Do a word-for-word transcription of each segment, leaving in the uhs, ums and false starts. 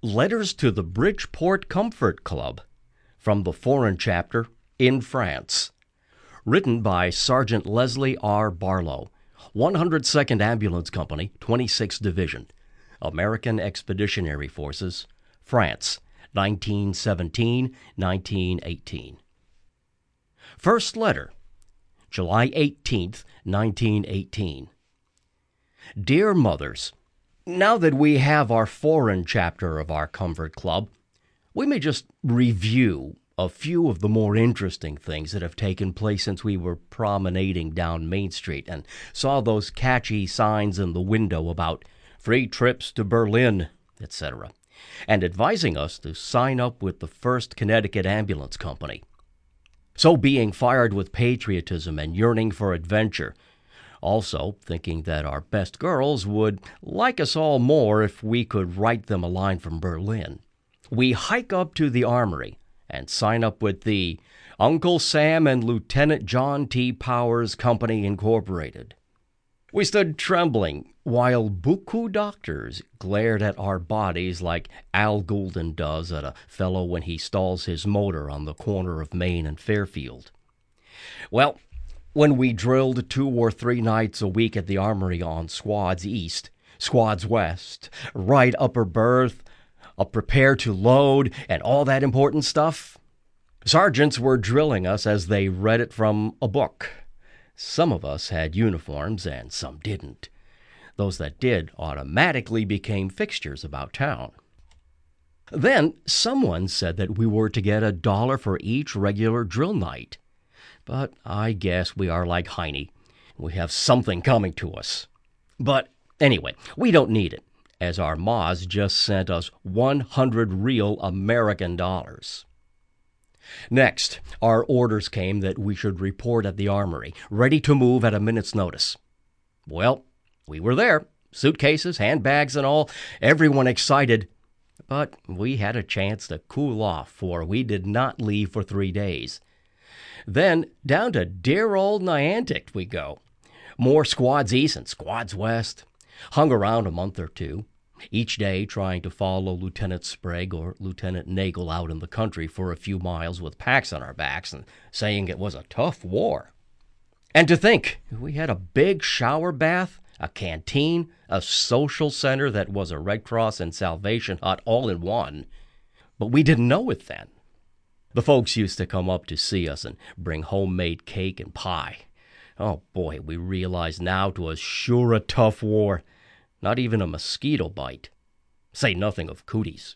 Letters to the Bridgeport Comfort Club from the Foreign Chapter in France. Written by Sergeant Leslie R. Barlow, one hundred second Ambulance Company, twenty-sixth Division, American Expeditionary Forces, France, nineteen seventeen to nineteen eighteen. First letter, July eighteenth, nineteen eighteen. Dear Mothers, now that we have our foreign chapter of our Comfort Club, we may just review a few of the more interesting things that have taken place since we were promenading down Main Street and saw those catchy signs in the window about free trips to Berlin, et cetera, and advising us to sign up with the First Connecticut Ambulance Company. So being fired with patriotism and yearning for adventure, also thinking that our best girls would like us all more if we could write them a line from Berlin, we hike up to the Armory and sign up with the Uncle Sam and Lieutenant John T. Powers Company, Incorporated. We stood trembling while buku doctors glared at our bodies like Al Goulden does at a fellow when he stalls his motor on the corner of Main and Fairfield. Well, when we drilled two or three nights a week at the Armory on squads east, squads west, right upper berth, a prepare to load, and all that important stuff, sergeants were drilling us as they read it from a book. Some of us had uniforms and some didn't. Those that did automatically became fixtures about town. Then someone said that we were to get a dollar for each regular drill night. But I guess we are like Heine. We have something coming to us. But anyway, we don't need it, as our Moz just sent us one hundred real American dollars. Next, our orders came that we should report at the Armory, ready to move at a minute's notice. Well, we were there, suitcases, handbags and all, everyone excited. But we had a chance to cool off, for we did not leave for three days. Then down to dear old Niantic we go. More squads east and squads west. Hung around a month or two, each day trying to follow Lieutenant Sprague or Lieutenant Nagel out in the country for a few miles with packs on our backs and saying it was a tough war. And to think, we had a big shower bath, a canteen, a social center that was a Red Cross and Salvation Hut all in one. But we didn't know it then. The folks used to come up to see us and bring homemade cake and pie. Oh boy, we realize now 'twas sure a tough war. Not even a mosquito bite. Say nothing of cooties.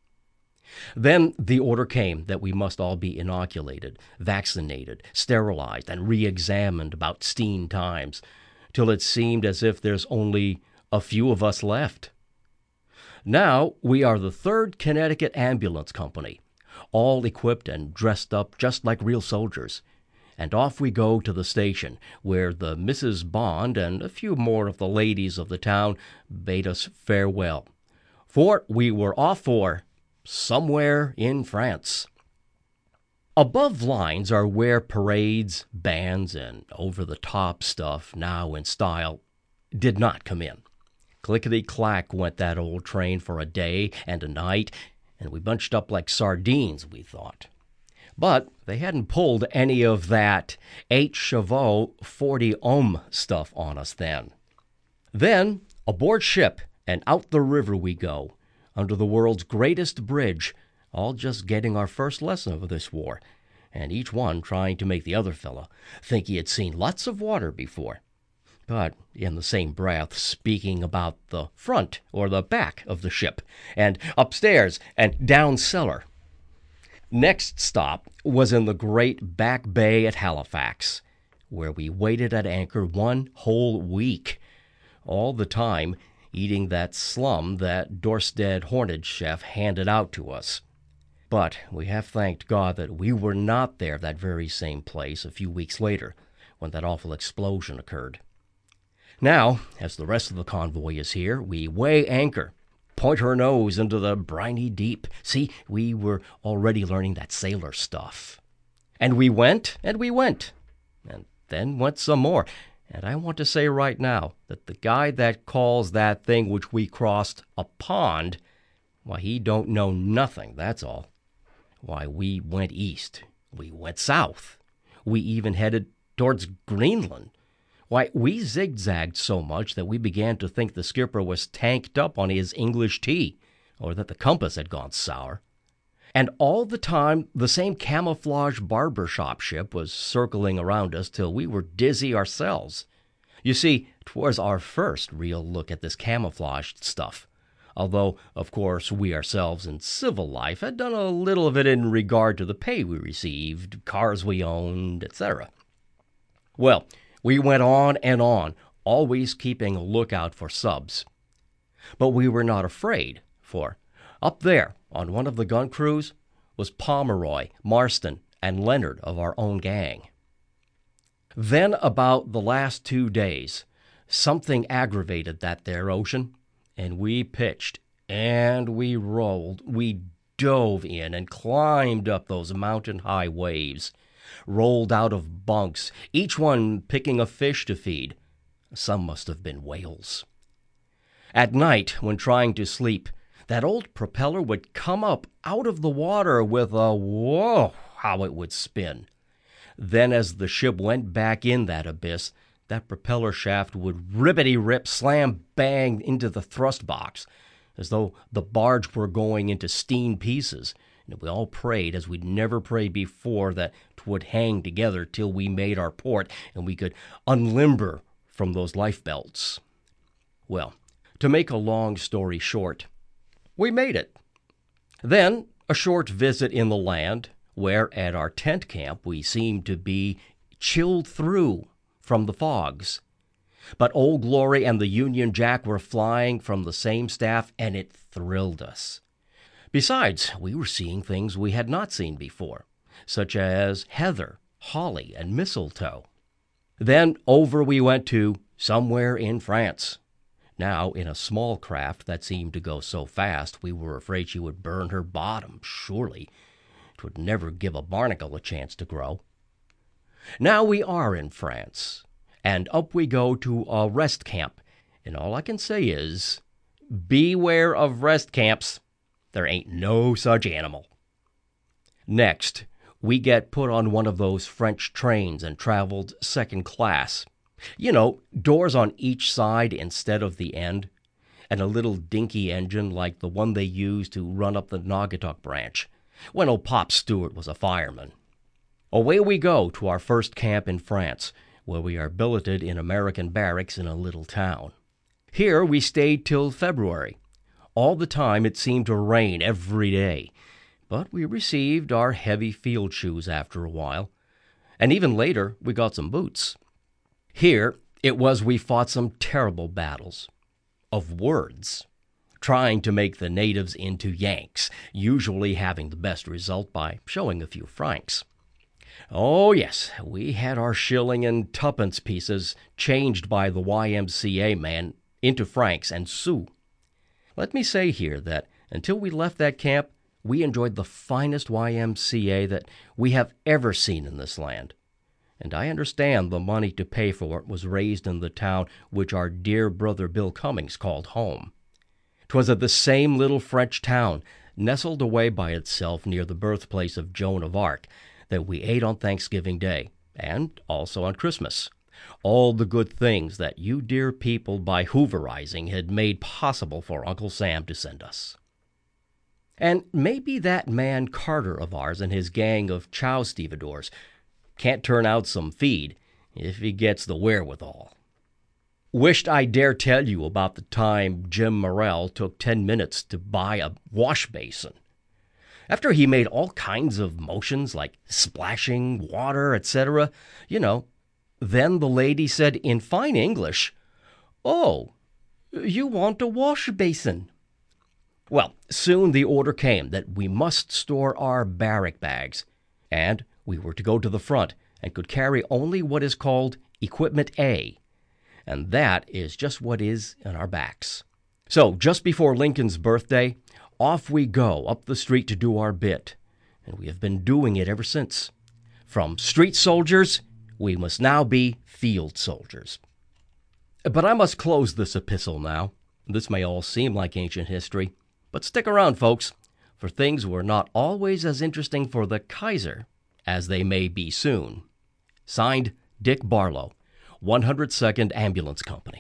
Then the order came that we must all be inoculated, vaccinated, sterilized, and re-examined about steen times, till it seemed as if there's only a few of us left. Now we are the Third Connecticut Ambulance Company, all equipped and dressed up just like real soldiers. And off we go to the station, where the Missus Bond and a few more of the ladies of the town bade us farewell. For we were off for somewhere in France. Above lines are where parades, bands, and over-the-top stuff, now in style, did not come in. Clickety-clack went that old train for a day and a night, and we bunched up like sardines, we thought. But they hadn't pulled any of that eight Chevaux forty ohm stuff on us then. Then, aboard ship and out the river we go, under the world's greatest bridge, all just getting our first lesson of this war, and each one trying to make the other fellow think he had seen lots of water before. But in the same breath speaking about the front or the back of the ship, and upstairs and down cellar. Next stop was in the great back bay at Halifax, where we waited at anchor one whole week, all the time eating that slum that Dorstead Hornage chef handed out to us. But we have thanked God that we were not there that very same place a few weeks later, when that awful explosion occurred. Now, as the rest of the convoy is here, we weigh anchor, point her nose into the briny deep. See, we were already learning that sailor stuff. And we went, and we went, and then went some more. And I want to say right now that the guy that calls that thing which we crossed a pond Why, he don't know nothing, that's all. Why, we went east. We went south. We even headed towards Greenland. Why, we zigzagged so much that we began to think the skipper was tanked up on his English tea, or that the compass had gone sour. And all the time, the same camouflage barber shop ship was circling around us till we were dizzy ourselves. You see, 'twas our first real look at this camouflaged stuff, although, of course, we ourselves in civil life had done a little of it in regard to the pay we received, cars we owned, et cetera. Well, we went on and on, always keeping a lookout for subs. But we were not afraid, for up there on one of the gun crews was Pomeroy, Marston, and Leonard of our own gang. Then about the last two days, something aggravated that there ocean, and we pitched, and we rolled, we dove in and climbed up those mountain-high waves, rolled out of bunks, each one picking a fish to feed. Some must have been whales. At night, when trying to sleep, that old propeller would come up out of the water with a whoa, how it would spin. Then as the ship went back in that abyss, that propeller shaft would rippity-rip, slam-bang into the thrust box, as though the barge were going into steam pieces. And we all prayed, as we'd never prayed before, that 'twould hang together till we made our port and we could unlimber from those life belts. Well, to make a long story short, we made it. Then a short visit in the land, where at our tent camp we seemed to be chilled through from the fogs. But Old Glory and the Union Jack were flying from the same staff, and it thrilled us. Besides, we were seeing things we had not seen before, such as heather, holly, and mistletoe. Then over we went to somewhere in France. Now in a small craft that seemed to go so fast we were afraid she would burn her bottom, surely. 'Twould never give a barnacle a chance to grow. Now we are in France, and up we go to a rest camp, and all I can say is, beware of rest camps. There ain't no such animal. Next, we get put on one of those French trains and traveled second class. You know, doors on each side instead of the end, and a little dinky engine like the one they used to run up the Naugatuck branch, when old Pop Stewart was a fireman. Away we go to our first camp in France, where we are billeted in American barracks in a little town. Here we stayed till February. All the time it seemed to rain every day, but we received our heavy field shoes after a while, and even later we got some boots. Here it was we fought some terrible battles of words, trying to make the natives into Yanks, usually having the best result by showing a few francs. Oh yes, we had our shilling and tuppence pieces changed by the Y M C A man into francs and sous. Let me say here that until we left that camp, we enjoyed the finest Y M C A that we have ever seen in this land. And I understand the money to pay for it was raised in the town which our dear brother Bill Cummings called home. 'Twas at the same little French town, nestled away by itself near the birthplace of Joan of Arc, that we ate on Thanksgiving Day, and also on Christmas. All the good things that you dear people by Hooverizing had made possible for Uncle Sam to send us. And maybe that man Carter of ours and his gang of chow stevedores can't turn out some feed if he gets the wherewithal. Wished I dare tell you about the time Jim Morrell took ten minutes to buy a wash basin. After he made all kinds of motions like splashing, water, et cetera, you know, then the lady said in fine English, "Oh, you want a wash basin?" Well, soon the order came that we must store our barrack bags, and we were to go to the front and could carry only what is called Equipment A, and that is just what is in our backs. So, just before Lincoln's birthday, off we go up the street to do our bit, and we have been doing it ever since. From street soldiers, we must now be field soldiers. But I must close this epistle now. This may all seem like ancient history, But stick around, folks, for things were not always as interesting for the Kaiser as they may be soon. Signed, Dick Barlow, one hundred second Ambulance Company.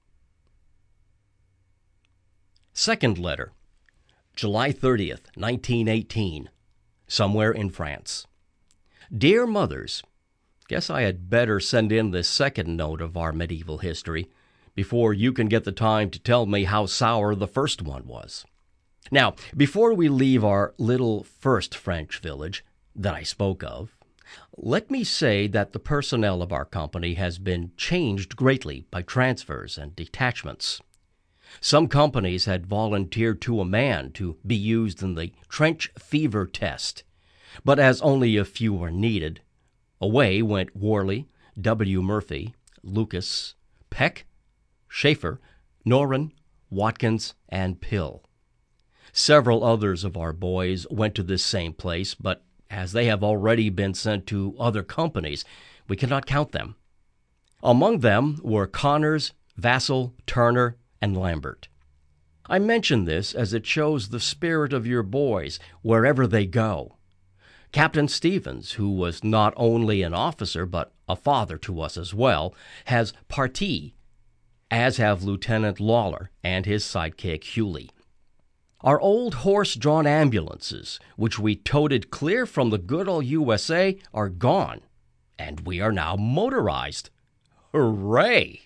Second letter, July thirtieth, nineteen eighteen, somewhere in France. Dear Mothers, guess I had better send in this second note of our medieval history before you can get the time to tell me how sour the first one was. Now, before we leave our little first French village that I spoke of, let me say that the personnel of our company has been changed greatly by transfers and detachments. Some companies had volunteered to a man to be used in the trench fever test, but as only a few were needed, away went Worley, W. Murphy, Lucas, Peck, Schaefer, Noren, Watkins, and Pill. Several others of our boys went to this same place, but as they have already been sent to other companies, we cannot count them. Among them were Connors, Vassell, Turner, and Lambert. I mention this as it shows the spirit of your boys wherever they go. Captain Stevens, who was not only an officer but a father to us as well, has parti, as have Lieutenant Lawler and his sidekick Hewley. Our old horse-drawn ambulances, which we toted clear from the good old U S A, are gone, and we are now motorized. Hooray!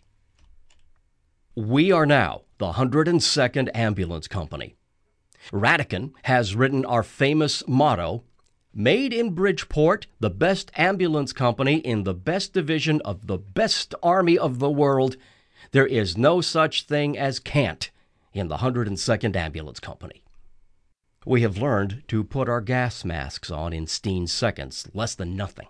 We are now the one hundred second Ambulance Company. Radican has written our famous motto, "Made in Bridgeport, the best ambulance company in the best division of the best army of the world. There is no such thing as can't in the one hundred second Ambulance Company." We have learned to put our gas masks on in steen seconds, less than nothing.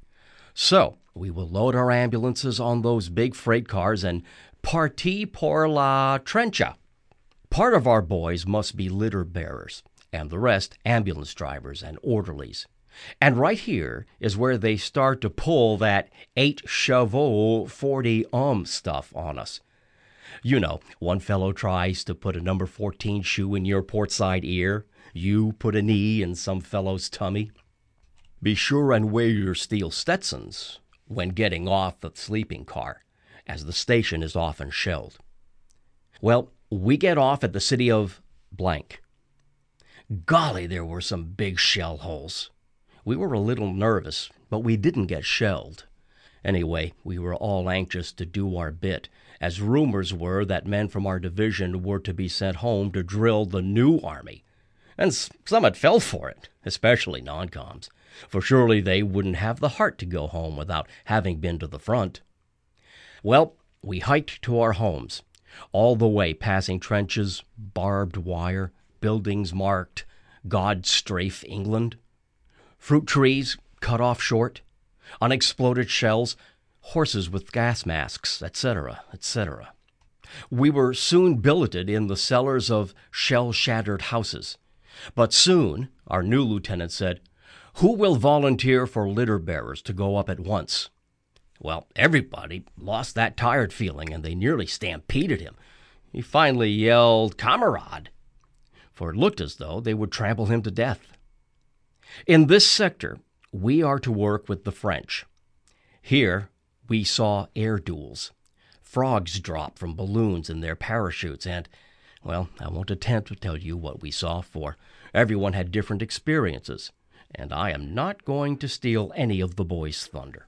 So, we will load our ambulances on those big freight cars and parti pour la trencha. Part of our boys must be litter bearers, and the rest ambulance drivers and orderlies. And right here is where they start to pull that eight chevaux, forty ohm stuff on us. You know, one fellow tries to put a number fourteen shoe in your port side ear. You put a knee in some fellow's tummy. Be sure and wear your steel Stetsons when getting off the sleeping car, as the station is often shelled. Well, we get off at the city of blank. Golly, there were some big shell holes. We were a little nervous, but we didn't get shelled. Anyway, we were all anxious to do our bit, as rumors were that men from our division were to be sent home to drill the new army. And some had fell for it, especially non-coms, for surely they wouldn't have the heart to go home without having been to the front. Well, we hiked to our homes, all the way passing trenches, barbed wire, buildings marked God Strafe England, fruit trees cut off short, unexploded shells, horses with gas masks, et cetera, et cetera. We were soon billeted in the cellars of shell-shattered houses. But soon, our new lieutenant said, "Who will volunteer for litter bearers to go up at once?" Well, everybody lost that tired feeling, and they nearly stampeded him. He finally yelled, "Kamerad," for it looked as though they would trample him to death. In this sector, we are to work with the French. Here, we saw air duels. Frogs drop from balloons in their parachutes, and, well, I won't attempt to tell you what we saw, for everyone had different experiences, and I am not going to steal any of the boys' thunder.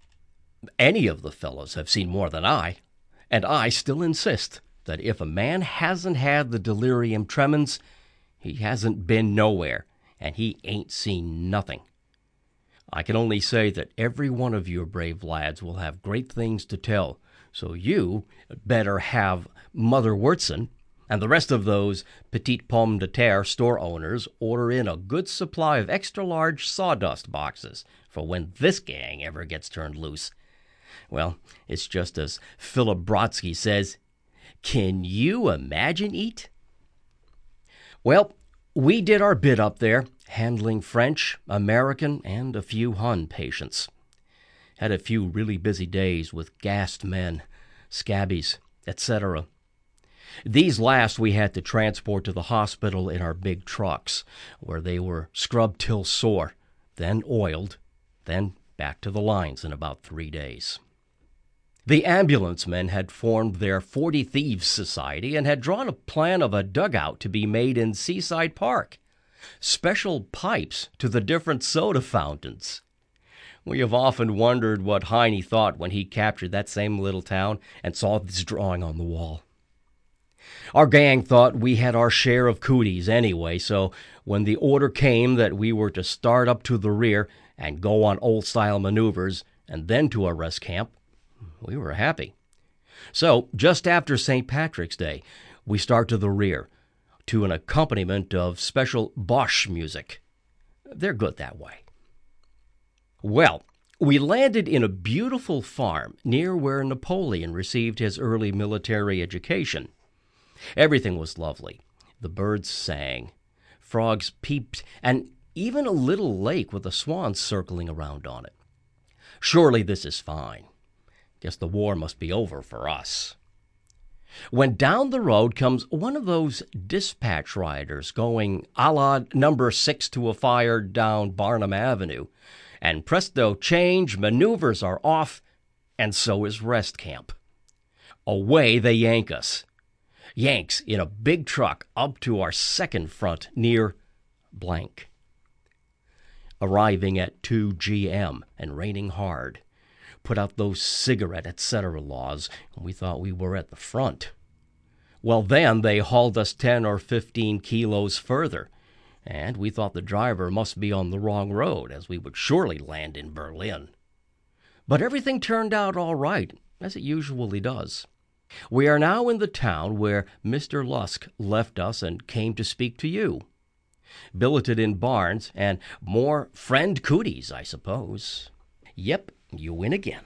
Any of the fellows have seen more than I, and I still insist that if a man hasn't had the delirium tremens, he hasn't been nowhere, and he ain't seen nothing. I can only say that every one of your brave lads will have great things to tell, so you better have Mother Wurtzen and the rest of those petite pomme de terre store owners order in a good supply of extra-large sawdust boxes for when this gang ever gets turned loose. Well, it's just as Philip Brodsky says, "Can you imagine it?" Well, we did our bit up there, handling French, American, and a few Hun patients. Had a few really busy days with gassed men, scabbies, et cetera. These last we had to transport to the hospital in our big trucks, where they were scrubbed till sore, then oiled, then back to the lines in about three days. The ambulance men had formed their Forty Thieves Society and had drawn a plan of a dugout to be made in Seaside Park. Special pipes to the different soda fountains. We have often wondered what Heine thought when he captured that same little town and saw this drawing on the wall. Our gang thought we had our share of cooties anyway, so when the order came that we were to start up to the rear and go on old-style maneuvers and then to a rest camp, we were happy. So, just after Saint Patrick's Day, we start to the rear, to an accompaniment of special Bosch music. They're good that way. Well, we landed in a beautiful farm near where Napoleon received his early military education. Everything was lovely. The birds sang, frogs peeped, and even a little lake with a swan circling around on it. Surely this is fine. Guess the war must be over for us. When down the road comes one of those dispatch riders going a la number six to a fire down Barnum Avenue, and presto change, maneuvers are off, and so is rest camp. Away they yank us. Yanks in a big truck up to our second front near blank. Arriving at two G M and raining hard. Put out those cigarette et cetera laws, and we thought we were at the front. Well, then they hauled us ten or fifteen kilos further, and we thought the driver must be on the wrong road, as we would surely land in Berlin. But everything turned out all right, as it usually does. We are now in the town where Mister Lusk left us and came to speak to you. Billeted in barns, and more friend cooties, I suppose. Yep, you win again.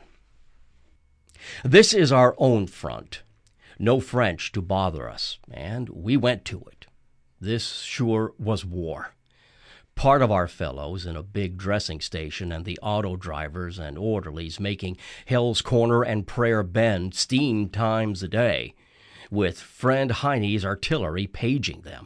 This is our own front. No French to bother us, and we went to it. This sure was war. Part of our fellows in a big dressing station and the auto drivers and orderlies making Hell's Corner and Prayer Bend steam times a day, with friend Heine's artillery paging them.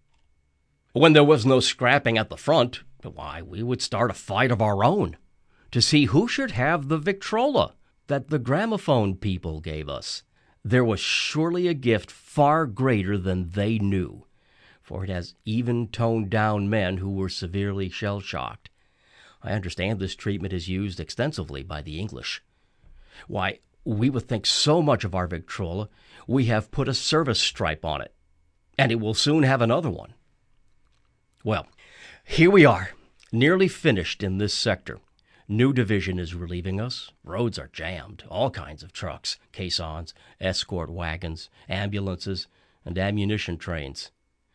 When there was no scrapping at the front, why, we would start a fight of our own to see who should have the Victrola that the gramophone people gave us. There was surely a gift far greater than they knew, for it has even toned down men who were severely shell-shocked. I understand this treatment is used extensively by the English. Why, we would think so much of our Victrola, we have put a service stripe on it, and it will soon have another one. Well, here we are, nearly finished in this sector. New division is relieving us. Roads are jammed. All kinds of trucks, caissons, escort wagons, ambulances, and ammunition trains.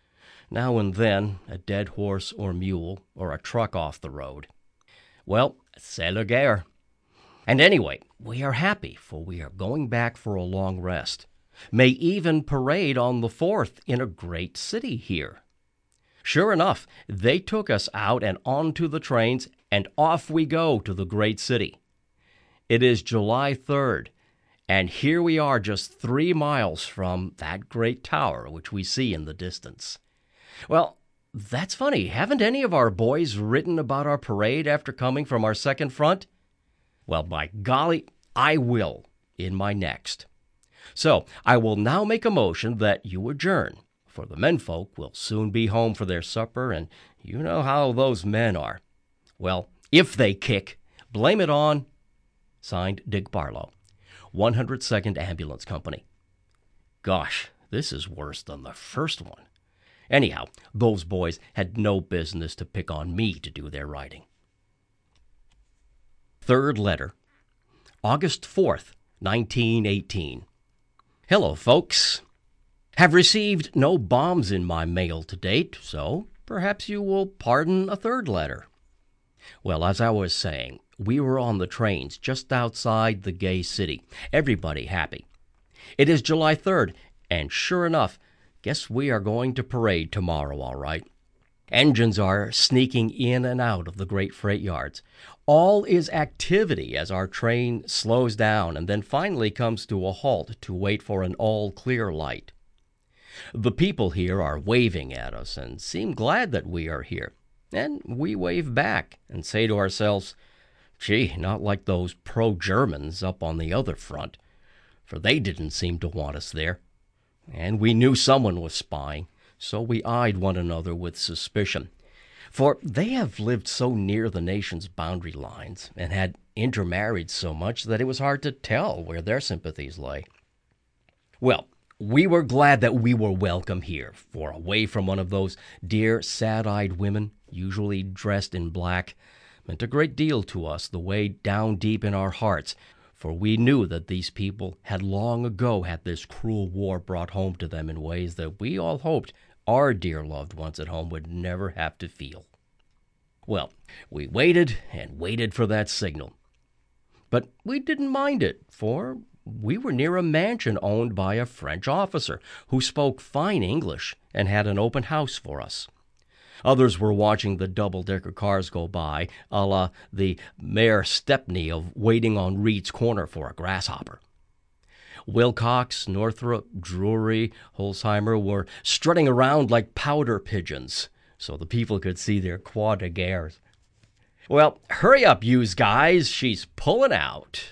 Now and then, a dead horse or mule or a truck off the road. Well, c'est la guerre. And anyway, we are happy, for we are going back for a long rest. May even parade on the fourth in a great city here. Sure enough, they took us out and onto the trains, and off we go to the great city. It is July third, and here we are just three miles from that great tower which we see in the distance. Well, that's funny. Haven't any of our boys written about our parade after coming from our second front? Well, by golly, I will in my next. So, I will now make a motion that you adjourn, for the menfolk will soon be home for their supper, and you know how those men are. Well, if they kick, blame it on, signed Dick Barlow, one hundred second Ambulance Company. Gosh, this is worse than the first one. Anyhow, those boys had no business to pick on me to do their writing. Third letter, August fourth, nineteen eighteen. Hello, folks. Have received no bombs in my mail to date, so perhaps you will pardon a third letter. Well, as I was saying, we were on the trains just outside the gay city, everybody happy. It is July third, and sure enough, guess we are going to parade tomorrow, all right. Engines are sneaking in and out of the great freight yards. All is activity as our train slows down and then finally comes to a halt to wait for an all-clear light. The people here are waving at us and seem glad that we are here. And we wave back and say to ourselves, gee, not like those pro-Germans up on the other front, for they didn't seem to want us there. And we knew someone was spying, so we eyed one another with suspicion. For they have lived so near the nation's boundary lines and had intermarried so much that it was hard to tell where their sympathies lay. Well, we were glad that we were welcome here, for away from one of those dear, sad-eyed women, usually dressed in black, meant a great deal to us the way down deep in our hearts, for we knew that these people had long ago had this cruel war brought home to them in ways that we all hoped our dear loved ones at home would never have to feel. Well, we waited and waited for that signal. But we didn't mind it, for we were near a mansion owned by a French officer who spoke fine English and had an open house for us. Others were watching the double-decker cars go by, a la the Mayor Stepney of Waiting on Reed's Corner for a Grasshopper. Wilcox, Northrop, Drury, Holzheimer were strutting around like powder pigeons, so the people could see their croix de guerres. Well, hurry up, yous guys, she's pulling out.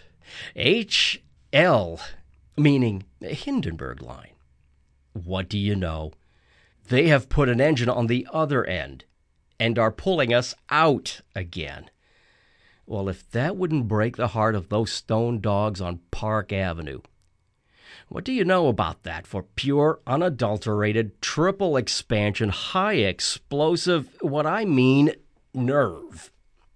H L, meaning Hindenburg Line. What do you know? They have put an engine on the other end and are pulling us out again. Well, if that wouldn't break the heart of those stone dogs on Park Avenue. What do you know about that for pure, unadulterated, triple expansion, high explosive, what I mean, nerve?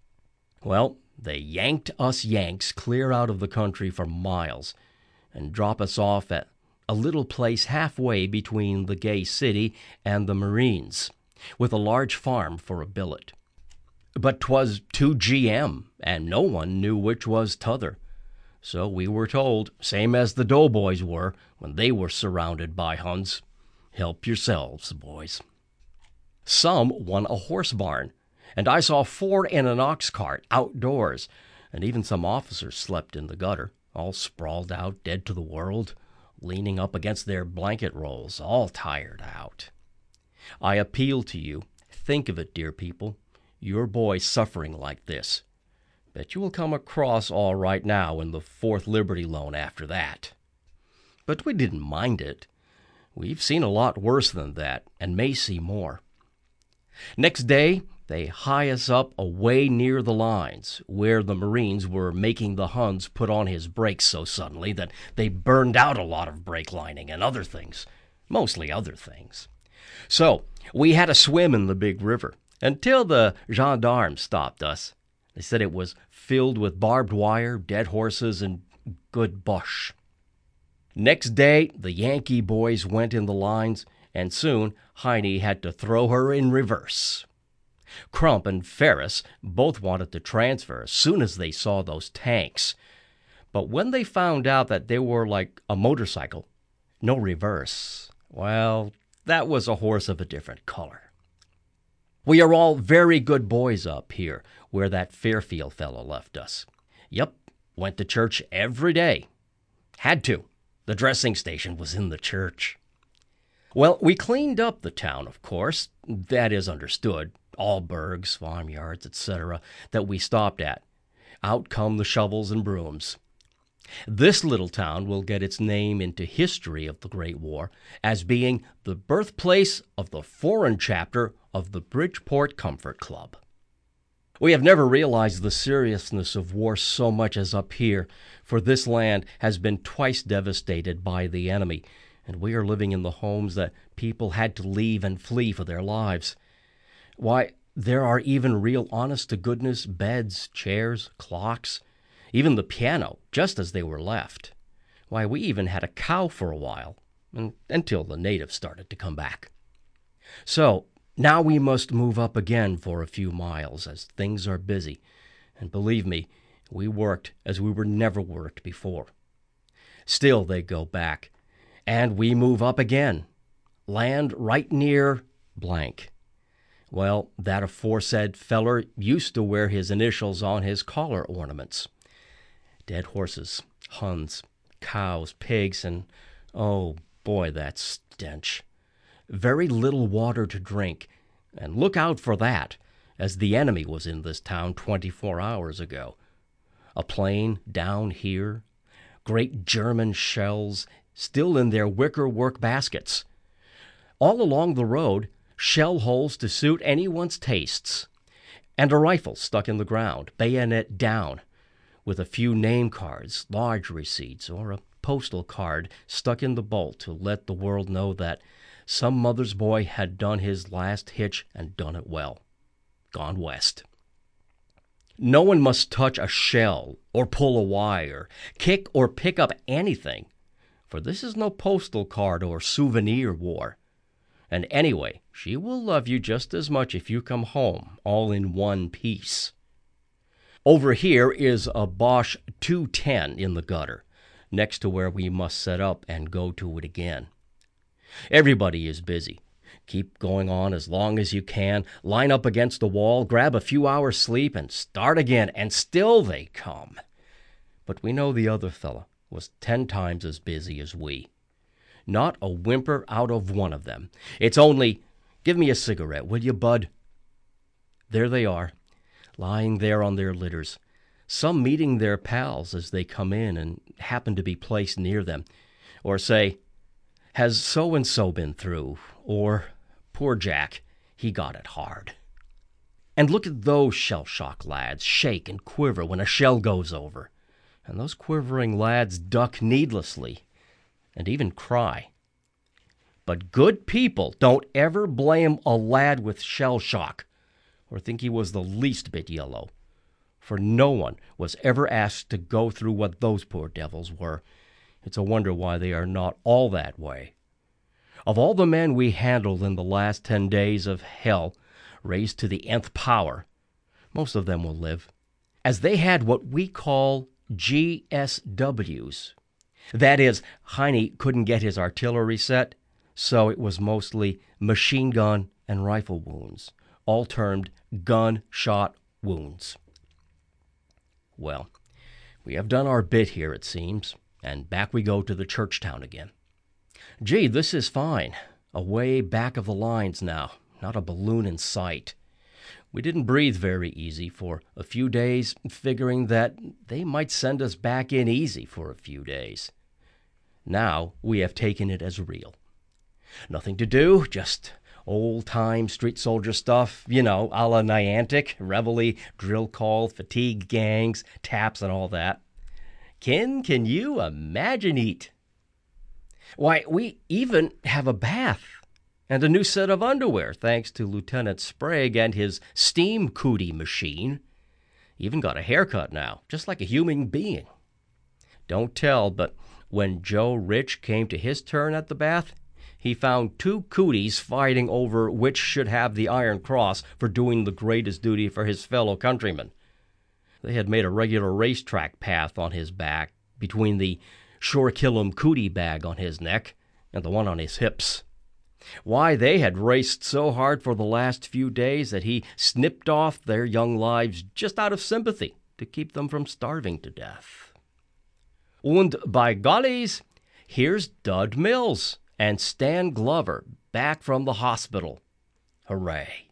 Well, they yanked us Yanks clear out of the country for miles and drop us off at a little place halfway between the gay city and the Marines, with a large farm for a billet. But 'twas too G M, and no one knew which was t'other. So we were told, same as the doughboys were when they were surrounded by Huns, help yourselves, boys. Some won a horse barn, and I saw four in an ox cart outdoors, and even some officers slept in the gutter, all sprawled out, dead to the world, leaning up against their blanket rolls, all tired out. I appeal to you, think of it, dear people, your boy suffering like this. Bet you will come across all right now in the Fourth Liberty Loan after that. But we didn't mind it. We've seen a lot worse than that, and may see more. Next day, they hie us up away near the lines, where the Marines were making the Huns put on his brakes so suddenly that they burned out a lot of brake lining and other things, mostly other things. So we had a swim in the big river until the gendarmes stopped us. They said it was filled with barbed wire, dead horses, and good bush. Next day, the Yankee boys went in the lines, and soon Heine had to throw her in reverse. Crump and Ferris both wanted to transfer as soon as they saw those tanks. But when they found out that they were like a motorcycle, no reverse, well, that was a horse of a different color. We are all very good boys up here, where that Fairfield fellow left us. Yep, went to church every day. Had to. The dressing station was in the church. Well, we cleaned up the town, of course. That is understood. All burgs, farmyards, et cetera, that we stopped at. Out come the shovels and brooms. This little town will get its name into history of the Great War as being the birthplace of the foreign chapter of the Bridgeport Comfort Club. We have never realized the seriousness of war so much as up here, for this land has been twice devastated by the enemy, and we are living in the homes that people had to leave and flee for their lives. Why, there are even real honest-to-goodness beds, chairs, clocks, even the piano, just as they were left. Why, we even had a cow for a while, until the natives started to come back. So, now we must move up again for a few miles, as things are busy. And believe me, we worked as we were never worked before. Still they go back, and we move up again. Land right near blank. Well, that aforesaid feller used to wear his initials on his collar ornaments. Dead horses, Huns, cows, pigs, and, oh boy, that stench. very little water to drink, and look out for that, as the enemy was in this town twenty-four hours ago. A plane down here, great German shells still in their wicker work baskets. All along the road, shell holes to suit anyone's tastes, and a rifle stuck in the ground, bayonet down, with a few name cards, lodge receipts, or a postal card stuck in the bolt to let the world know that some mother's boy had done his last hitch and done it well. Gone west. No one must touch a shell or pull a wire, kick or pick up anything, for this is no postal card or souvenir war. And anyway, she will love you just as much if you come home all in one piece. Over here is a Bosch two ten in the gutter, next to where we must set up and go to it again. Everybody is busy. Keep going on as long as you can, line up against the wall, grab a few hours sleep, and start again, and still they come. But we know the other fella was ten times as busy as we. Not a whimper out of one of them. It's only, "Give me a cigarette, will you, bud?" There they are, lying there on their litters, some meeting their pals as they come in and happen to be placed near them, or say, "Has so-and-so been through?" or, "Poor Jack, he got it hard." And look at those shell-shock lads shake and quiver when a shell goes over, and those quivering lads duck needlessly and even cry. But good people don't ever blame a lad with shell-shock or think he was the least bit yellow, for no one was ever asked to go through what those poor devils were. It's a wonder why they are not all that way. Of all the men we handled in the last ten days of hell, raised to the nth power, most of them will live, as they had what we call G S Ws. That is, Heine couldn't get his artillery set, so it was mostly machine gun and rifle wounds, all termed gunshot wounds. Well, we have done our bit here, it seems, and back we go to the church town again. Gee, this is fine. Away back of the lines now, not a balloon in sight. We didn't breathe very easy for a few days, figuring that they might send us back in easy for a few days. Now we have taken it as real. Nothing to do, just old-time street soldier stuff, you know, a la Niantic, reveille, drill call, fatigue gangs, taps, and all that. Ken, can you imagine it? Why, we even have a bath and a new set of underwear, thanks to Lieutenant Sprague and his steam cootie machine. Even got a haircut now, just like a human being. Don't tell, but when Joe Rich came to his turn at the bath, he found two cooties fighting over which should have the Iron Cross for doing the greatest duty for his fellow countrymen. They had made a regular racetrack path on his back between the Sure Kill 'em cootie bag on his neck and the one on his hips. Why, they had raced so hard for the last few days that he snipped off their young lives just out of sympathy to keep them from starving to death. And by gollies, here's Dud Mills and Stan Glover back from the hospital. Hooray.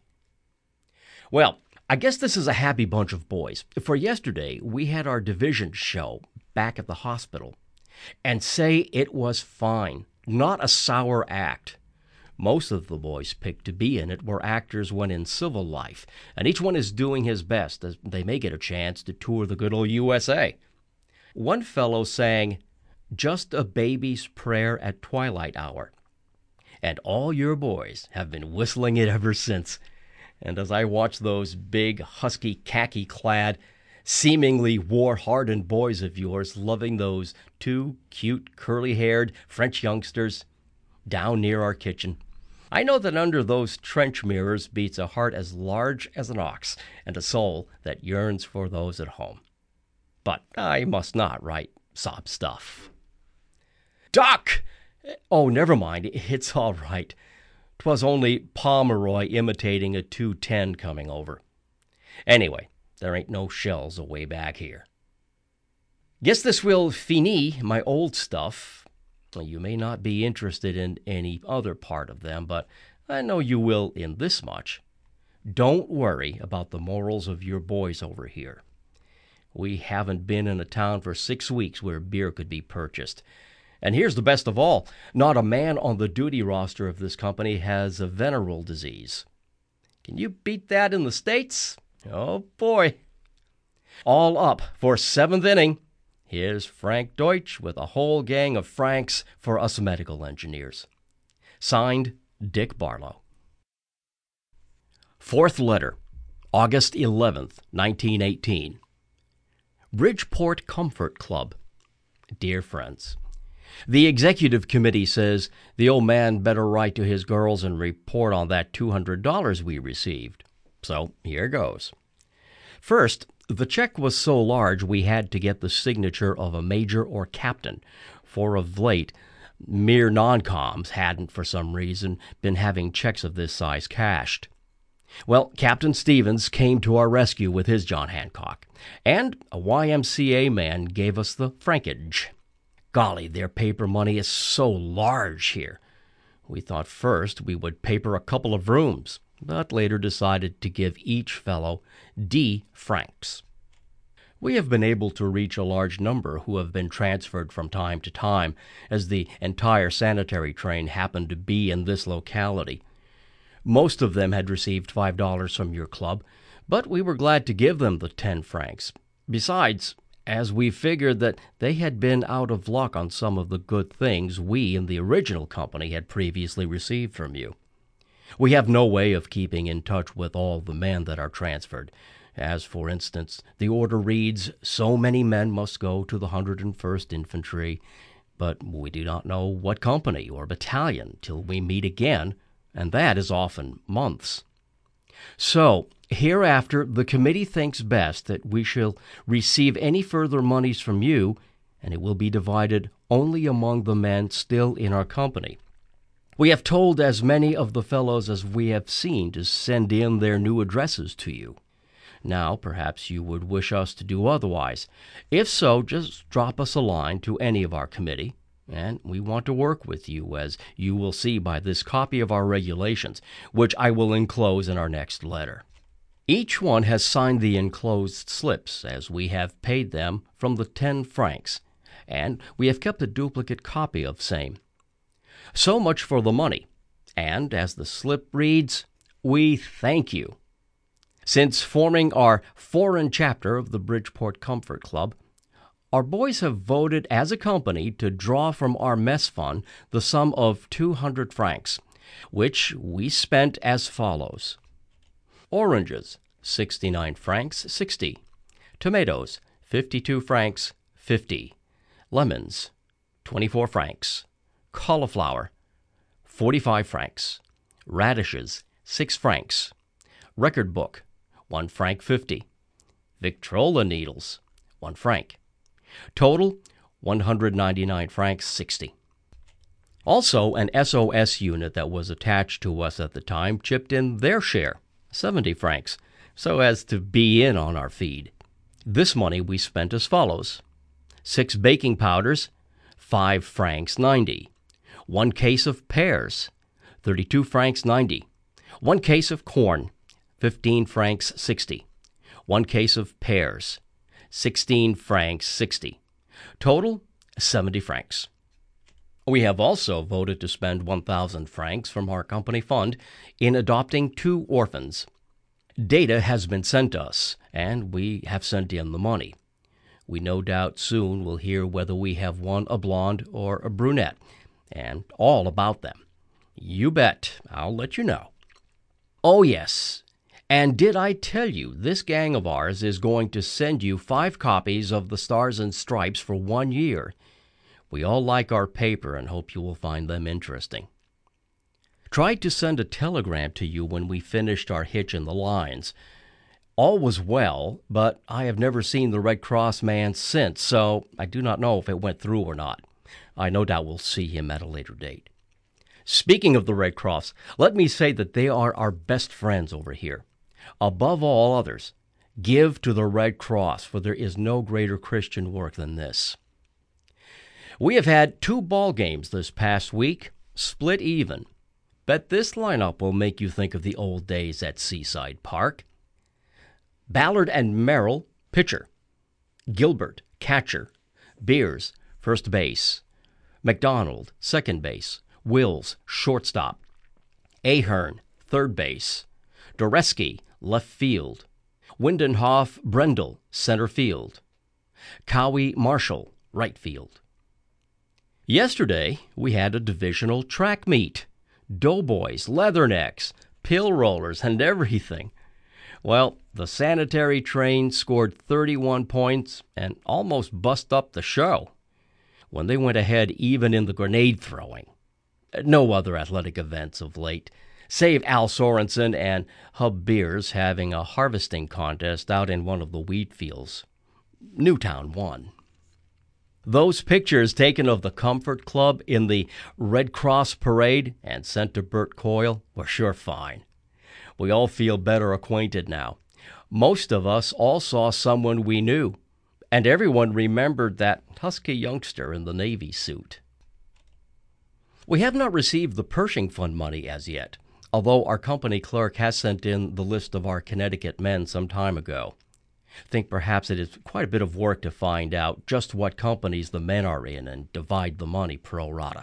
Well, I guess this is a happy bunch of boys, for yesterday we had our division show back at the hospital. And say it was fine, not a sour act. Most of the boys picked to be in it were actors when in civil life, and each one is doing his best as they may get a chance to tour the good old U S A. One fellow sang, "Just a Baby's Prayer at Twilight Hour," and all your boys have been whistling it ever since. And as I watch those big, husky, khaki-clad, seemingly war-hardened boys of yours loving those two cute, curly-haired French youngsters down near our kitchen, I know that under those trench mirrors beats a heart as large as an ox and a soul that yearns for those at home. But I must not write sob stuff. Duck! Oh, never mind, it's all right. 'Twas only Pomeroy imitating a two ten coming over. Anyway, there ain't no shells away back here. Guess this will fini my old stuff. You may not be interested in any other part of them, but I know you will in this much. Don't worry about the morals of your boys over here. We haven't been in a town for six weeks where beer could be purchased. And here's the best of all, not a man on the duty roster of this company has a venereal disease. Can you beat that in the States? Oh, boy. All up for seventh inning. Here's Frank Deutsch with a whole gang of Franks for us medical engineers. Signed, Dick Barlow. Fourth letter, August eleventh, nineteen eighteen. Bridgeport Comfort Club. Dear friends, the executive committee says the old man better write to his girls and report on that two hundred dollars we received. So here goes. First, the check was so large we had to get the signature of a major or captain, for of late, mere non-coms hadn't, for some reason, been having checks of this size cashed. Well, Captain Stevens came to our rescue with his John Hancock, and a Y M C A man gave us the frankage. Golly, their paper money is so large here. We thought first we would paper a couple of rooms, but later decided to give each fellow D francs. We have been able to reach a large number who have been transferred from time to time, as the entire sanitary train happened to be in this locality. Most of them had received five dollars from your club, but we were glad to give them the ten francs. Besides, as we figured that they had been out of luck on some of the good things we in the original company had previously received from you. We have no way of keeping in touch with all the men that are transferred. As, for instance, the order reads, so many men must go to the one hundred first Infantry, but we do not know what company or battalion till we meet again, and that is often months. So, hereafter, the committee thinks best that we shall receive any further monies from you, and it will be divided only among the men still in our company. We have told as many of the fellows as we have seen to send in their new addresses to you. Now, perhaps you would wish us to do otherwise. If so, just drop us a line to any of our committee, and we want to work with you, as you will see by this copy of our regulations, which I will enclose in our next letter. Each one has signed the enclosed slips, as we have paid them from the ten francs, and we have kept a duplicate copy of same. So much for the money, and as the slip reads, we thank you. Since forming our foreign chapter of the Bridgeport Comfort Club, our boys have voted as a company to draw from our mess fund the sum of two hundred francs, which we spent as follows. Oranges, sixty-nine francs sixty. Tomatoes, fifty-two francs fifty. Lemons, twenty-four francs. Cauliflower, forty-five francs. Radishes, six francs. Record book, one franc fifty. Victrola needles, one franc. Total, one hundred ninety-nine francs sixty. Also, an S O S unit that was attached to us at the time chipped in their share, seventy francs, so as to be in on our feed. This money we spent as follows. Six baking powders, five francs ninety. One case of pears, thirty-two francs ninety. One case of corn, fifteen francs sixty. One case of pears, sixteen francs sixty. Total, seventy francs. We have also voted to spend one thousand francs from our company fund in adopting two orphans. Data has been sent us, and we have sent in the money. We no doubt soon will hear whether we have one a blonde or a brunette, and all about them. You bet, I'll let you know. Oh, yes. And did I tell you this gang of ours is going to send you five copies of the Stars and Stripes for one year? We all like our paper and hope you will find them interesting. Tried to send a telegram to you when we finished our hitch in the lines. All was well, but I have never seen the Red Cross man since, so I do not know if it went through or not. I no doubt will see him at a later date. Speaking of the Red Cross, let me say that they are our best friends over here. Above all others, give to the Red Cross, for there is no greater Christian work than this. We have had two ball games this past week, split even. Bet this lineup will make you think of the old days at Seaside Park. Ballard and Merrill, pitcher. Gilbert, catcher. Beers, first base. McDonald, second base. Wills, shortstop. Ahern, third base. Doreski, left field. Windenhoff, Brendel, center field. Cowie, Marshall, right field. Yesterday, we had a divisional track meet. Doughboys, leathernecks, pill rollers, and everything. Well, the sanitary train scored thirty-one points and almost bust up the show when they went ahead even in the grenade throwing. No other athletic events of late, save Al Sorensen and Hub Beers having a harvesting contest out in one of the wheat fields. Newtown won. Those pictures taken of the Comfort Club in the Red Cross parade and sent to Bert Coyle were sure fine. We all feel better acquainted now. Most of us all saw someone we knew, and everyone remembered that husky youngster in the Navy suit. We have not received the Pershing Fund money as yet, although our company clerk has sent in the list of our Connecticut men some time ago. Think perhaps it is quite a bit of work to find out just what companies the men are in and divide the money pro rata.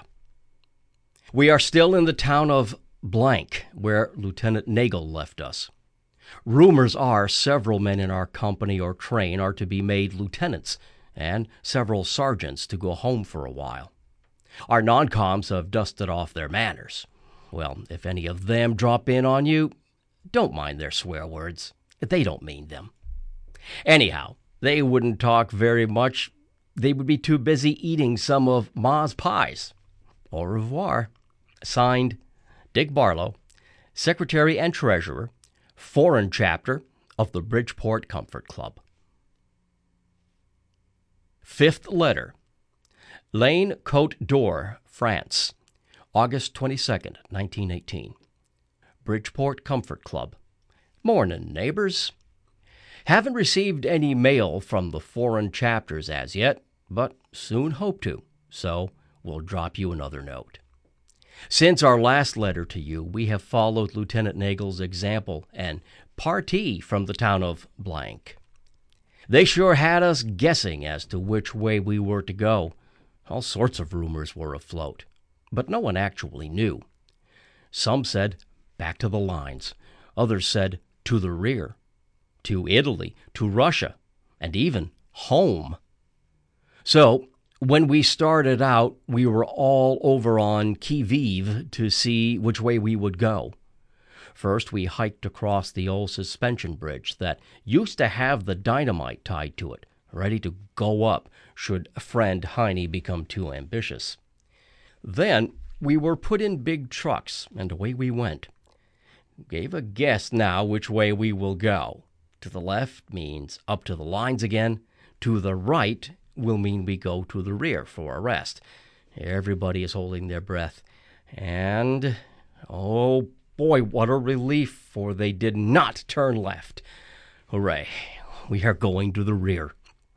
We are still in the town of Blank, where Lieutenant Nagel left us. Rumors are several men in our company or train are to be made lieutenants, and several sergeants to go home for a while. Our non-coms have dusted off their manners. Well, if any of them drop in on you, don't mind their swear words. They don't mean them. Anyhow, they wouldn't talk very much. They would be too busy eating some of Ma's pies. Au revoir. Signed, Dick Barlow, Secretary and Treasurer, Foreign Chapter of the Bridgeport Comfort Club. Fifth letter. Lane Côte d'Or, France, August twenty-second, nineteen eighteen. Bridgeport Comfort Club. Mornin', neighbors. Haven't received any mail from the foreign chapters as yet, but soon hope to, so we'll drop you another note. Since our last letter to you, we have followed Lieutenant Nagel's example and party from the town of Blank. They sure had us guessing as to which way we were to go. All sorts of rumors were afloat, but no one actually knew. Some said, back to the lines. Others said, to the rear, to Italy, to Russia, and even home. So, when we started out, we were all over on qui vive to see which way we would go. First, we hiked across the old suspension bridge that used to have the dynamite tied to it, ready to go up should friend Heine become too ambitious. Then, we were put in big trucks, and away we went. Gave a guess now which way we will go. To the left means up to the lines again. To the right will mean we go to the rear for a rest. Everybody is holding their breath. And, oh boy, what a relief, for they did not turn left. Hooray, we are going to the rear.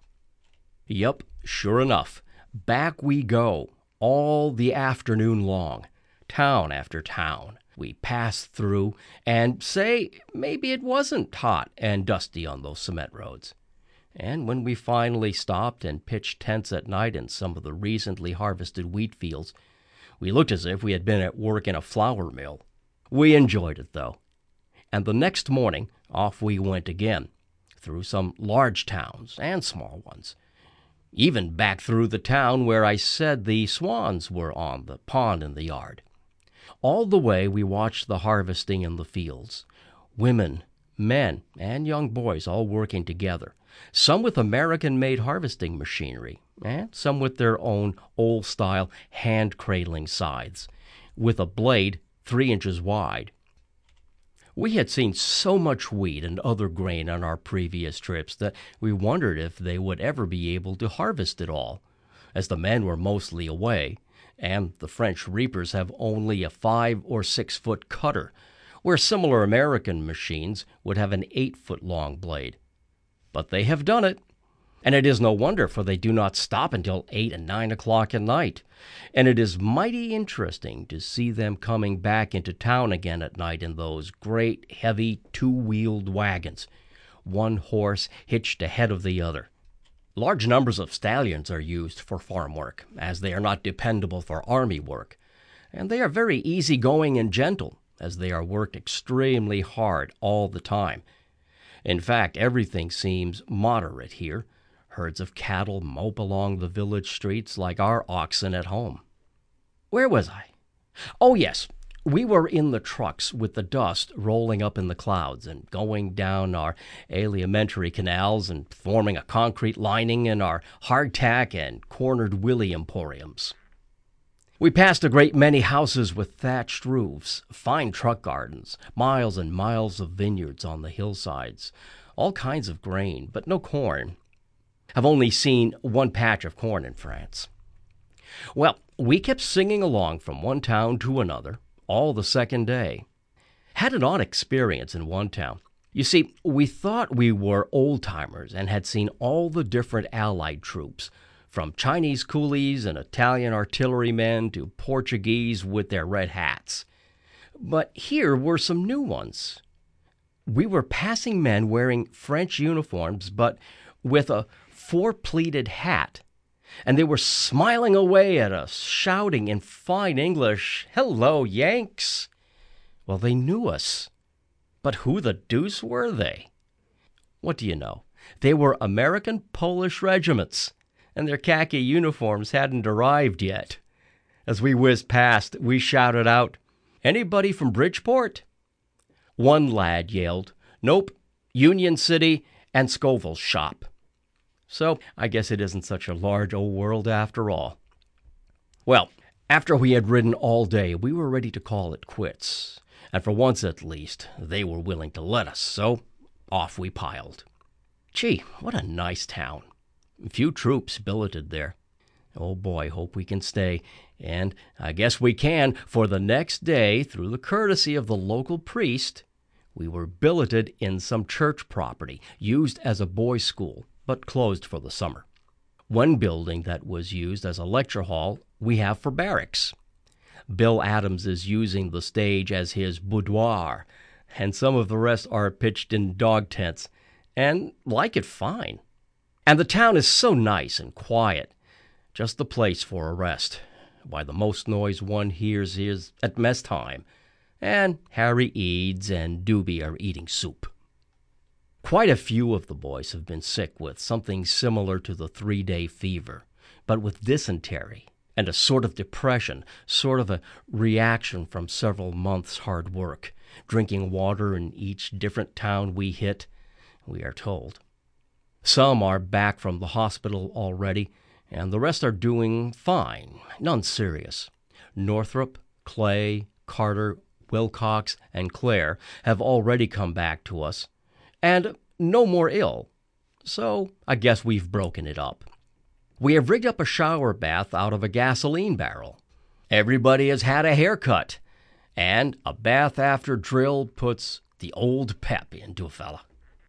Yup, sure enough, back we go, all the afternoon long, town after town. We passed through, and say, maybe it wasn't hot and dusty on those cement roads. And when we finally stopped and pitched tents at night in some of the recently harvested wheat fields, we looked as if we had been at work in a flour mill. We enjoyed it, though. And the next morning, off we went again, through some large towns and small ones. Even back through the town where I said the swans were on the pond in the yard. All the way we watched the harvesting in the fields. Women, men, and young boys all working together. Some with American-made harvesting machinery, and some with their own old-style hand-cradling scythes, with a blade three inches wide. We had seen so much wheat and other grain on our previous trips that we wondered if they would ever be able to harvest it all, as the men were mostly away, and the French reapers have only a five or six foot cutter, where similar American machines would have an eight foot long blade. But they have done it. And it is no wonder, for they do not stop until eight and nine o'clock at night. And it is mighty interesting to see them coming back into town again at night in those great, heavy, two-wheeled wagons, one horse hitched ahead of the other. Large numbers of stallions are used for farm work, as they are not dependable for army work. And they are very easygoing and gentle, as they are worked extremely hard all the time. In fact, everything seems moderate here. Herds of cattle mope along the village streets like our oxen at home. Where was I? Oh, yes. We were in the trucks with the dust rolling up in the clouds and going down our alimentary canals and forming a concrete lining in our hardtack and cornered willy emporiums. We passed a great many houses with thatched roofs, fine truck gardens, miles and miles of vineyards on the hillsides, all kinds of grain, but no corn. I've only seen one patch of corn in France. Well, we kept singing along from one town to another all the second day. Had an odd experience in one town. You see, we thought we were old-timers and had seen all the different Allied troops, from Chinese coolies and Italian artillerymen to Portuguese with their red hats. But here were some new ones. We were passing men wearing French uniforms, but with a four-pleated hat, and they were smiling away at us, shouting in fine English, "Hello, Yanks!" Well, they knew us, but who the deuce were they? What do you know? They were American Polish regiments, and their khaki uniforms hadn't arrived yet. As we whizzed past, we shouted out, "Anybody from Bridgeport?" One lad yelled, "Nope, Union City and Scoville's shop." So I guess it isn't such a large old world after all. Well, after we had ridden all day, we were ready to call it quits. And for once at least, they were willing to let us, so off we piled. Gee, what a nice town. Few troops billeted there. Oh boy, hope we can stay. And I guess we can, for the next day, through the courtesy of the local priest, we were billeted in some church property, used as a boys' school, but closed for the summer. One building that was used as a lecture hall we have for barracks. Bill Adams is using the stage as his boudoir, and some of the rest are pitched in dog tents, and like it fine. And the town is so nice and quiet, just the place for a rest. Why, the most noise one hears is at mess time, and Harry Eads and Doobie are eating soup. Quite a few of the boys have been sick with something similar to the three-day fever, but with dysentery and a sort of depression, sort of a reaction from several months' hard work, drinking water in each different town we hit, we are told. Some are back from the hospital already, and the rest are doing fine, none serious. Northrop, Clay, Carter, Wilcox, and Claire have already come back to us, and no more ill, so I guess we've broken it up. We have rigged up a shower bath out of a gasoline barrel. Everybody has had a haircut, and a bath after drill puts the old pep into a fella.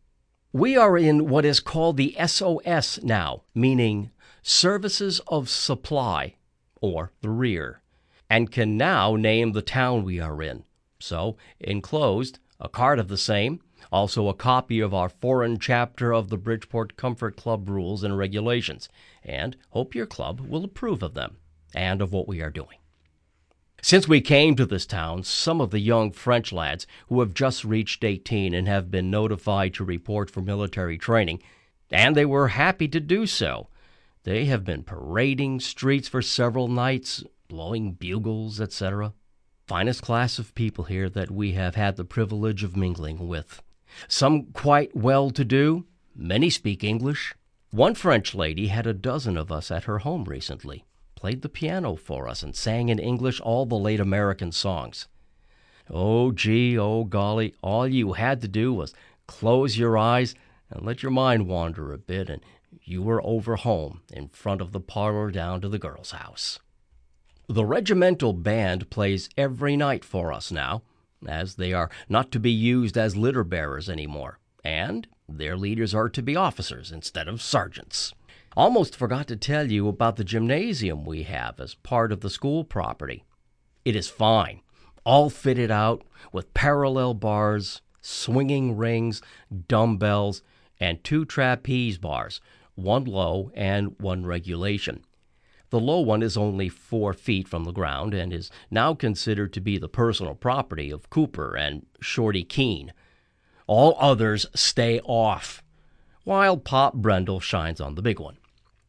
We are in what is called the S O S now, meaning Services of Supply, or the rear, and can now name the town we are in. So, enclosed, a card of the same, also a copy of our foreign chapter of the Bridgeport Comfort Club rules and regulations, and hope your club will approve of them and of what we are doing. Since we came to this town, some of the young French lads who have just reached eighteen and have been notified to report for military training, and they were happy to do so. They have been parading streets for several nights, blowing bugles, et cetera. Finest class of people here that we have had the privilege of mingling with. Some quite well-to-do, many speak English. One French lady had a dozen of us at her home recently, played the piano for us, and sang in English all the late American songs. Oh, gee, oh, golly, all you had to do was close your eyes and let your mind wander a bit, and you were over home in front of the parlor down to the girls' house. The regimental band plays every night for us now, as they are not to be used as litter bearers anymore, and their leaders are to be officers instead of sergeants. Almost forgot to tell you about the gymnasium we have as part of the school property. It is fine, all fitted out with parallel bars, swinging rings, dumbbells, and two trapeze bars, one low and one regulation. The low one is only four feet from the ground and is now considered to be the personal property of Cooper and Shorty Keene. All others stay off, while Pop Brendel shines on the big one.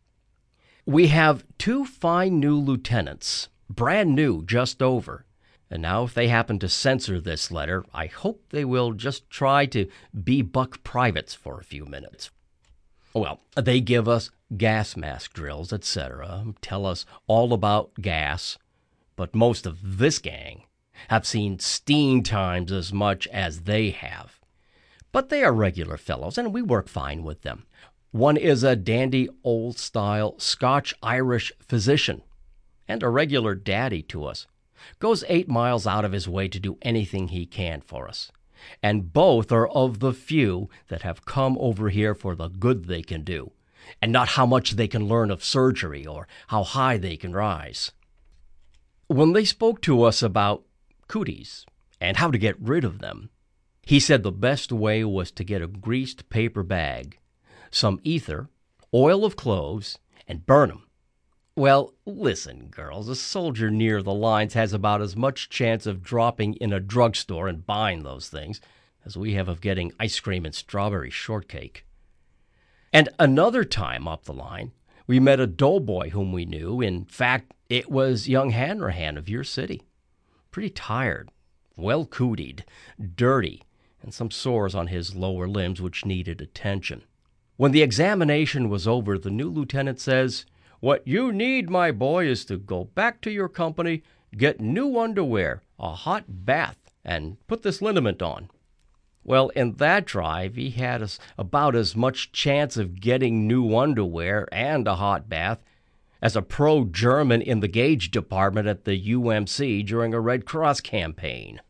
We have two fine new lieutenants, brand new, just over. And now if they happen to censor this letter, I hope they will just try to be buck privates for a few minutes. Well, they give us gas mask drills, et cetera, tell us all about gas, but most of this gang have seen steam times as much as they have. But they are regular fellows, and we work fine with them. One is a dandy old-style Scotch-Irish physician, and a regular daddy to us. Goes eight miles out of his way to do anything he can for us. And both are of the few that have come over here for the good they can do, and not how much they can learn of surgery or how high they can rise. When they spoke to us about cooties and how to get rid of them, he said the best way was to get a greased paper bag, some ether, oil of cloves, and burn 'em. Well, listen, girls, a soldier near the lines has about as much chance of dropping in a drugstore and buying those things as we have of getting ice cream and strawberry shortcake. And another time up the line, we met a doughboy whom we knew. In fact, it was young Hanrahan of your city. Pretty tired, well cootied, dirty, and some sores on his lower limbs which needed attention. When the examination was over, the new lieutenant says, "What you need, my boy, is to go back to your company, get new underwear, a hot bath, and put this liniment on." Well, in that drive, he had us about as much chance of getting new underwear and a hot bath as a pro-German in the gauge department at the U M C during a Red Cross campaign.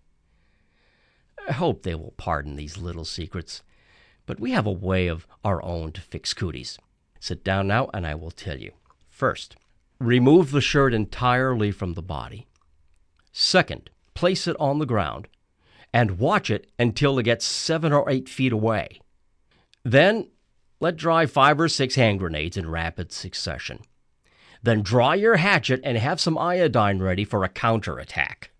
I hope they will pardon these little secrets, but we have a way of our own to fix cooties. Sit down now, and I will tell you. First, remove the shirt entirely from the body. Second, place it on the ground and watch it until it gets seven or eight feet away. Then, let dry five or six hand grenades in rapid succession. Then draw your hatchet and have some iodine ready for a counterattack.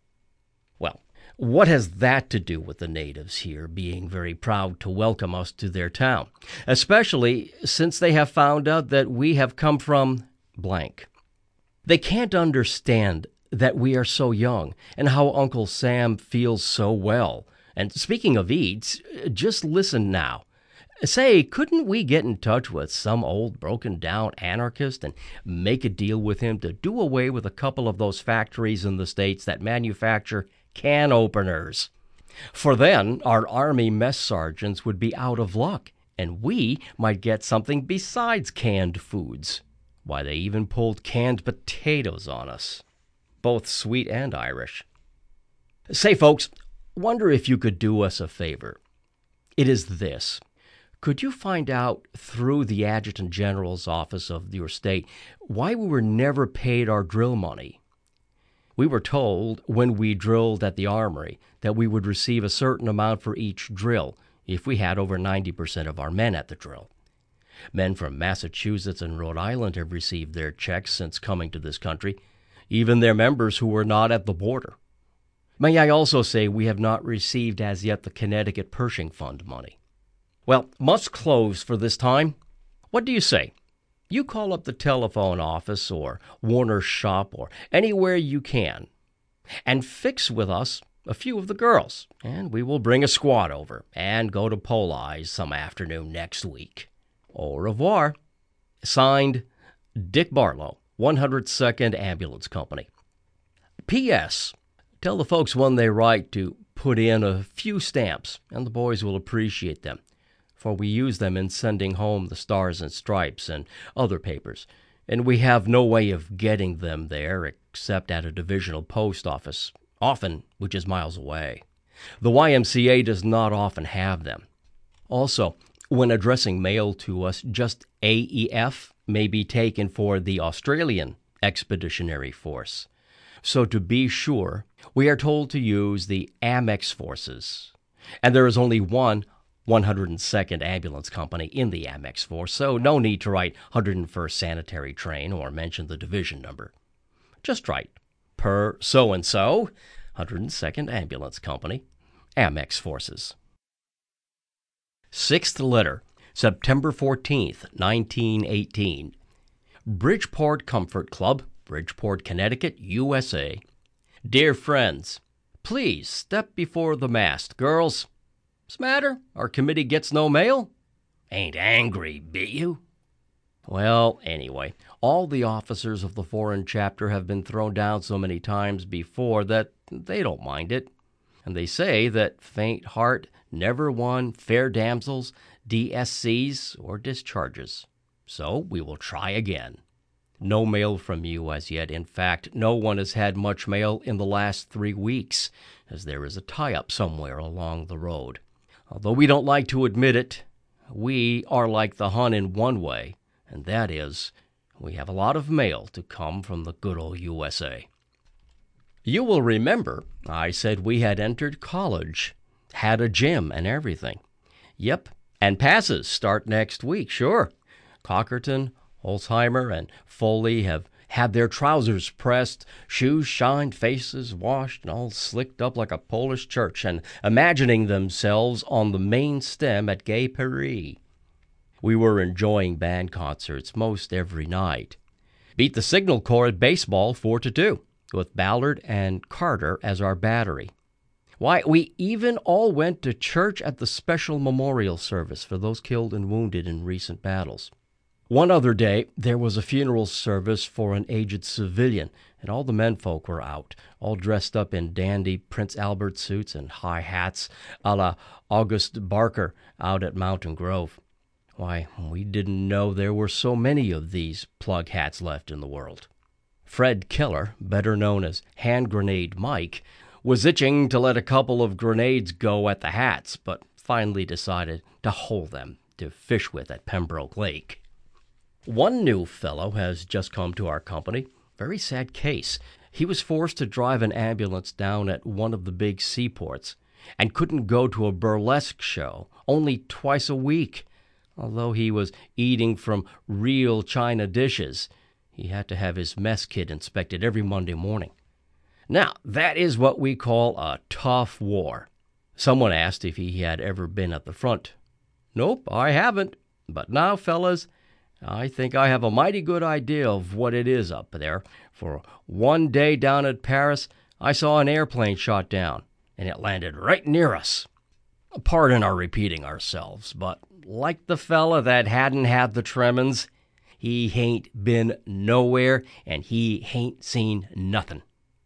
Well, what has that to do with the natives here being very proud to welcome us to their town, especially since they have found out that we have come from blank? They can't understand that we are so young and how Uncle Sam feels so well. And speaking of eats, just listen now. Say, couldn't we get in touch with some old broken-down anarchist and make a deal with him to do away with a couple of those factories in the States that manufacture can openers? For then, our Army mess sergeants would be out of luck, and we might get something besides canned foods. Why, they even pulled canned potatoes on us, both sweet and Irish. Say, folks, wonder if you could do us a favor. It is this. Could you find out through the Adjutant General's office of your state why we were never paid our drill money? We were told when we drilled at the armory that we would receive a certain amount for each drill if we had over ninety percent of our men at the drill. Men from Massachusetts and Rhode Island have received their checks since coming to this country, even their members who were not at the border. May I also say we have not received as yet the Connecticut Pershing Fund money. Well, must close for this time. What do you say? You call up the telephone office or Warner's shop or anywhere you can and fix with us a few of the girls, and we will bring a squad over and go to Poli's some afternoon next week. Au revoir. Signed, Dick Barlow, one hundred second Ambulance Company. P S. Tell the folks when they write to put in a few stamps, and the boys will appreciate them, for we use them in sending home the Stars and Stripes and other papers, and we have no way of getting them there except at a divisional post office, often which is miles away. The Y M C A does not often have them. Also, when addressing mail to us, just A E F may be taken for the Australian Expeditionary Force. So to be sure, we are told to use the Amex forces. And there is only one one hundred second Ambulance Company in the Amex Force, so no need to write one hundred first Sanitary Train or mention the division number. Just write, per so-and-so, one hundred second Ambulance Company, Amex Forces. Sixth letter, September fourteenth, nineteen eighteen. Bridgeport Comfort Club, Bridgeport, Connecticut, U S A. Dear friends, please step before the mast. Girls, what's the matter? Our committee gets no mail? Ain't angry, be you? Well, anyway, all the officers of the foreign chapter have been thrown down so many times before that they don't mind it. And they say that faint heart never won fair damsels, D S Cs, or discharges. So we will try again. No mail from you as yet. In fact, no one has had much mail in the last three weeks, as there is a tie-up somewhere along the road. Although we don't like to admit it, we are like the Hun in one way, and that is, we have a lot of mail to come from the good old U S A. You will remember I said we had entered college, had a gym and everything. Yep, and passes start next week, sure. Cockerton, Holzheimer, and Foley have had their trousers pressed, shoes shined, faces washed, and all slicked up like a Polish church, and imagining themselves on the main stem at Gay Paris. We were enjoying band concerts most every night. Beat the Signal Corps at baseball four to two, with Ballard and Carter as our battery. Why, we even all went to church at the special memorial service for those killed and wounded in recent battles. One other day, there was a funeral service for an aged civilian, and all the menfolk were out, all dressed up in dandy Prince Albert suits and high hats, a la August Barker out at Mountain Grove. Why, we didn't know there were so many of these plug hats left in the world. Fred Keller, better known as Hand Grenade Mike, was itching to let a couple of grenades go at the hats, but finally decided to hold them to fish with at Pembroke Lake. One new fellow has just come to our company. Very sad case. He was forced to drive an ambulance down at one of the big seaports and couldn't go to a burlesque show only twice a week. Although he was eating from real china dishes, he had to have his mess kit inspected every Monday morning. Now, that is what we call a tough war. Someone asked if he had ever been at the front. Nope, I haven't. But now, fellas, I think I have a mighty good idea of what it is up there. For one day down at Paris, I saw an airplane shot down, and it landed right near us. Pardon our repeating ourselves, but like the fella that hadn't had the tremens, he hain't been nowhere, and he hain't seen nothing.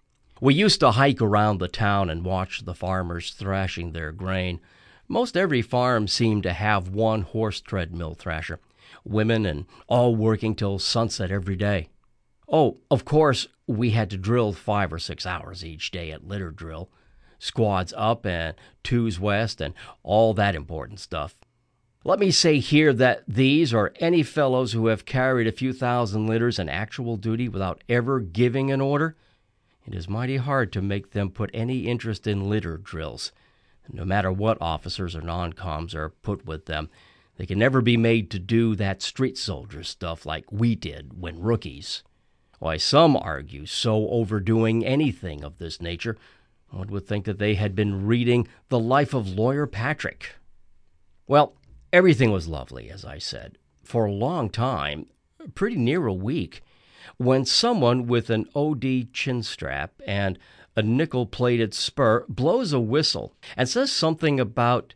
We used to hike around the town and watch the farmers thrashing their grain. Most every farm seemed to have one horse treadmill thrasher. Women and all working till sunset every day. Oh, of course, we had to drill five or six hours each day at litter drill, squads up and twos west, and all that important stuff. Let me say here that these or any fellows who have carried a few thousand litters in actual duty without ever giving an order, it is mighty hard to make them put any interest in litter drills. No matter what officers or non-coms are put with them, they can never be made to do that street soldier stuff like we did when rookies. Why, some argue so overdoing anything of this nature, one would think that they had been reading The Life of Lawyer Patrick. Well, everything was lovely, as I said, for a long time, pretty near a week, when someone with an O D chin strap and a nickel-plated spur blows a whistle and says something about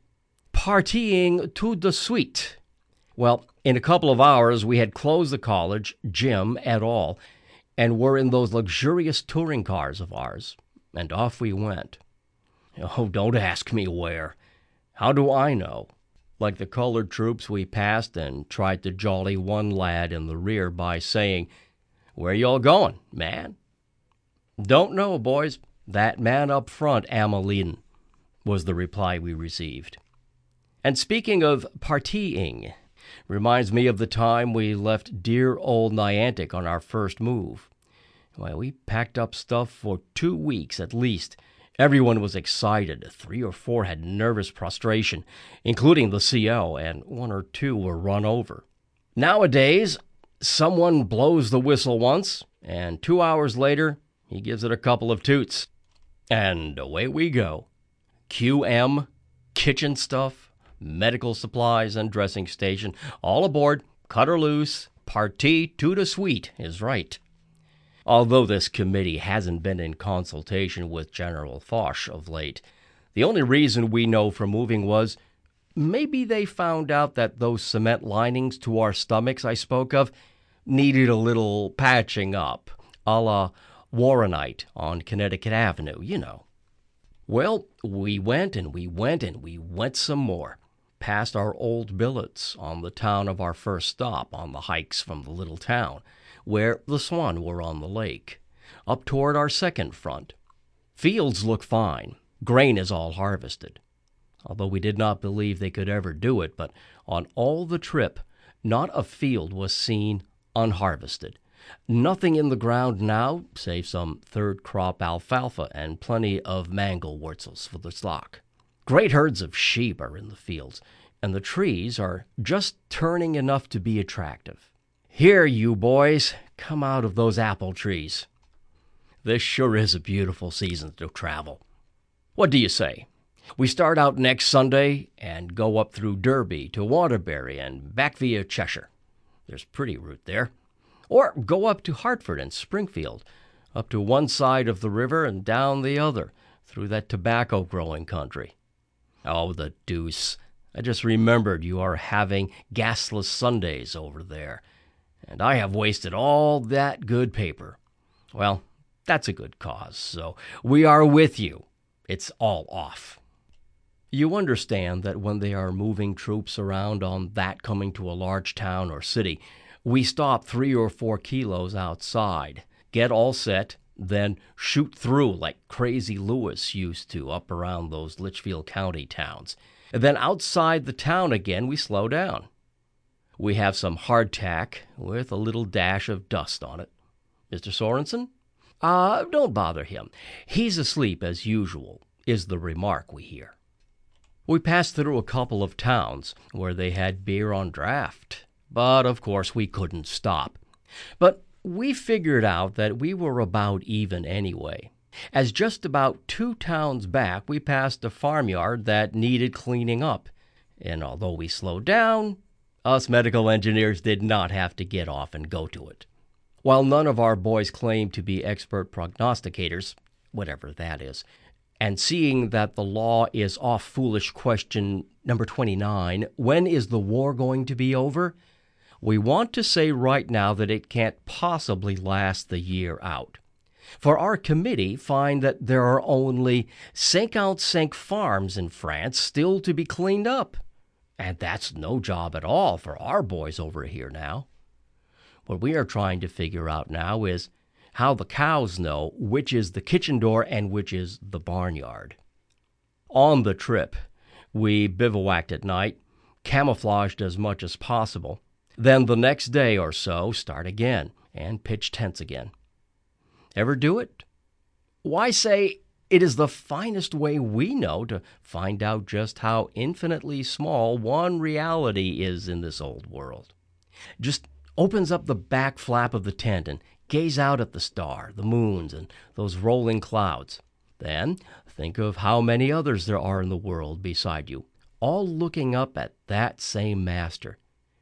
partying tout de suite. Well, in a couple of hours, we had closed the college, gym, et al., and were in those luxurious touring cars of ours, and off we went. Oh, don't ask me where. How do I know? Like the colored troops, we passed and tried to jolly one lad in the rear by saying, "Where y'all going, man?" "Don't know, boys. That man up front am a leadin'," was the reply we received. And speaking of partying, reminds me of the time we left dear old Niantic on our first move. Well, we packed up stuff for two weeks at least. Everyone was excited. Three or four had nervous prostration, including the C O, and one or two were run over. Nowadays, someone blows the whistle once, and two hours later, he gives it a couple of toots. And away we go. Q M, kitchen stuff, medical supplies, and dressing station, all aboard, cut her loose, party to the suite is right. Although this committee hasn't been in consultation with General Foch of late, the only reason we know for moving was maybe they found out that those cement linings to our stomachs I spoke of needed a little patching up, a la Warrenite on Connecticut Avenue, you know. Well, we went and we went and we went some more, past our old billets on the town of our first stop on the hikes from the little town, where the swan were on the lake, up toward our second front. Fields look fine. Grain is all harvested. Although we did not believe they could ever do it, but on all the trip, not a field was seen unharvested. Nothing in the ground now, save some third-crop alfalfa and plenty of mangel wurzels for the stock. Great herds of sheep are in the fields, and the trees are just turning enough to be attractive. Here, you boys, come out of those apple trees. This sure is a beautiful season to travel. What do you say? We start out next Sunday and go up through Derby to Waterbury and back via Cheshire. There's a pretty route there. Or go up to Hartford and Springfield, up to one side of the river and down the other, through that tobacco-growing country. Oh, the deuce. I just remembered you are having gasless Sundays over there. And I have wasted all that good paper. Well, that's a good cause, so we are with you. It's all off. You understand that when they are moving troops around on that coming to a large town or city, we stop three or four kilos outside, get all set, then shoot through like Crazy Lewis used to up around those Litchfield County towns. And then outside the town again, we slow down. We have some hardtack with a little dash of dust on it. Mister Sorensen? Uh, don't bother him. He's asleep as usual, is the remark we hear. We passed through a couple of towns where they had beer on draft, but of course we couldn't stop. But we figured out that we were about even anyway, as just about two towns back we passed a farmyard that needed cleaning up, and although we slowed down, us medical engineers did not have to get off and go to it. While none of our boys claimed to be expert prognosticators, whatever that is, and seeing that the law is off foolish question number twenty-nine, when is the war going to be over? We want to say right now that it can't possibly last the year out. For our committee find that there are only cinq farms in France still to be cleaned up. And that's no job at all for our boys over here now. What we are trying to figure out now is how the cows know which is the kitchen door and which is the barnyard. On the trip, we bivouacked at night, camouflaged as much as possible, then the next day or so start again and pitch tents again. Ever do it? Why say it is the finest way we know to find out just how infinitely small one reality is in this old world. Just opens up the back flap of the tent and gaze out at the star, the moons, and those rolling clouds. Then think of how many others there are in the world beside you, all looking up at that same master.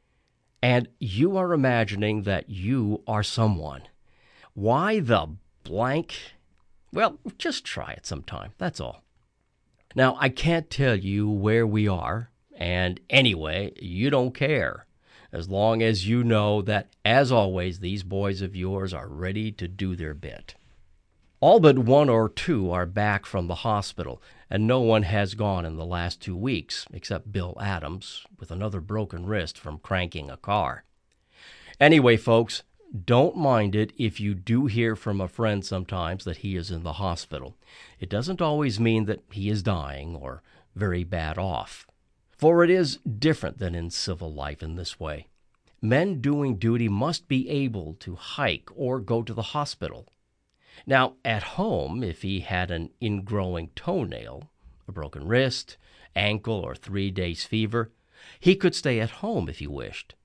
And you are imagining that you are someone. Why the blank? Well, just try it sometime, that's all. Now, I can't tell you where we are, and anyway, you don't care, as long as you know that, as always, these boys of yours are ready to do their bit. All but one or two are back from the hospital, and no one has gone in the last two weeks, except Bill Adams, with another broken wrist from cranking a car. Anyway, folks, don't mind it if you do hear from a friend sometimes that he is in the hospital. It doesn't always mean that he is dying or very bad off. For it is different than in civil life in this way. Men doing duty must be able to hike or go to the hospital. Now, at home, if he had an ingrowing toenail, a broken wrist, ankle, or three days' fever, he could stay at home if he wished.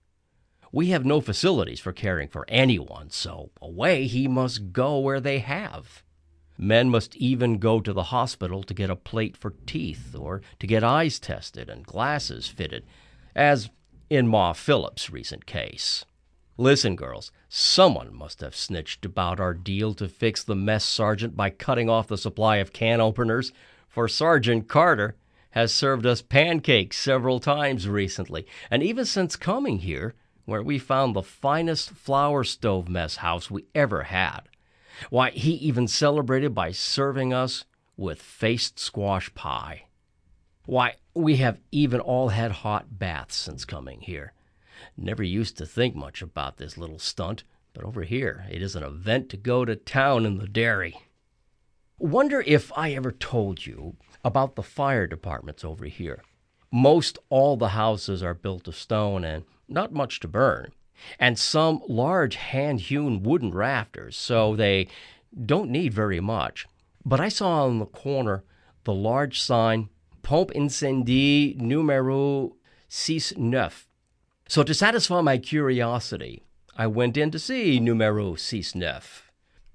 We have no facilities for caring for anyone, so away he must go where they have. Men must even go to the hospital to get a plate for teeth or to get eyes tested and glasses fitted, as in Ma Phillips' recent case. Listen, girls, someone must have snitched about our deal to fix the mess sergeant by cutting off the supply of can openers, for Sergeant Carter has served us pancakes several times recently, and even since coming here, where we found the finest flour stove mess house we ever had. Why, he even celebrated by serving us with faced squash pie. Why, we have even all had hot baths since coming here. Never used to think much about this little stunt, but over here it is an event to go to town in the dairy. Wonder if I ever told you about the fire departments over here. Most all the houses are built of stone and not much to burn, and some large hand-hewn wooden rafters, so they don't need very much. But I saw on the corner the large sign, Pompe Incendie numéro six neuf. So to satisfy my curiosity, I went in to see numéro six neuf.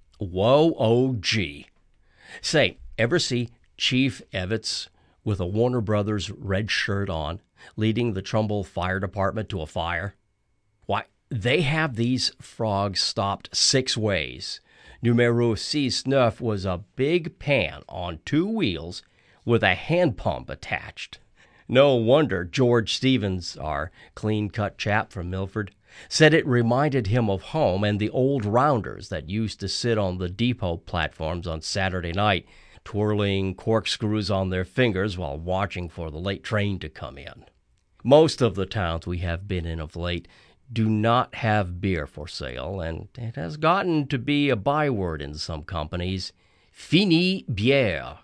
Whoa, oh gee. Say, ever see Chief Evans with a Warner Brothers red shirt on, leading the Trumbull Fire Department to a fire? Why, they have these frogs stopped six ways. Numéro six neuf was a big pan on two wheels with a hand pump attached. No wonder George Stevens, our clean-cut chap from Milford, said it reminded him of home and the old rounders that used to sit on the depot platforms on Saturday night, twirling corkscrews on their fingers while watching for the late train to come in. Most of the towns we have been in of late do not have beer for sale, and it has gotten to be a byword in some companies, fini bière.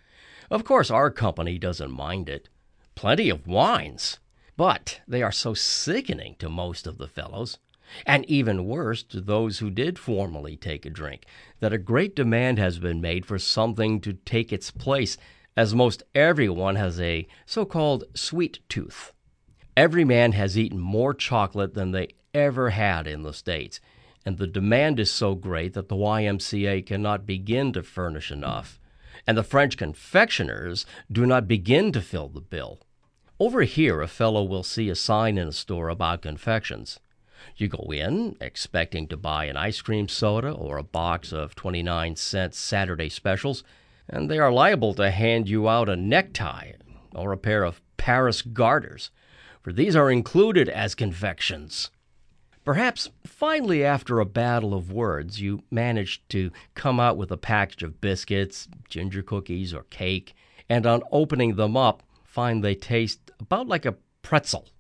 Of course, our company doesn't mind it. Plenty of wines, but they are so sickening to most of the fellows, and even worse to those who did formerly take a drink, that a great demand has been made for something to take its place, as most everyone has a so-called sweet tooth. Every man has eaten more chocolate than they ever had in the States, and the demand is so great that the Y M C A cannot begin to furnish enough, and the French confectioners do not begin to fill the bill. Over here, a fellow will see a sign in a store about confections. You go in, expecting to buy an ice cream soda or a box of twenty-nine cent Saturday specials, and they are liable to hand you out a necktie or a pair of Paris garters, for these are included as confections. Perhaps, finally, after a battle of words, you manage to come out with a package of biscuits, ginger cookies, or cake, and on opening them up, find they taste about like a pretzel,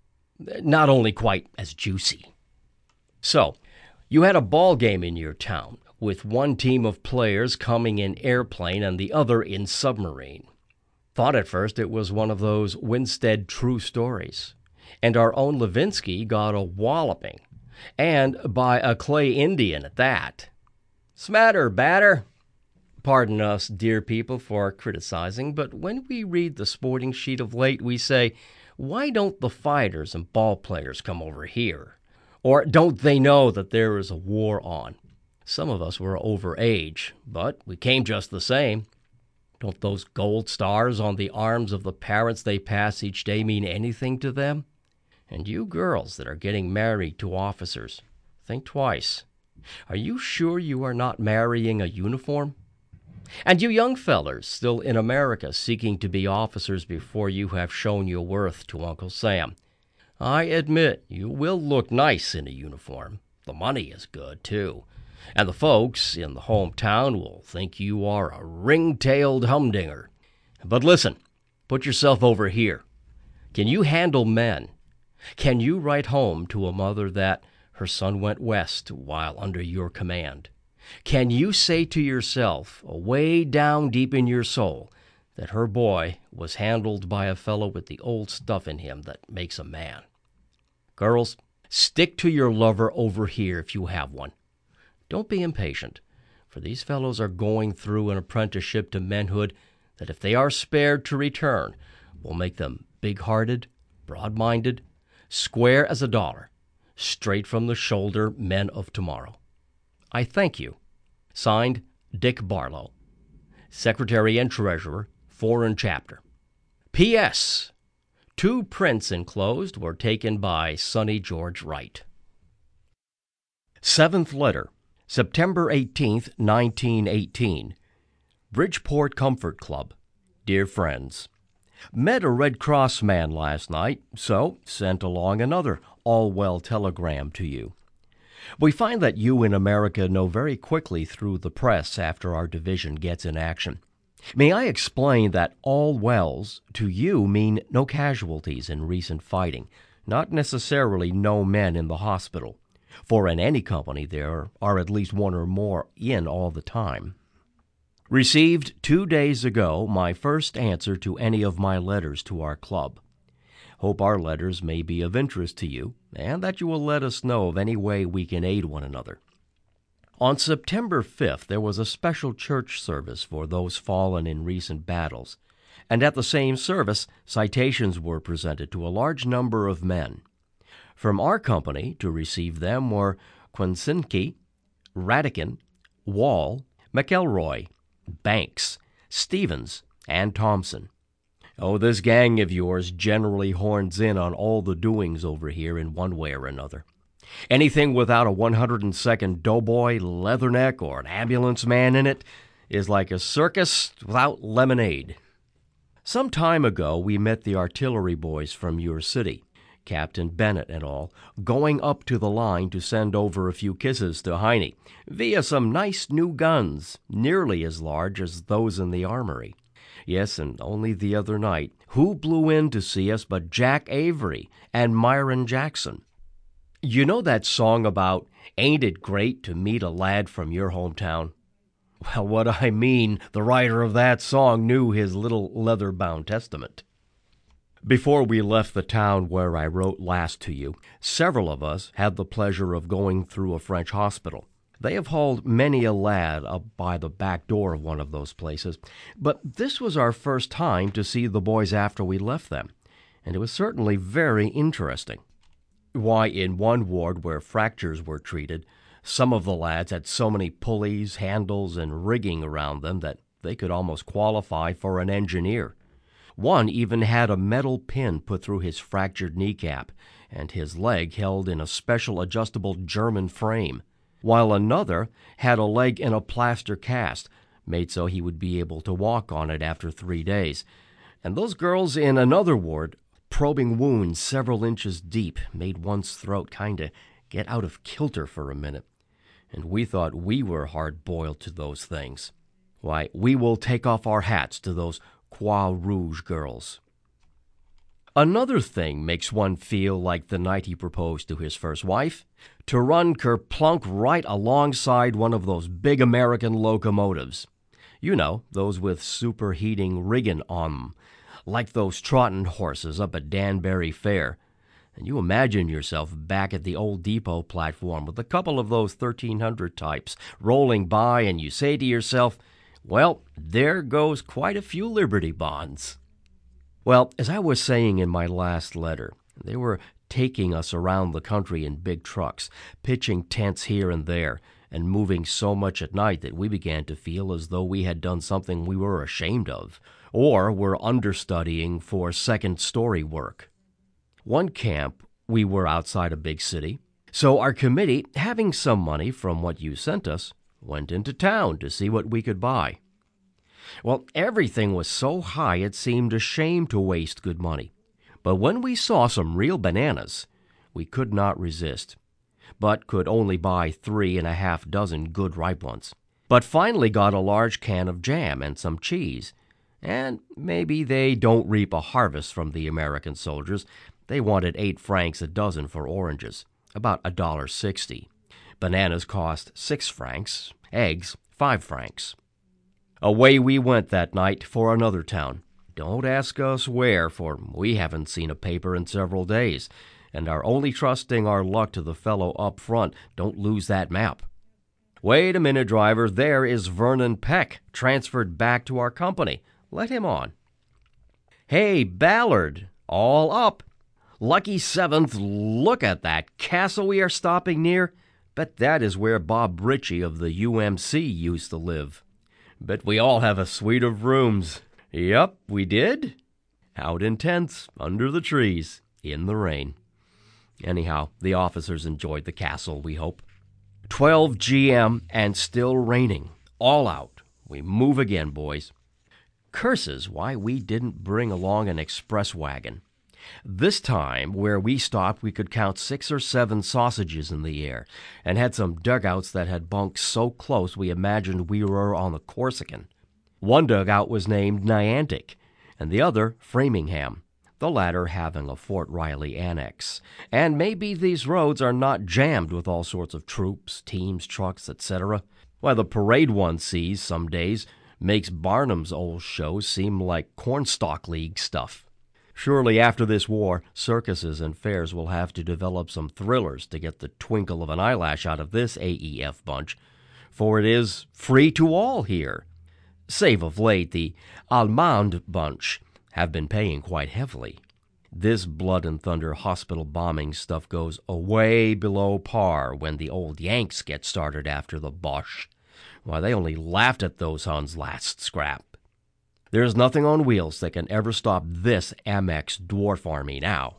not only quite as juicy. So, you had a ball game in your town, with one team of players coming in airplane and the other in submarine. Thought at first it was one of those Winstead true stories, and our own Levinsky got a walloping, and by a clay Indian at that. Smatter, batter. Pardon us, dear people, for criticizing, but when we read the sporting sheet of late, we say, why don't the fighters and ball players come over here? Or don't they know that there is a war on? Some of us were over age, but we came just the same. Don't those gold stars on the arms of the parents they pass each day mean anything to them? And you girls that are getting married to officers, think twice. Are you sure you are not marrying a uniform? And you young fellers still in America seeking to be officers before you have shown your worth to Uncle Sam. I admit you will look nice in a uniform. The money is good, too. And the folks in the hometown will think you are a ring-tailed humdinger. But listen, put yourself over here. Can you handle men? Can you write home to a mother that her son went west while under your command? Can you say to yourself, away down deep in your soul, that her boy was handled by a fellow with the old stuff in him that makes a man. Girls, stick to your lover over here if you have one. Don't be impatient, for these fellows are going through an apprenticeship to manhood that, if they are spared to return, will make them big-hearted, broad-minded, square as a dollar, straight from the shoulder men of tomorrow. I thank you. Signed, Dick Barlow, Secretary and Treasurer, Foreign Chapter. P S. Two prints enclosed were taken by Sonny George Wright. Seventh letter, September eighteenth, nineteen eighteen. Bridgeport Comfort Club. Dear friends, met a Red Cross man last night, so sent along another all-well telegram to you. We find that you in America know very quickly through the press after our division gets in action. May I explain that all wells to you mean no casualties in recent fighting, not necessarily no men in the hospital, for in any company there are at least one or more in all the time. Received two days ago my first answer to any of my letters to our club. Hope our letters may be of interest to you, and that you will let us know of any way we can aid one another. On September fifth, there was a special church service for those fallen in recent battles, and at the same service, citations were presented to a large number of men. From our company to receive them were Kwasniewski, Radican, Wall, McElroy, Banks, Stevens, and Thompson. Oh, this gang of yours generally horns in on all the doings over here in one way or another. Anything without a one hundred second doughboy, leatherneck, or an ambulance man in it is like a circus without lemonade. Some time ago we met the artillery boys from your city, Captain Bennett and all, going up to the line to send over a few kisses to Heine, via some nice new guns, nearly as large as those in the armory. Yes, and only the other night, who blew in to see us but Jack Avery and Myron Jackson? You know that song about, "Ain't it great to meet a lad from your hometown"? Well, what I mean, the writer of that song knew his little leather-bound testament. Before we left the town where I wrote last to you, several of us had the pleasure of going through a French hospital. They have hauled many a lad up by the back door of one of those places, but this was our first time to see the boys after we left them, and it was certainly very interesting. Why, in one ward where fractures were treated, some of the lads had so many pulleys, handles, and rigging around them that they could almost qualify for an engineer. One even had a metal pin put through his fractured kneecap, and his leg held in a special adjustable German frame, while another had a leg in a plaster cast, made so he would be able to walk on it after three days. And those girls in another ward, probing wounds several inches deep, made one's throat kind of get out of kilter for a minute. And we thought we were hard-boiled to those things. Why, we will take off our hats to those Croix Rouge girls. Another thing makes one feel like the night he proposed to his first wife, to run kerplunk right alongside one of those big American locomotives. You know, those with superheating rigging on them, like those trotting horses up at Danbury Fair. And you imagine yourself back at the old depot platform with a couple of those thirteen hundred types rolling by, and you say to yourself, well, there goes quite a few Liberty Bonds. Well, as I was saying in my last letter, they were taking us around the country in big trucks, pitching tents here and there, and moving so much at night that we began to feel as though we had done something we were ashamed of, or were understudying for second-story work. One camp, we were outside a big city, so our committee, having some money from what you sent us, went into town to see what we could buy. Well, everything was so high it seemed a shame to waste good money. But when we saw some real bananas, we could not resist, but could only buy three and a half dozen good ripe ones. But finally got a large can of jam and some cheese. And maybe they don't reap a harvest from the American soldiers. They wanted eight francs a dozen for oranges, about a dollar sixty. Bananas cost six francs, eggs five francs. Away we went that night for another town. Don't ask us where, for we haven't seen a paper in several days, and are only trusting our luck to the fellow up front. Don't lose that map. Wait a minute, driver. There is Vernon Peck, transferred back to our company. Let him on. Hey, Ballard, all up. Lucky seventh, look at that castle we are stopping near. Bet that is where Bob Ritchie of the U M C used to live. Bet we all have a suite of rooms. Yup, we did. Out in tents, under the trees, in the rain. Anyhow, the officers enjoyed the castle, we hope. twelve G M and still raining. All out. We move again, boys. Curses why we didn't bring along an express wagon. This time, where we stopped, we could count six or seven sausages in the air, and had some dugouts that had bunks so close we imagined we were on the Corsican. One dugout was named Niantic, and the other Framingham, the latter having a Fort Riley annex. And maybe these roads are not jammed with all sorts of troops, teams, trucks, et cetera. Why, the parade one sees some days makes Barnum's old shows seem like cornstalk league stuff. Surely after this war, circuses and fairs will have to develop some thrillers to get the twinkle of an eyelash out of this A E F bunch, for it is free to all here. Save of late, the Allemande bunch have been paying quite heavily. This blood and thunder hospital bombing stuff goes away below par when the old Yanks get started after the Boche. Why, they only laughed at those Huns last scrap. There's nothing on wheels that can ever stop this Amex dwarf army now.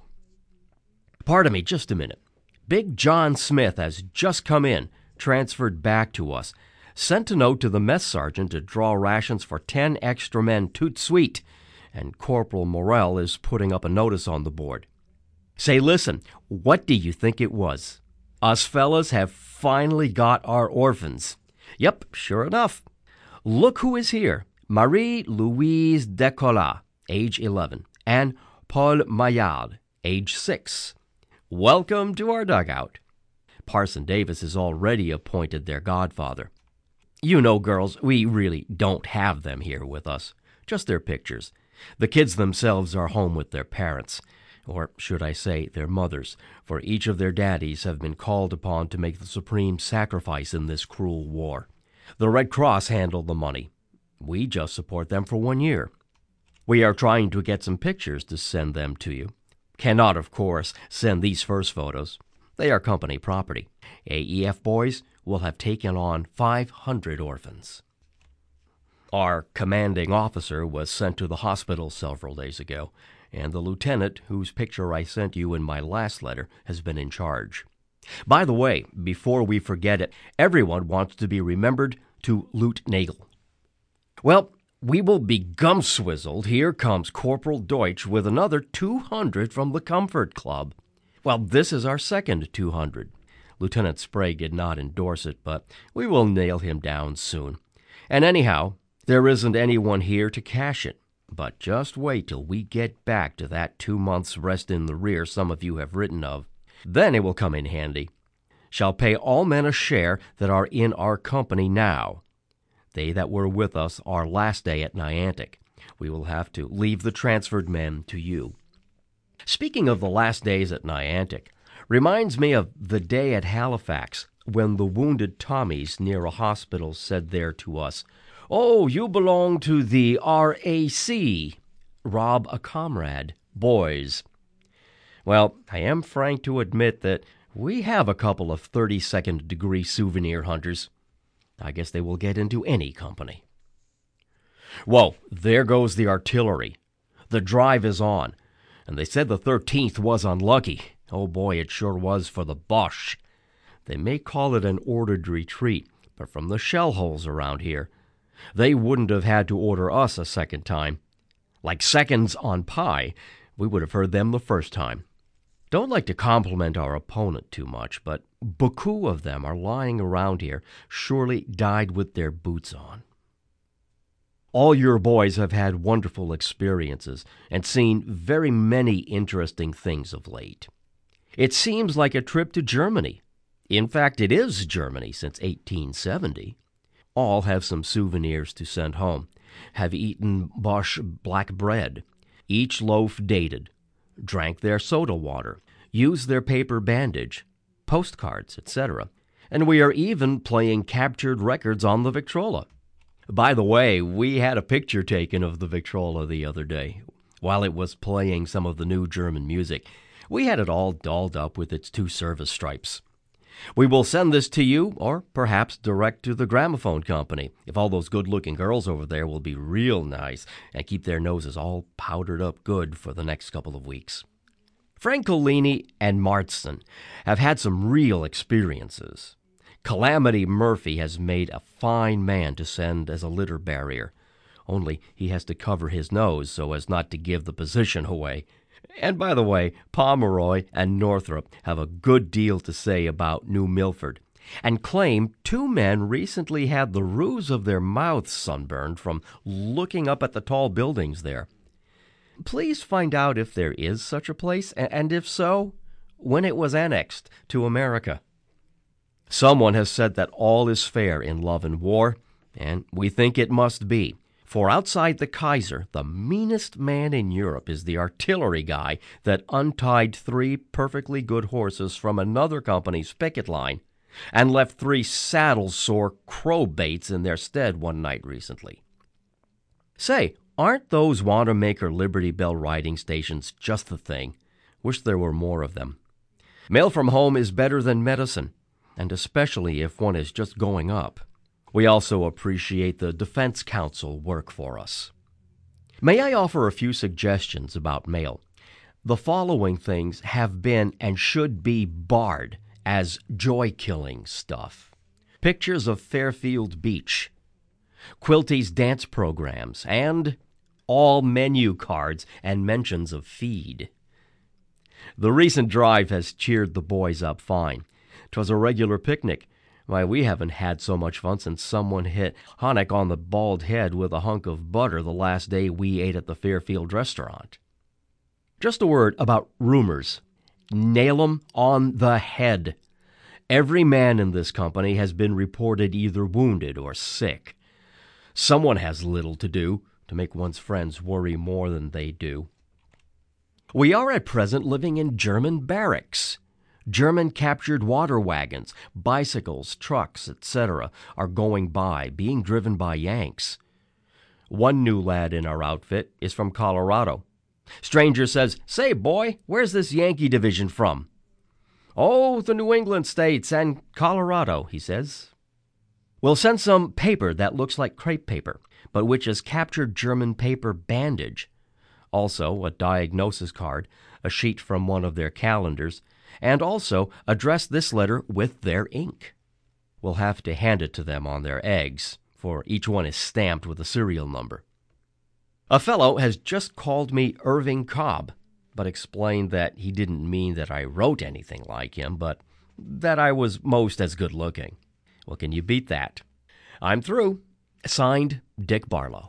Pardon me just a minute. Big John Smith has just come in, transferred back to us, sent a note to the mess sergeant to draw rations for ten extra men tout suite, and Corporal Morell is putting up a notice on the board. Say, listen, what do you think it was? Us fellas have finally got our orphans. Yep, sure enough. Look who is here. Marie-Louise Decola, age eleven, and Paul Maillard, age six. Welcome to our dugout. Parson Davis is already appointed their godfather. You know, girls, we really don't have them here with us, just their pictures. The kids themselves are home with their parents, or should I say their mothers, for each of their daddies have been called upon to make the supreme sacrifice in this cruel war. The Red Cross handled the money. We just support them for one year. We are trying to get some pictures to send them to you. Cannot, of course, send these first photos. They are company property. A E F boys will have taken on five hundred orphans. Our commanding officer was sent to the hospital several days ago, and the lieutenant, whose picture I sent you in my last letter, has been in charge. By the way, before we forget it, everyone wants to be remembered to loot Nagel. Well, we will be gum-swizzled. Here comes Corporal Deutsch with another two hundred from the Comfort Club. Well, this is our second two hundred. Lieutenant Sprague did not endorse it, but we will nail him down soon. And anyhow, there isn't anyone here to cash it. But just wait till we get back to that two months rest in the rear some of you have written of. Then it will come in handy. Shall pay all men a share that are in our company now. They that were with us our last day at Niantic. We will have to leave the transferred men to you. Speaking of the last days at Niantic, reminds me of the day at Halifax when the wounded Tommies near a hospital said there to us, "Oh, you belong to the R A C. Rob a comrade, boys." Well, I am frank to admit that we have a couple of thirty-second degree souvenir hunters. I guess they will get into any company. Whoa, there goes the artillery. The drive is on, and they said the thirteenth was unlucky. Oh boy, it sure was for the Boche. They may call it an ordered retreat, but from the shell holes around here, they wouldn't have had to order us a second time. Like seconds on pie, we would have heard them the first time. Don't like to compliment our opponent too much, but beaucoup of them are lying around here, surely died with their boots on. All your boys have had wonderful experiences and seen very many interesting things of late. It seems like a trip to Germany. In fact, it is Germany since eighteen seventy. All have some souvenirs to send home, have eaten Bosch black bread, each loaf dated, drank their soda water, used their paper bandage, postcards, et cetera. And we are even playing captured records on the Victrola. By the way, we had a picture taken of the Victrola the other day while it was playing some of the new German music. We had it all dolled up with its two service stripes. We will send this to you, or perhaps direct to the gramophone company, if all those good-looking girls over there will be real nice and keep their noses all powdered up good for the next couple of weeks. Francolini and Marston have had some real experiences. Calamity Murphy has made a fine man to send as a litter barrier, only he has to cover his nose so as not to give the position away. And by the way, Pomeroy and Northrop have a good deal to say about New Milford, and claim two men recently had the roofs of their mouths sunburned from looking up at the tall buildings there. Please find out if there is such a place, and if so, when it was annexed to America. Someone has said that all is fair in love and war, and we think it must be. For outside the Kaiser, the meanest man in Europe is the artillery guy that untied three perfectly good horses from another company's picket line and left three saddle-sore crowbaits in their stead one night recently. Say, aren't those Wanamaker Liberty Bell riding stations just the thing? Wish there were more of them. Mail from home is better than medicine, and especially if one is just going up. We also appreciate the Defense Council work for us. May I offer a few suggestions about mail? The following things have been and should be barred as joy-killing stuff. Pictures of Fairfield Beach, Quilty's dance programs, and all menu cards and mentions of feed. The recent drive has cheered the boys up fine. 'Twas a regular picnic. Why, we haven't had so much fun since someone hit Honeck on the bald head with a hunk of butter the last day we ate at the Fairfield restaurant. Just a word about rumors. Nail 'em on the head. Every man in this company has been reported either wounded or sick. Someone has little to do to make one's friends worry more than they do. We are at present living in German barracks. German-captured water wagons, bicycles, trucks, et cetera are going by, being driven by Yanks. One new lad in our outfit is from Colorado. Stranger says, "Say, boy, where's this Yankee division from?" "Oh, the New England states and Colorado," he says. We'll send some paper that looks like crepe paper, but which is captured German paper bandage. Also, a diagnosis card, a sheet from one of their calendars, and also address this letter with their ink. We'll have to hand it to them on their eggs, for each one is stamped with a serial number. A fellow has just called me Irving Cobb, but explained that he didn't mean that I wrote anything like him, but that I was most as good-looking. Well, can you beat that? I'm through. Signed, Dick Barlow.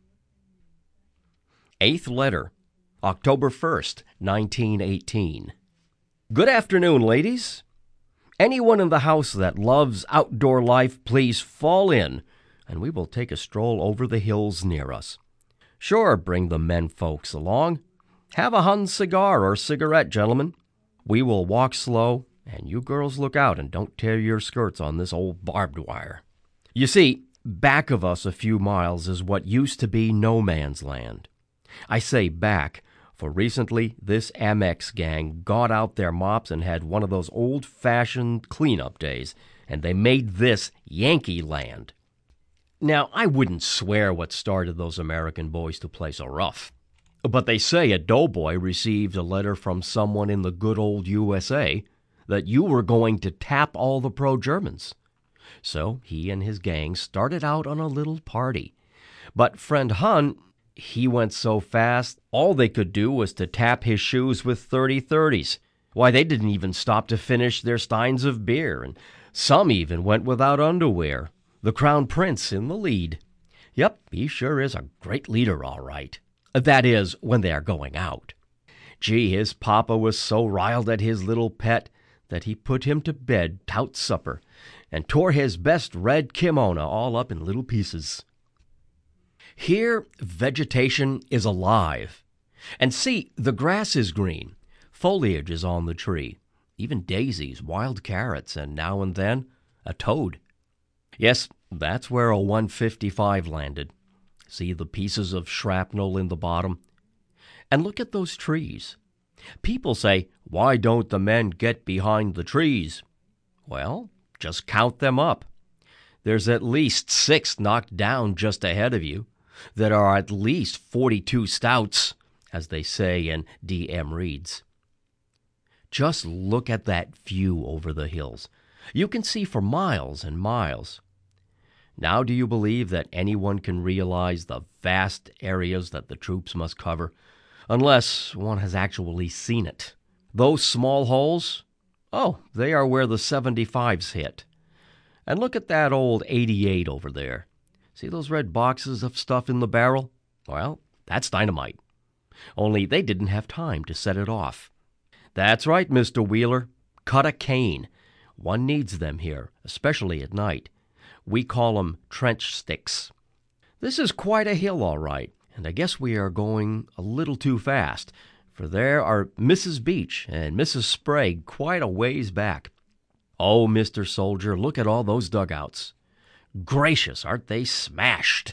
Eighth letter, October first, nineteen eighteen. Good afternoon, ladies. Anyone in the house that loves outdoor life, please fall in, and we will take a stroll over the hills near us. Sure, bring the men folks along. Have a Hun cigar or cigarette, gentlemen. We will walk slow, and you girls look out and don't tear your skirts on this old barbed wire. You see, back of us a few miles is what used to be no man's land. I say back, for recently this Amex gang got out their mops and had one of those old-fashioned cleanup days, and they made this Yankee land. Now, I wouldn't swear what started those American boys to play so rough, but they say a doughboy received a letter from someone in the good old U S A that you were going to tap all the pro-Germans. So he and his gang started out on a little party. But friend Hun, he went so fast, all they could do was to tap his shoes with thirty thirties. Why, they didn't even stop to finish their steins of beer, and some even went without underwear. The Crown Prince in the lead. Yep, he sure is a great leader, all right. That is, when they are going out. Gee, his papa was so riled at his little pet that he put him to bed tout supper and tore his best red kimono all up in little pieces. Here, vegetation is alive. And see, the grass is green. Foliage is on the tree. Even daisies, wild carrots, and now and then a toad. Yes, that's where a one fifty-five landed. See the pieces of shrapnel in the bottom? And look at those trees. People say, why don't the men get behind the trees? Well, just count them up. There's at least six knocked down just ahead of you. There are at least forty-two stouts, as they say in D M Reed's. Just look at that view over the hills. You can see for miles and miles. Now do you believe that anyone can realize the vast areas that the troops must cover, unless one has actually seen it? Those small holes? Oh, they are where the seventy-fives hit. And look at that old eighty-eight over there. See those red boxes of stuff in the barrel? Well, that's dynamite. Only they didn't have time to set it off. That's right, Mister Wheeler. Cut a cane. One needs them here, especially at night. We call 'em trench sticks. This is quite a hill, all right, and I guess we are going a little too fast, for there are Missus Beach and Missus Sprague quite a ways back. Oh, Mister Soldier, look at all those dugouts. Gracious, aren't they smashed?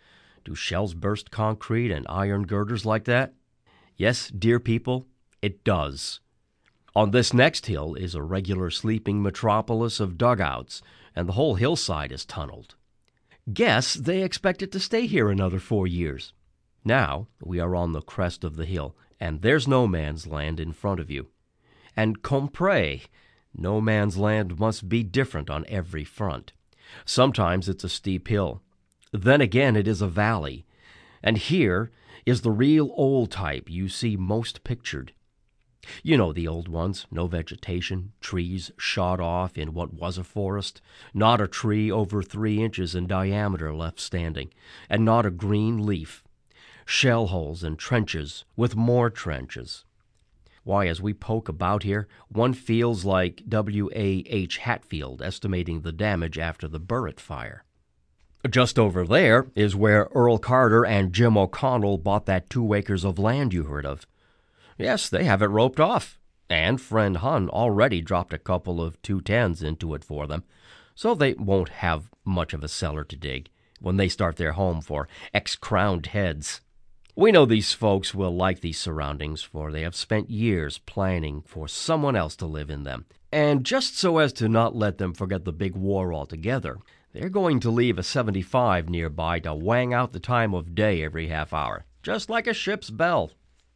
Do shells burst concrete and iron girders like that? Yes, dear people, it does. On this next hill is a regular sleeping metropolis of dugouts, and the whole hillside is tunneled. Guess they expect it to stay here another four years. Now we are on the crest of the hill, and there's no man's land in front of you. And compre, no man's land must be different on every front. Sometimes it's a steep hill. Then again it is a valley. And here is the real old type you see most pictured. You know the old ones, no vegetation, trees shot off in what was a forest, not a tree over three inches in diameter left standing, and not a green leaf. Shell holes and trenches with more trenches. Why, as we poke about here, one feels like W A H Hatfield estimating the damage after the Burritt fire. Just over there is where Earl Carter and Jim O'Connell bought that two acres of land you heard of. Yes, they have it roped off, and friend Hun already dropped a couple of two tens into it for them, so they won't have much of a cellar to dig when they start their home for ex-crowned heads. We know these folks will like these surroundings, for they have spent years planning for someone else to live in them. And just so as to not let them forget the big war altogether, they're going to leave a seventy-five nearby to wang out the time of day every half hour, just like a ship's bell.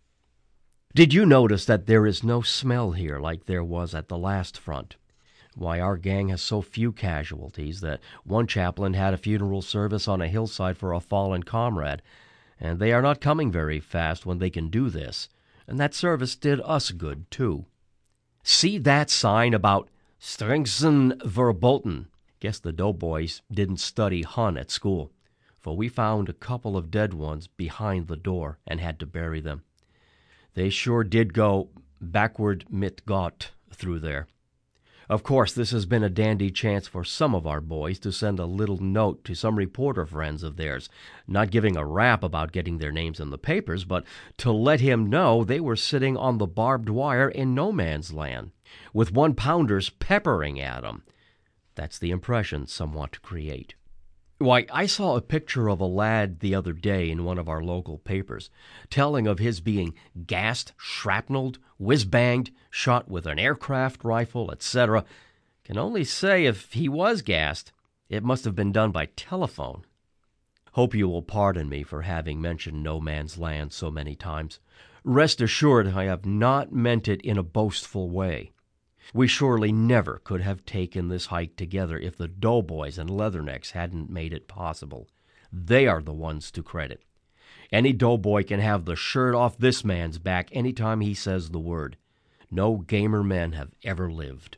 Did you notice that there is no smell here like there was at the last front? Why, our gang has so few casualties that one chaplain had a funeral service on a hillside for a fallen comrade, and they are not coming very fast when they can do this, and that service did us good, too. See that sign about Strengsen Verboten? Guess the doughboys didn't study Hun at school, for we found a couple of dead ones behind the door and had to bury them. They sure did go backward mit Gott through there. Of course, this has been a dandy chance for some of our boys to send a little note to some reporter friends of theirs, not giving a rap about getting their names in the papers, but to let him know they were sitting on the barbed wire in no man's land, with one-pounders peppering at 'em. That's the impression some want to create. Why, I saw a picture of a lad the other day in one of our local papers, telling of his being gassed, shrapnelled, whiz-banged, shot with an aircraft rifle, et cetera. Can only say if he was gassed, it must have been done by telephone. Hope you will pardon me for having mentioned no man's land so many times. Rest assured I have not meant it in a boastful way. We surely never could have taken this hike together if the doughboys and leathernecks hadn't made it possible. They are the ones to credit. Any doughboy can have the shirt off this man's back any time he says the word. No gamer men have ever lived.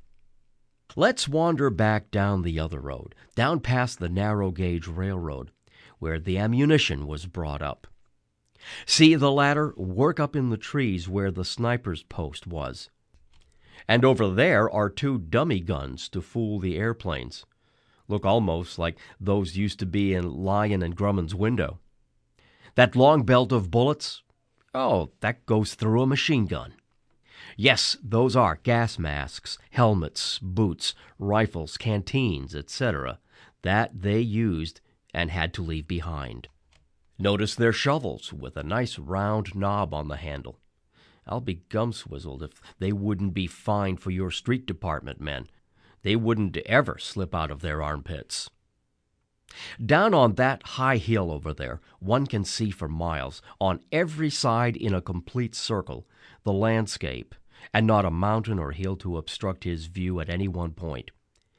Let's wander back down the other road, down past the narrow-gauge railroad, where the ammunition was brought up. See the ladder work up in the trees where the sniper's post was. And over there are two dummy guns to fool the airplanes. Look almost like those used to be in Lyon and Grumman's window. That long belt of bullets? Oh, that goes through a machine gun. Yes, those are gas masks, helmets, boots, rifles, canteens, et cetera that they used and had to leave behind. Notice their shovels with a nice round knob on the handle. I'll be gum-swizzled if they wouldn't be fine for your street department men. They wouldn't ever slip out of their armpits. Down on that high hill over there, one can see for miles, on every side in a complete circle, the landscape, and not a mountain or hill to obstruct his view at any one point.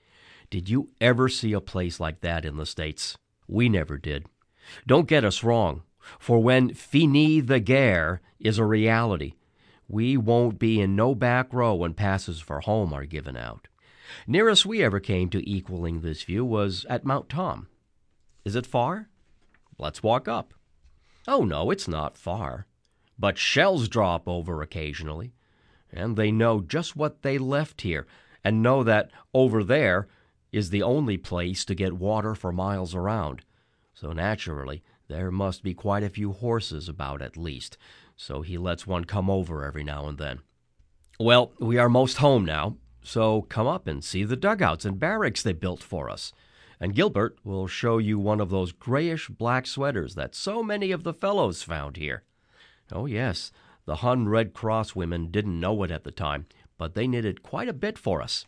Did you ever see a place like that in the States? We never did. Don't get us wrong, for when fini the guerre is a reality, we won't be in no back row when passes for home are given out. Nearest we ever came to equaling this view was at Mount Tom. Is it far? Let's walk up. Oh, no, it's not far. But shells drop over occasionally, and they know just what they left here, and know that over there is the only place to get water for miles around. So naturally, there must be quite a few horses about at least, so he lets one come over every now and then. Well, we are most home now, so come up and see the dugouts and barracks they built for us. And Gilbert will show you one of those grayish-black sweaters that so many of the fellows found here. Oh, yes, the Hun Red Cross women didn't know it at the time, but they knitted quite a bit for us.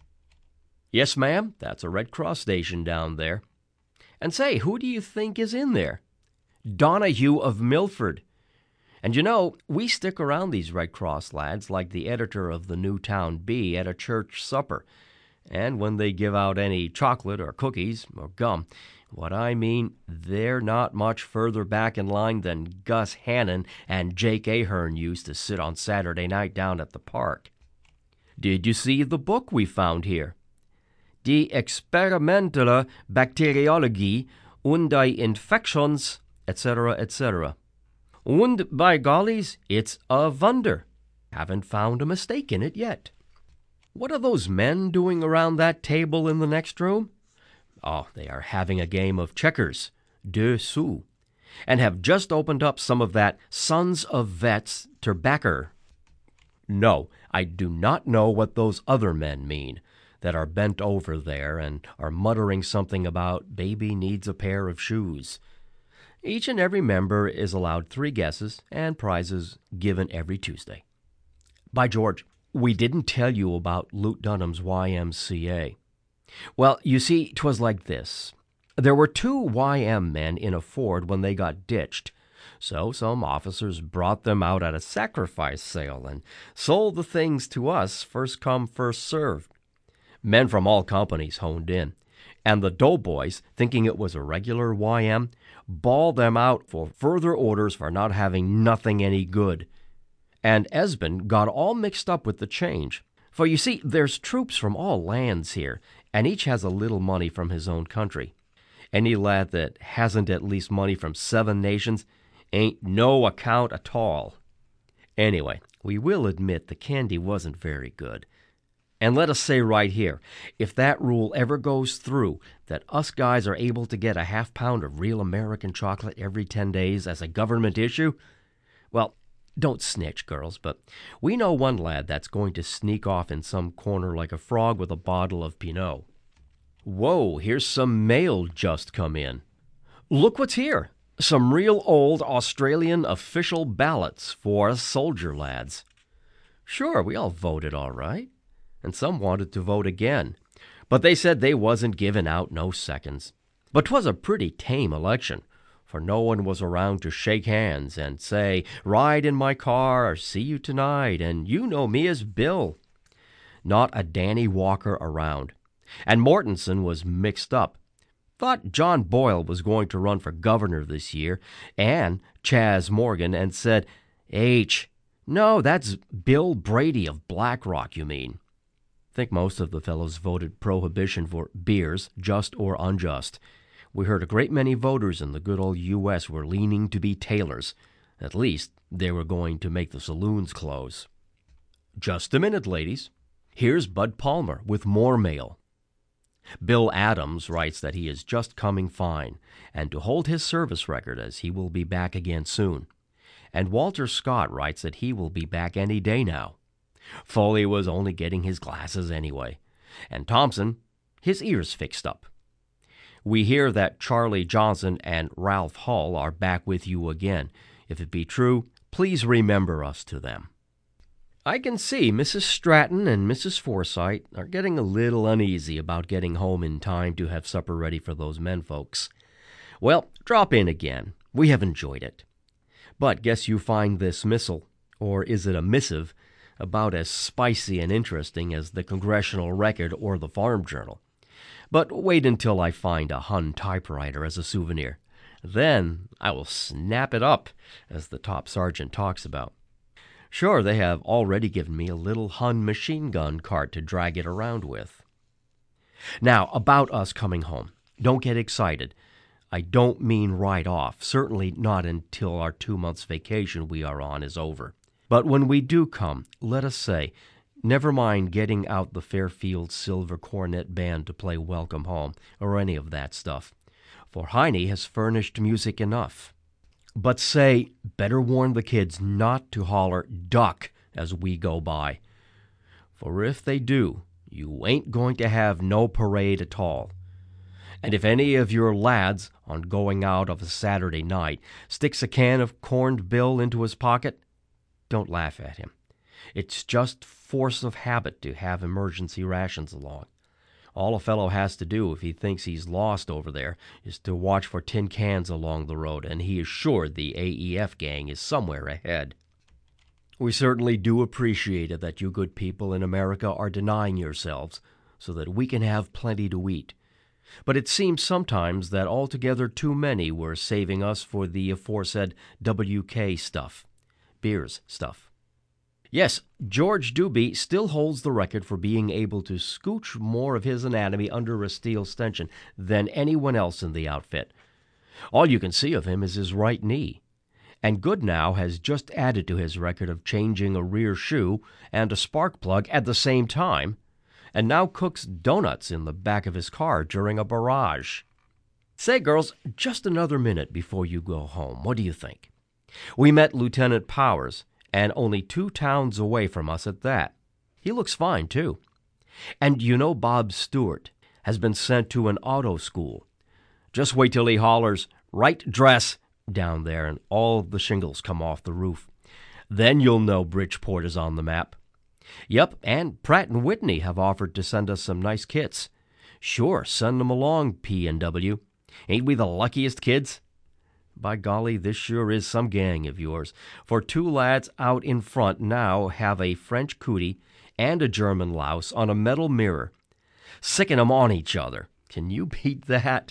Yes, ma'am, that's a Red Cross station down there. And say, who do you think is in there? Donahue of Milford. And you know, we stick around these Red Cross lads like the editor of the Newtown Bee at a church supper. And when they give out any chocolate or cookies or gum, what I mean, they're not much further back in line than Gus Hannon and Jake Ahern used to sit on Saturday night down at the park. Did you see the book we found here? Die experimentelle Bakteriologie und die Infektions, et cetera, et cetera. Und by gollies, it's a wonder. Haven't found a mistake in it yet. What are those men doing around that table in the next room? Oh, they are having a game of checkers, deux sous, and have just opened up some of that Sons of Vets tobacco. No, I do not know what those other men mean that are bent over there and are muttering something about baby needs a pair of shoes. Each and every member is allowed three guesses and prizes given every Tuesday. By George, we didn't tell you about Lute Dunham's Y M C A. Well, you see, 'twas like this. There were two Y M men in a Ford when they got ditched, so some officers brought them out at a sacrifice sale and sold the things to us first come, first served. Men from all companies honed in, and the doughboys, thinking it was a regular Y M, bawled them out for further orders for not having nothing any good. And Esben got all mixed up with the change. For you see, there's troops from all lands here, and each has a little money from his own country. Any lad that hasn't at least money from seven nations ain't no account at all. Anyway, we will admit the candy wasn't very good. And let us say right here, if that rule ever goes through, that us guys are able to get a half pound of real American chocolate every ten days as a government issue, well, don't snitch, girls, but we know one lad that's going to sneak off in some corner like a frog with a bottle of Pinot. Whoa, here's some mail just come in. Look what's here. Some real old Australian official ballots for us soldier lads. Sure, we all voted all right, and some wanted to vote again, but they said they wasn't giving out no seconds. But 'twas a pretty tame election, for no one was around to shake hands and say, "Ride in my car," or "See you tonight," and "You know me as Bill." Not a Danny Walker around. And Mortensen was mixed up. Thought John Boyle was going to run for governor this year, and Chas Morgan, and said, H, no, that's Bill Brady of BlackRock, you mean. Think most of the fellows voted prohibition for beers, just or unjust. We heard a great many voters in the good old U S were leaning to be tailors. At least, they were going to make the saloons close. Just a minute, ladies. Here's Bud Palmer with more mail. Bill Adams writes that he is just coming fine, and to hold his service record as he will be back again soon. And Walter Scott writes that he will be back any day now. Foley was only getting his glasses anyway. And Thompson, his ears fixed up. We hear that Charlie Johnson and Ralph Hull are back with you again. If it be true, please remember us to them. I can see Missus Stratton and Missus Forsythe are getting a little uneasy about getting home in time to have supper ready for those men folks. Well, drop in again. We have enjoyed it. But guess you find this missile, or is it a missive, about as spicy and interesting as the Congressional Record or the Farm Journal. But wait until I find a Hun typewriter as a souvenir. Then I will snap it up, as the top sergeant talks about. Sure, they have already given me a little Hun machine gun cart to drag it around with. Now, about us coming home. Don't get excited. I don't mean right off, certainly not until our two months' vacation we are on is over. But when we do come, let us say, never mind getting out the Fairfield Silver Cornet Band to play Welcome Home, or any of that stuff, for Heine has furnished music enough. But say, better warn the kids not to holler duck as we go by. For if they do, you ain't going to have no parade at all. And if any of your lads, on going out of a Saturday night, sticks a can of corned bill into his pocket, don't laugh at him. It's just force of habit to have emergency rations along. All a fellow has to do if he thinks he's lost over there is to watch for tin cans along the road, and he is sure the A E F gang is somewhere ahead. We certainly do appreciate it that you good people in America are denying yourselves so that we can have plenty to eat. But it seems sometimes that altogether too many were saving us for the aforesaid W K stuff, Beers stuff. Yes, George Doobie still holds the record for being able to scooch more of his anatomy under a steel stanchion than anyone else in the outfit. All you can see of him is his right knee. And Goodnow has just added to his record of changing a rear shoe and a spark plug at the same time, and now cooks donuts in the back of his car during a barrage. Say, girls, just another minute before you go home. What do you think? We met Lieutenant Powers, and only two towns away from us at that. He looks fine, too. And you know Bob Stewart has been sent to an auto school. Just wait till he hollers, "Right dress," down there, and all the shingles come off the roof. Then you'll know Bridgeport is on the map. Yep, and Pratt and Whitney have offered to send us some nice kits. Sure, send them along, P and W. Ain't we the luckiest kids? By golly, this sure is some gang of yours, for two lads out in front now have a French cootie and a German louse on a metal mirror, sicking 'em on each other. Can you beat that?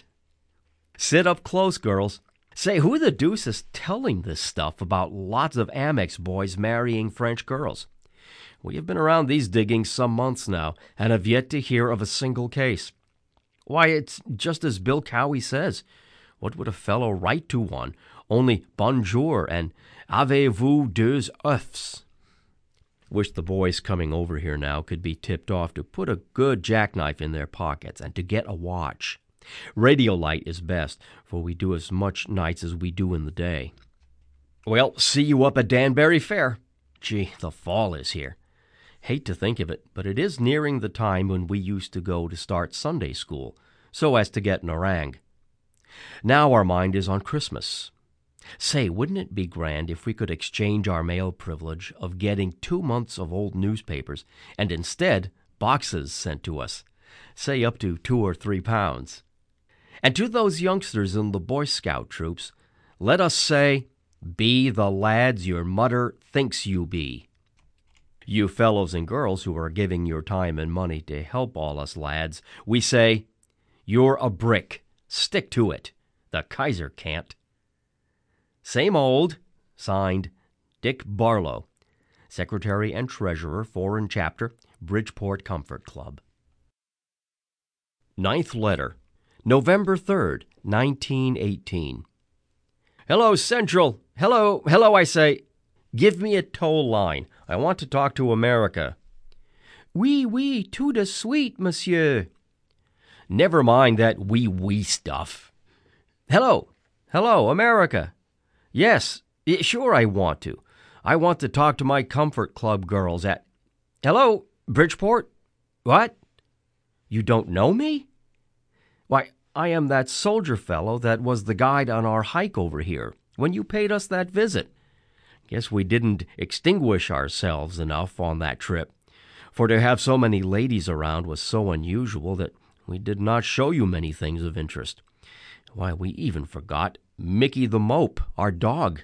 Sit up close, girls. Say, who the deuce is telling this stuff about lots of Amex boys marrying French girls? We have been around these diggings some months now, and have yet to hear of a single case. Why, it's just as Bill Cowie says. What would a fellow write to one? Only bonjour and avez-vous deux oeufs. Wish the boys coming over here now could be tipped off to put a good jackknife in their pockets and to get a watch. Radiolite is best, for we do as much nights as we do in the day. Well, see you up at Danbury Fair. Gee, the fall is here. Hate to think of it, but it is nearing the time when we used to go to start Sunday school, so as to get an orang. Now our mind is on Christmas. Say, wouldn't it be grand if we could exchange our mail privilege of getting two months of old newspapers and instead boxes sent to us, say up to two or three pounds? And to those youngsters in the Boy Scout troops, let us say, be the lads your mudder thinks you be. You fellows and girls who are giving your time and money to help all us lads, we say, you're a brick. Stick to it. The Kaiser can't. Same old. Signed, Dick Barlow, Secretary and Treasurer, Foreign Chapter, Bridgeport Comfort Club. Ninth letter, November third, nineteen eighteen. Hello, Central. Hello, hello, I say. Give me a toll line. I want to talk to America. Oui, oui, tout de suite, monsieur. Never mind that wee wee stuff. Hello, hello, America. Yes, y- sure I want to. I want to talk to my Comfort Club girls at... Hello, Bridgeport? What? You don't know me? Why, I am that soldier fellow that was the guide on our hike over here when you paid us that visit. Guess we didn't extinguish ourselves enough on that trip, for to have so many ladies around was so unusual that we did not show you many things of interest. Why, we even forgot Mickey the Mope, our dog.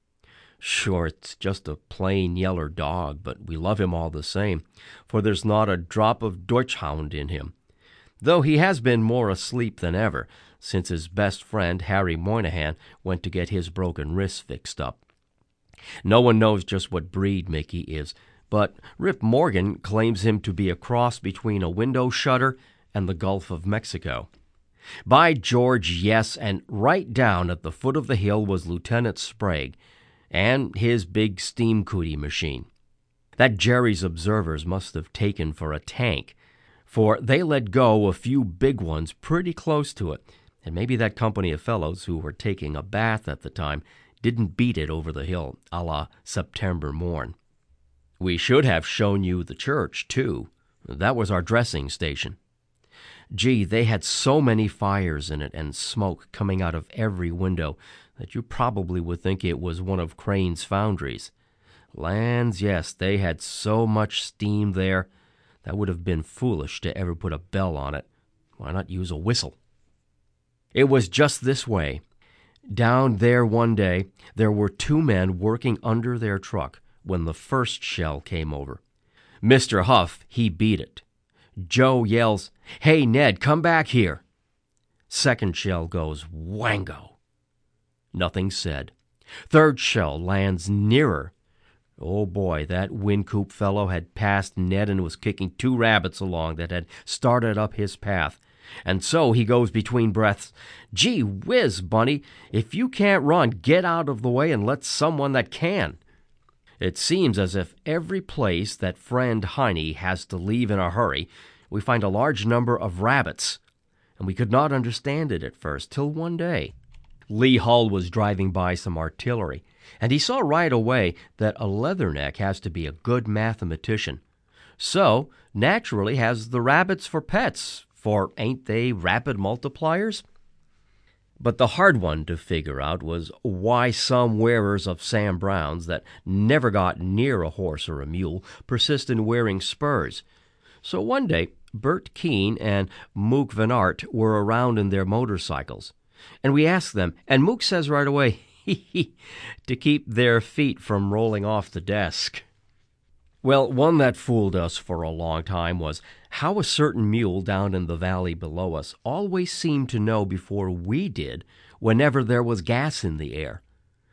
Sure, it's just a plain yeller dog, but we love him all the same, for there's not a drop of Deutschhound in him, though he has been more asleep than ever since his best friend, Harry Moynihan, went to get his broken wrist fixed up. No one knows just what breed Mickey is, but Rip Morgan claims him to be a cross between a window shutter and the Gulf of Mexico. By George, yes, and right down at the foot of the hill was Lieutenant Sprague and his big steam cootie machine. That Jerry's observers must have taken for a tank, for they let go a few big ones pretty close to it, and maybe that company of fellows who were taking a bath at the time didn't beat it over the hill, a la September morn. We should have shown you the church, too. That was our dressing station. Gee, they had so many fires in it and smoke coming out of every window that you probably would think it was one of Crane's foundries. Lands, yes, they had so much steam there, that would have been foolish to ever put a bell on it. Why not use a whistle? It was just this way. Down there one day, there were two men working under their truck when the first shell came over. Mister Huff, he beat it. Joe yells, "Hey, Ned, come back here." Second shell goes wango. Nothing said. Third shell lands nearer. Oh boy, that Wynkoop fellow had passed Ned and was kicking two rabbits along that had started up his path. And so he goes between breaths, "Gee whiz, Bunny, if you can't run, get out of the way and let someone that can." It seems as if every place that friend Heine has to leave in a hurry, we find a large number of rabbits, and we could not understand it at first, till one day. Lee Hull was driving by some artillery, and he saw right away that a leatherneck has to be a good mathematician. So, naturally has the rabbits for pets, for ain't they rapid multipliers? But the hard one to figure out was why some wearers of Sam Browns that never got near a horse or a mule persist in wearing spurs. So one day, Bert Keene and Mook Van Aert were around in their motorcycles, and we asked them, and Mook says right away, hee hee, to keep their feet from rolling off the desk. Well, one that fooled us for a long time was how a certain mule down in the valley below us always seemed to know before we did whenever there was gas in the air.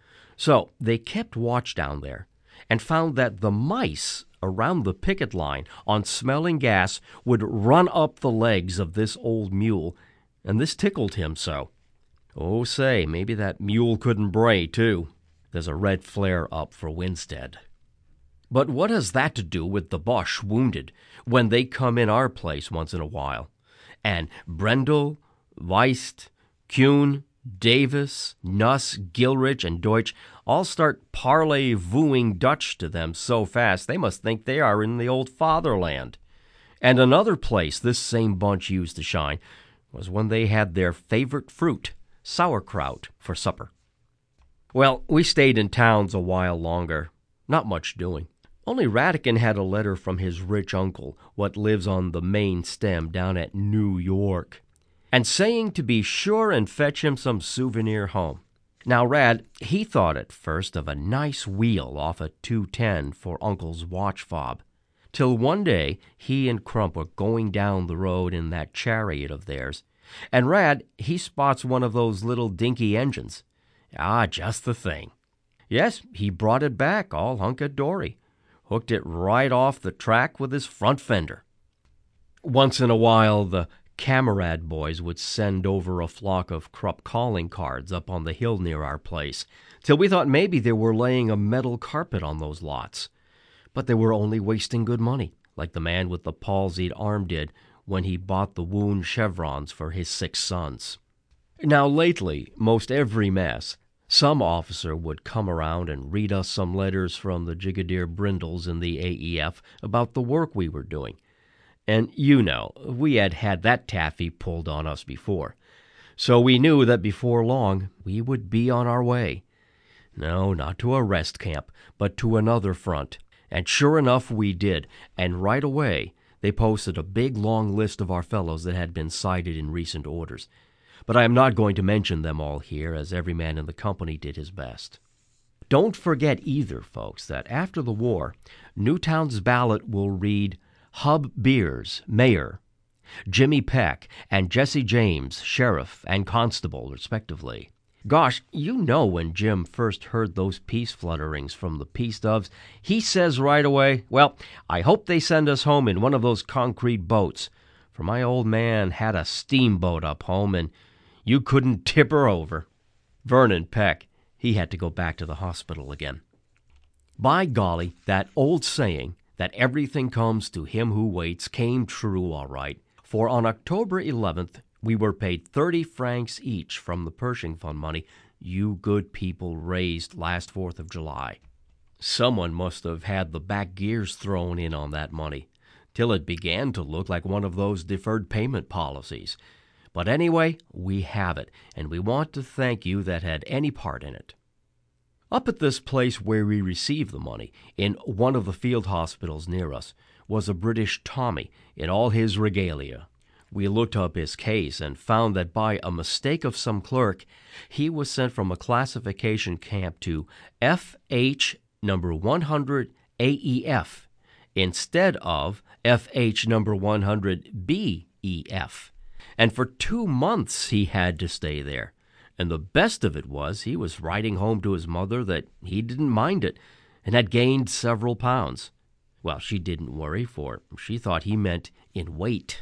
So they kept watch down there and found that the mice around the picket line on smelling gas would run up the legs of this old mule, and this tickled him so. Oh, say, maybe that mule couldn't bray, too. There's a red flare up for Winstead. But what has that to do with the Boche wounded when they come in our place once in a while? And Brendel, Weist, Kuhn, Davis, Nuss, Gilrich, and Deutsch all start parley-vooing Dutch to them so fast they must think they are in the old fatherland. And another place this same bunch used to shine was when they had their favorite fruit, sauerkraut, for supper. Well, we stayed in towns a while longer. Not much doing. Only Radican had a letter from his rich uncle, what lives on the main stem down at New York, and saying to be sure and fetch him some souvenir home. Now, Rad, he thought at first of a nice wheel off a two ten for Uncle's watch fob, till one day he and Crump were going down the road in that chariot of theirs, and Rad, he spots one of those little dinky engines. Ah, just the thing. Yes, he brought it back all hunka-dory, hooked it right off the track with his front fender. Once in a while, the Camarade boys would send over a flock of Krupp calling cards up on the hill near our place, till we thought maybe they were laying a metal carpet on those lots. But they were only wasting good money, like the man with the palsied arm did when he bought the wound chevrons for his six sons. Now lately, most every mess, some officer would come around and read us some letters from the Brigadier Brindles in the A E F about the work we were doing. And you know, we had had that taffy pulled on us before. So we knew that before long we would be on our way. No, not to a rest camp, but to another front. And sure enough we did, and right away they posted a big long list of our fellows that had been cited in recent orders. But I am not going to mention them all here, as every man in the company did his best. Don't forget either, folks, that after the war, Newtown's ballot will read Hub Beers, Mayor, Jimmy Peck, and Jesse James, Sheriff and Constable, respectively. Gosh, you know when Jim first heard those peace flutterings from the Peace Doves, he says right away, well, I hope they send us home in one of those concrete boats, for my old man had a steamboat up home, and you couldn't tip her over. Vernon Peck, he had to go back to the hospital again. By golly, that old saying that everything comes to him who waits came true all right, for on October eleventh, we were paid thirty francs each from the Pershing Fund money you good people raised last fourth of July. Someone must have had the back gears thrown in on that money, till it began to look like one of those deferred payment policies. But anyway, we have it, and we want to thank you that had any part in it. Up at this place where we received the money, in one of the field hospitals near us, was a British Tommy in all his regalia. We looked up his case and found that by a mistake of some clerk, he was sent from a classification camp to F H number one hundred A E F instead of F H number one hundred B E F. And for two months he had to stay there. And the best of it was he was writing home to his mother that he didn't mind it and had gained several pounds. Well, she didn't worry, for she thought he meant in weight.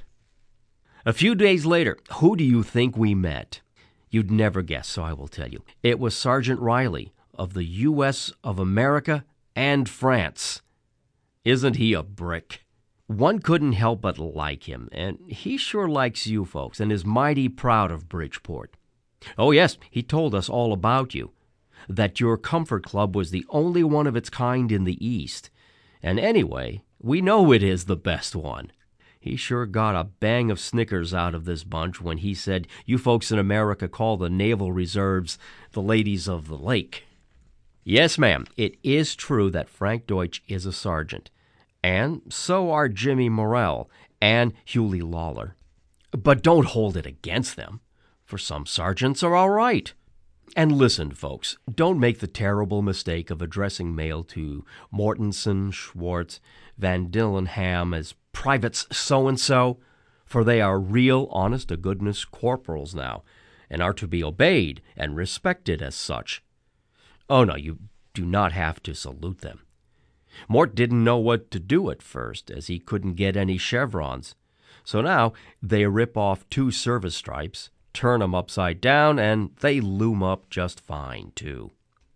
A few days later, who do you think we met? You'd never guess, so I will tell you. It was Sergeant Riley of the U S of America and France. Isn't he a brick? One couldn't help but like him, and he sure likes you folks and is mighty proud of Bridgeport. Oh yes, he told us all about you, that your Comfort Club was the only one of its kind in the East. And anyway, we know it is the best one. He sure got a bang of snickers out of this bunch when he said you folks in America call the Naval Reserves the ladies of the lake. Yes, ma'am, it is true that Frank Deutsch is a sergeant, and so are Jimmy Morrell and Hughie Lawler. But don't hold it against them, for some sergeants are all right. And listen, folks, don't make the terrible mistake of addressing mail to Mortensen, Schwartz, Van Dillenham as Privates so-and-so, for they are real honest-to-goodness corporals now, and are to be obeyed and respected as such. Oh, no, you do not have to salute them. Mort didn't know what to do at first, as he couldn't get any chevrons. So now they rip off two service stripes, turn 'em upside down, and they loom up just fine, too.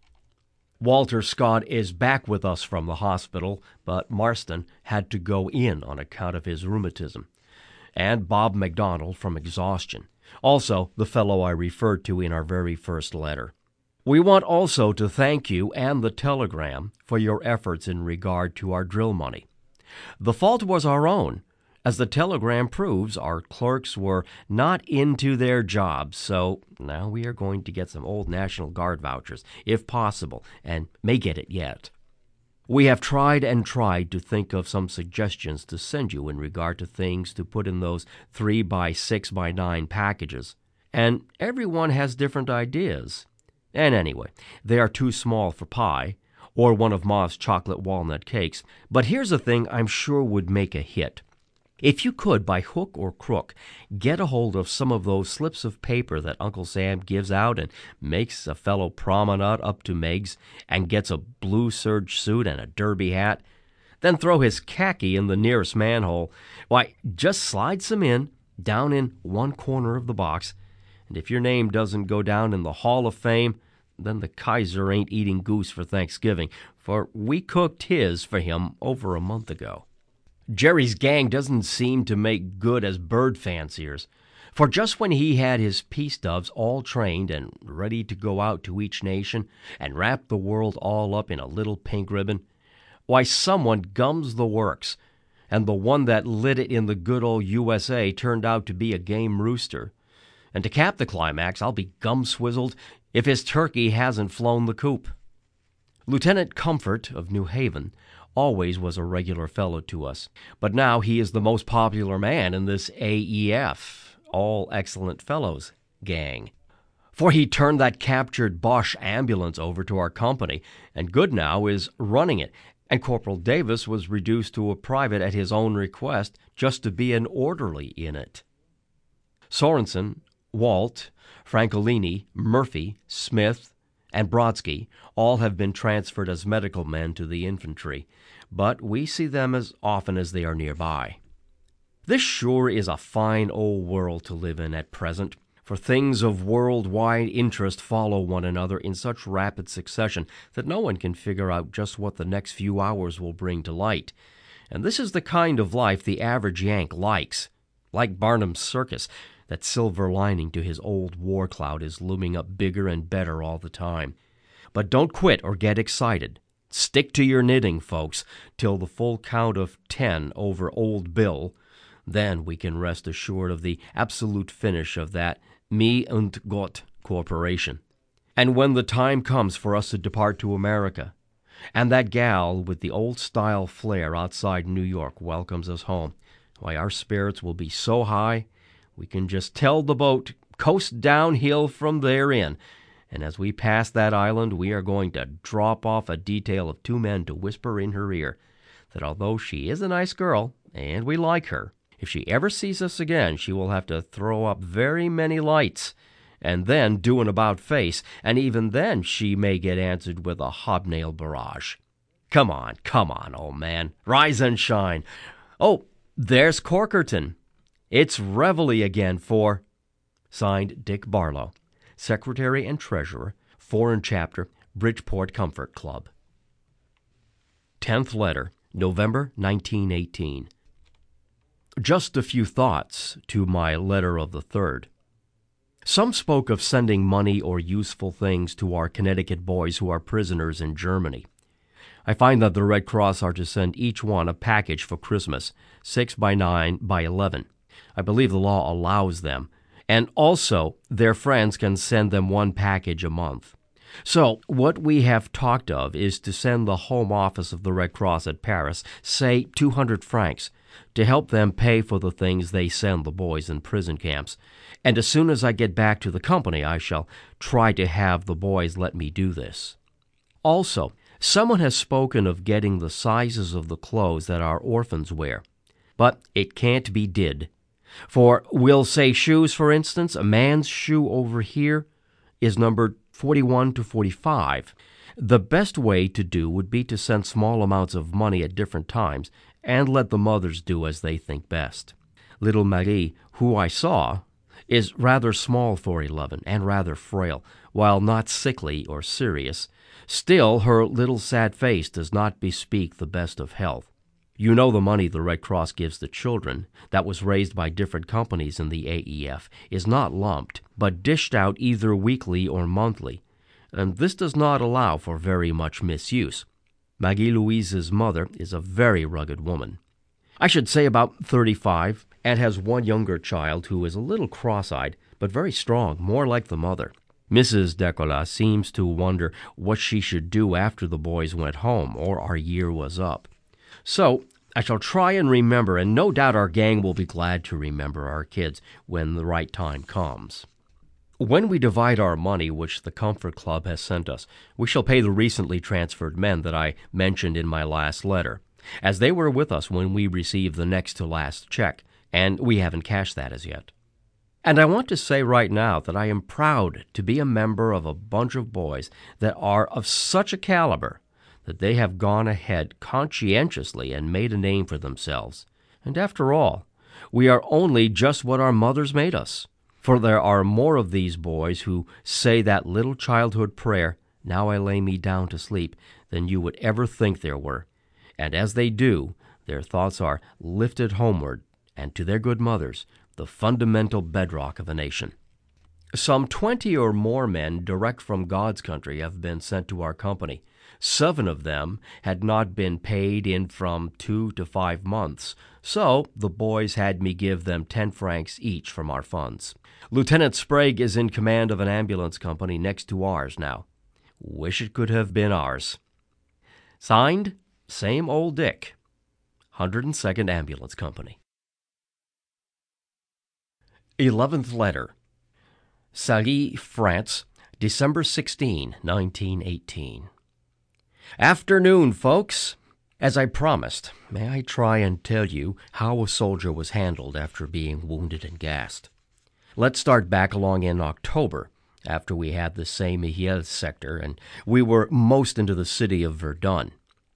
Walter Scott is back with us from the hospital, but Marston had to go in on account of his rheumatism, and Bob McDonald from exhaustion, also the fellow I referred to in our very first letter. We want also to thank you and the Telegram for your efforts in regard to our drill money. The fault was our own. As the Telegram proves, our clerks were not into their jobs, so now we are going to get some old National Guard vouchers, if possible, and may get it yet. We have tried and tried to think of some suggestions to send you in regard to things to put in those three by six by nine packages, and everyone has different ideas. And anyway, they are too small for pie, or one of Ma's chocolate walnut cakes, but here's a thing I'm sure would make a hit. If you could, by hook or crook, get a hold of some of those slips of paper that Uncle Sam gives out and makes a fellow promenade up to Meg's and gets a blue serge suit and a derby hat, then throw his khaki in the nearest manhole, why, just slide some in, down in one corner of the box, and if your name doesn't go down in the Hall of Fame, then the Kaiser ain't eating goose for Thanksgiving, for we cooked his for him over a month ago. Jerry's gang doesn't seem to make good as bird fanciers, for just when he had his peace doves all trained and ready to go out to each nation and wrap the world all up in a little pink ribbon, why, someone gums the works, and the one that lit it in the good old U S A turned out to be a game rooster. And to cap the climax, I'll be gum-swizzled if his turkey hasn't flown the coop. Lieutenant Comfort of New Haven always was a regular fellow to us, but now he is the most popular man in this A E F, All Excellent Fellows, gang. For he turned that captured Bosch ambulance over to our company, and Goodnow is running it, and Corporal Davis was reduced to a private at his own request just to be an orderly in it. Sorensen, Walt, Francolini, Murphy, Smith, and Brodsky all have been transferred as medical men to the infantry, but we see them as often as they are nearby. This sure is a fine old world to live in at present, for things of worldwide interest follow one another in such rapid succession that no one can figure out just what the next few hours will bring to light. And this is the kind of life the average Yank likes. Like Barnum's Circus, that silver lining to his old war cloud is looming up bigger and better all the time. But don't quit or get excited. Stick to your knitting, folks, till the full count of ten over Old Bill. Then we can rest assured of the absolute finish of that Me und Gott Corporation. And when the time comes for us to depart to America, and that gal with the old-style flair outside New York welcomes us home, why, our spirits will be so high we can just tell the boat, coast downhill from therein, and as we pass that island we are going to drop off a detail of two men to whisper in her ear that although she is a nice girl, and we like her, if she ever sees us again, she will have to throw up very many lights, and then do an about-face, and even then she may get answered with a hobnail barrage. Come on, come on, old man. Rise and shine. Oh, there's Corkerton. It's reveille again for... Signed, Dick Barlow, Secretary and Treasurer, Foreign Chapter, Bridgeport Comfort Club. Tenth letter, November nineteen eighteen. Just a few thoughts to my letter of the third. Some spoke of sending money or useful things to our Connecticut boys who are prisoners in Germany. I find that the Red Cross are to send each one a package for Christmas, six by nine by eleven. I believe the law allows them, and also their friends can send them one package a month. So what we have talked of is to send the home office of the Red Cross at Paris, say two hundred francs, to help them pay for the things they send the boys in prison camps. And as soon as I get back to the company, I shall try to have the boys let me do this. Also, someone has spoken of getting the sizes of the clothes that our orphans wear. But it can't be did. For, we'll say shoes, for instance, a man's shoe over here is numbered forty-one to forty-five. The best way to do would be to send small amounts of money at different times and let the mothers do as they think best. Little Marie, who I saw, is rather small for eleven and rather frail, while not sickly or serious. Still, her little sad face does not bespeak the best of health. You know the money the Red Cross gives the children, that was raised by different companies in the A E F, is not lumped, but dished out either weekly or monthly, and this does not allow for very much misuse. Maggie Louise's mother is a very rugged woman. I should say about thirty-five, and has one younger child who is a little cross-eyed, but very strong, more like the mother. Missus Decola seems to wonder what she should do after the boys went home or our year was up. So I shall try and remember, and no doubt our gang will be glad to remember our kids when the right time comes. When we divide our money, which the Comfort Club has sent us, we shall pay the recently transferred men that I mentioned in my last letter, as they were with us when we received the next-to-last check, and we haven't cashed that as yet. And I want to say right now that I am proud to be a member of a bunch of boys that are of such a caliber that they have gone ahead conscientiously and made a name for themselves. And after all, we are only just what our mothers made us. For there are more of these boys who say that little childhood prayer, "Now I lay me down to sleep," than you would ever think there were. And as they do, Their thoughts are lifted homeward and to their good mothers, the fundamental bedrock of a nation. Some twenty or more men direct from God's country have been sent to our company. Seven of them had not been paid in from two to five months, so the boys had me give them ten francs each from our funds. Lieutenant Sprague is in command of an ambulance company next to ours now. Wish it could have been ours. Signed, same old Dick, one hundred second Ambulance Company. Eleventh letter. Sailly, France, December sixteenth, nineteen eighteen. Afternoon, folks. As I promised, may I try and tell you how a soldier was handled after being wounded and gassed. Let's start back along in October, after we had the Saint-Mihiel sector, and we were most into the city of Verdun.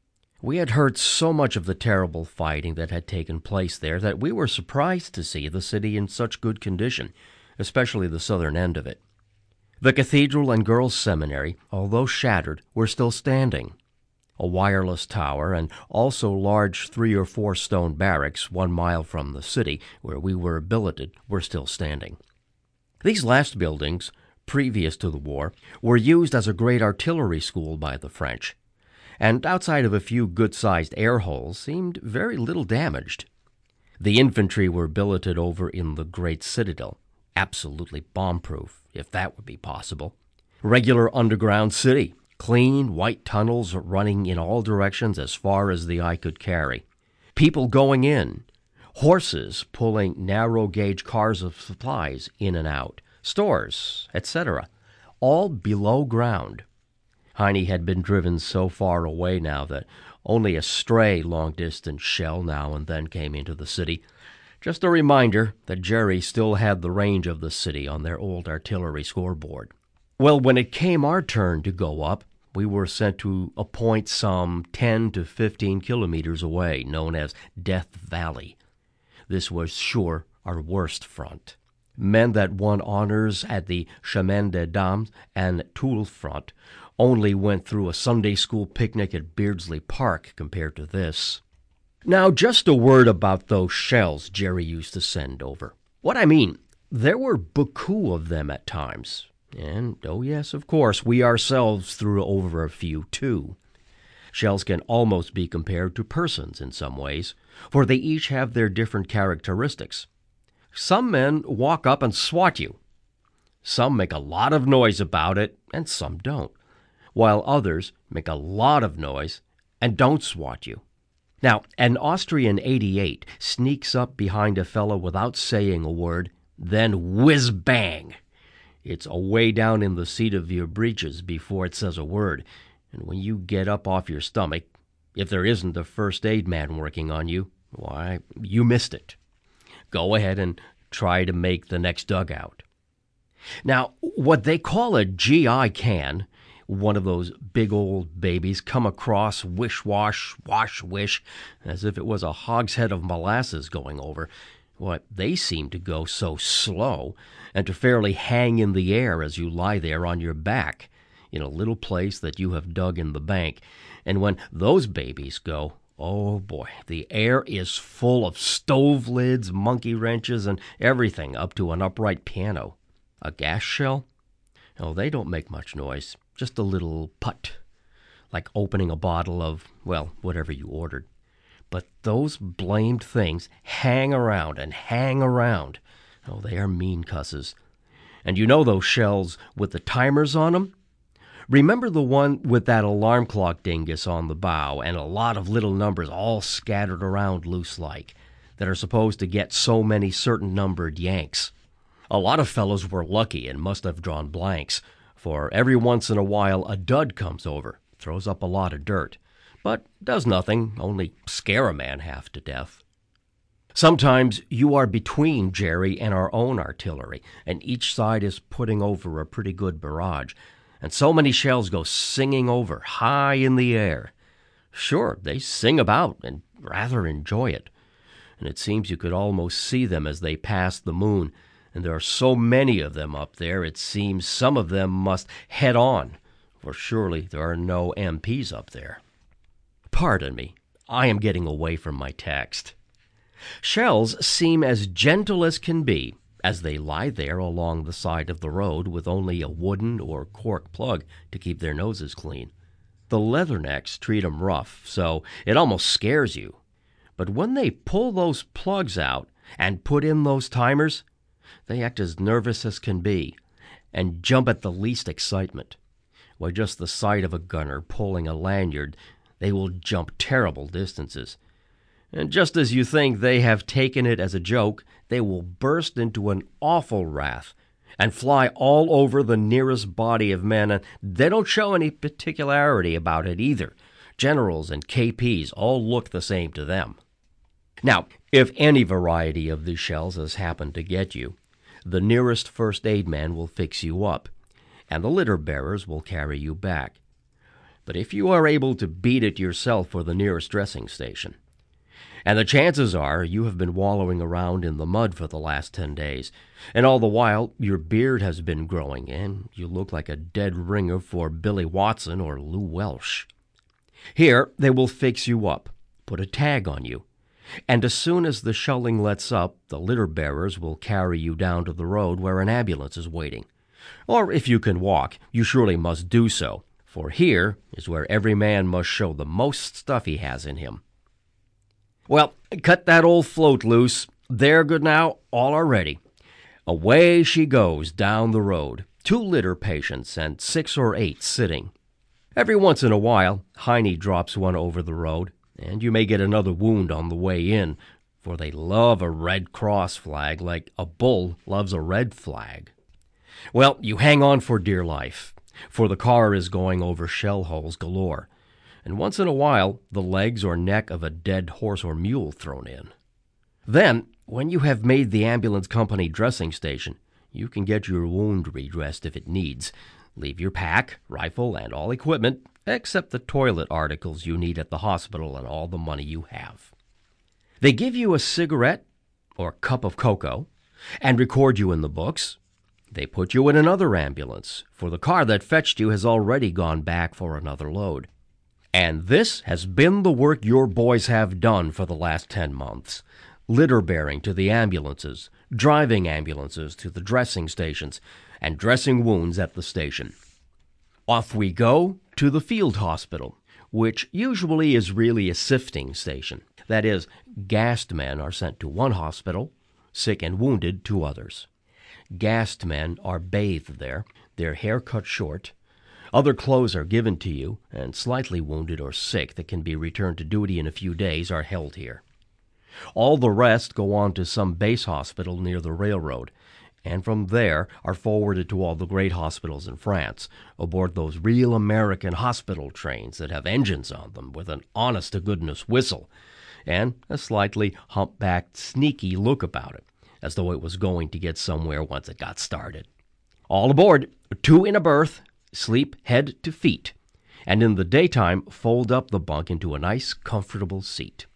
We had heard so much of the terrible fighting that had taken place there that we were surprised to see the city in such good condition, especially the southern end of it. The cathedral and girls' seminary, although shattered, were still standing. A wireless tower and also large three or four stone barracks one mile from the city, where we were billeted, were still standing. These last buildings, previous to the war, were used as a great artillery school by the French, and outside of a few good-sized air holes, seemed very little damaged. The infantry were billeted over in the great citadel, absolutely bomb-proof, if that would be possible. Regular underground city, clean white tunnels running in all directions as far as the eye could carry. People going in, horses pulling narrow-gauge cars of supplies in and out, stores, et cetera, all below ground. Heine had been driven so far away now that only a stray long-distance shell now and then came into the city. Just a reminder that Jerry still had the range of the city on their old artillery scoreboard. Well, when it came our turn to go up, we were sent to a point some ten to fifteen kilometers away, known as Death Valley. This was sure our worst front. Men that won honors at the Chemin des Dames and Toul front only went through a Sunday school picnic at Beardsley Park compared to this. Now, just a word about those shells Jerry used to send over. What I mean, there were beaucoup of them at times. And, oh yes, of course, we ourselves threw over a few, too. Shells can almost be compared to persons in some ways, for they each have their different characteristics. Some men walk up and swat you. Some make a lot of noise about it, and some don't, while others make a lot of noise and don't swat you. Now, an Austrian eighty-eight sneaks up behind a fellow without saying a word, then whiz-bang! It's away down in the seat of your breeches before it says a word, and when you get up off your stomach, if there isn't a first aid man working on you, why, you missed it. Go ahead and try to make the next dugout. Now, what they call a G I can, one of those big old babies come across wish-wash, wash-wish, as if it was a hogshead of molasses going over. What, they seem to go so slow, and to fairly hang in the air as you lie there on your back, in a little place that you have dug in the bank. And when those babies go, oh boy, the air is full of stove lids, monkey wrenches, and everything up to an upright piano. A gas shell? Oh, they don't make much noise, just a little put, like opening a bottle of, well, whatever you ordered. But those blamed things hang around and hang around. Oh, they are mean cusses. And you know those shells with the timers on them? Remember the one with that alarm clock dingus on the bow and a lot of little numbers all scattered around loose-like that are supposed to get so many certain numbered yanks? A lot of fellows were lucky and must have drawn blanks, for every once in a while a dud comes over, throws up a lot of dirt, but does nothing, only scare a man half to death. Sometimes you are between Jerry and our own artillery, and each side is putting over a pretty good barrage, and so many shells go singing over, high in the air. Sure, they sing about and rather enjoy it, and it seems you could almost see them as they pass the moon, and there are so many of them up there, it seems some of them must head on, for surely there are no M Ps up there. Pardon me, I am getting away from my text. Shells seem as gentle as can be as they lie there along the side of the road with only a wooden or cork plug to keep their noses clean. The leathernecks treat 'em rough, so it almost scares you. But when they pull those plugs out and put in those timers, they act as nervous as can be and jump at the least excitement. Why, just the sight of a gunner pulling a lanyard, they will jump terrible distances. And just as you think they have taken it as a joke, they will burst into an awful wrath and fly all over the nearest body of men, and they don't show any particularity about it either. Generals and K Ps all look the same to them. Now, if any variety of these shells has happened to get you, the nearest first aid man will fix you up, and the litter bearers will carry you back. But if you are able to beat it yourself for the nearest dressing station, and the chances are you have been wallowing around in the mud for the last ten days, and all the while your beard has been growing, and you look like a dead ringer for Billy Watson or Lou Welsh. Here they will fix you up, put a tag on you, and as soon as the shelling lets up, the litter bearers will carry you down to the road where an ambulance is waiting. Or if you can walk, you surely must do so, for here is where every man must show the most stuff he has in him. Well, cut that old float loose. They're good now, all are ready. Away she goes down the road, two litter patients and six or eight sitting. Every once in a while, Heine drops one over the road, and you may get another wound on the way in, for they love a Red Cross flag like a bull loves a red flag. Well, you hang on for dear life, for the car is going over shell holes galore, and once in a while the legs or neck of a dead horse or mule thrown in. Then, when you have made the ambulance company dressing station, you can get your wound redressed if it needs. Leave your pack, rifle, and all equipment, except the toilet articles you need at the hospital and all the money you have. They give you a cigarette or cup of cocoa and record you in the books. They put you in another ambulance, for the car that fetched you has already gone back for another load. And this has been the work your boys have done for the last ten months. Litter bearing to the ambulances, driving ambulances to the dressing stations, and dressing wounds at the station. Off we go to the field hospital, which usually is really a sifting station. That is, gassed men are sent to one hospital, sick and wounded to others. Gassed men are bathed there, their hair cut short. Other clothes are given to you, and slightly wounded or sick that can be returned to duty in a few days are held here. All the rest go on to some base hospital near the railroad, and from there are forwarded to all the great hospitals in France, aboard those real American hospital trains that have engines on them with an honest-to-goodness whistle, and a slightly humpbacked, sneaky look about it, as though it was going to get somewhere once it got started. All aboard, two in a berth, sleep head to feet, and in the daytime fold up the bunk into a nice, comfortable seat.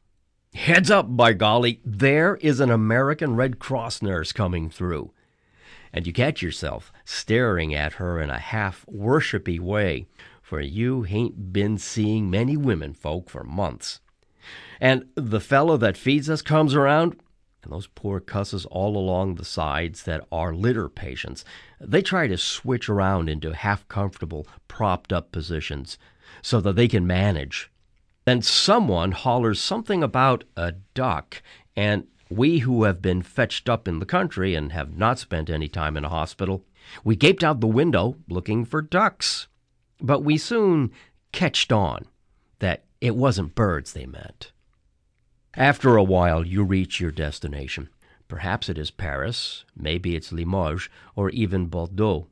Heads up, by golly, there is an American Red Cross nurse coming through, and you catch yourself staring at her in a half-worshipy way, for you hain't been seeing many women folk for months. And the fellow that feeds us comes around, and those poor cusses all along the sides that are litter patients, they try to switch around into half-comfortable, propped-up positions so that they can manage. Then someone hollers something about a duck, and we who have been fetched up in the country and have not spent any time in a hospital, we gaped out the window looking for ducks. But we soon catched on that it wasn't birds they meant. After a while, you reach your destination. Perhaps it is Paris, maybe it's Limoges, or even Bordeaux.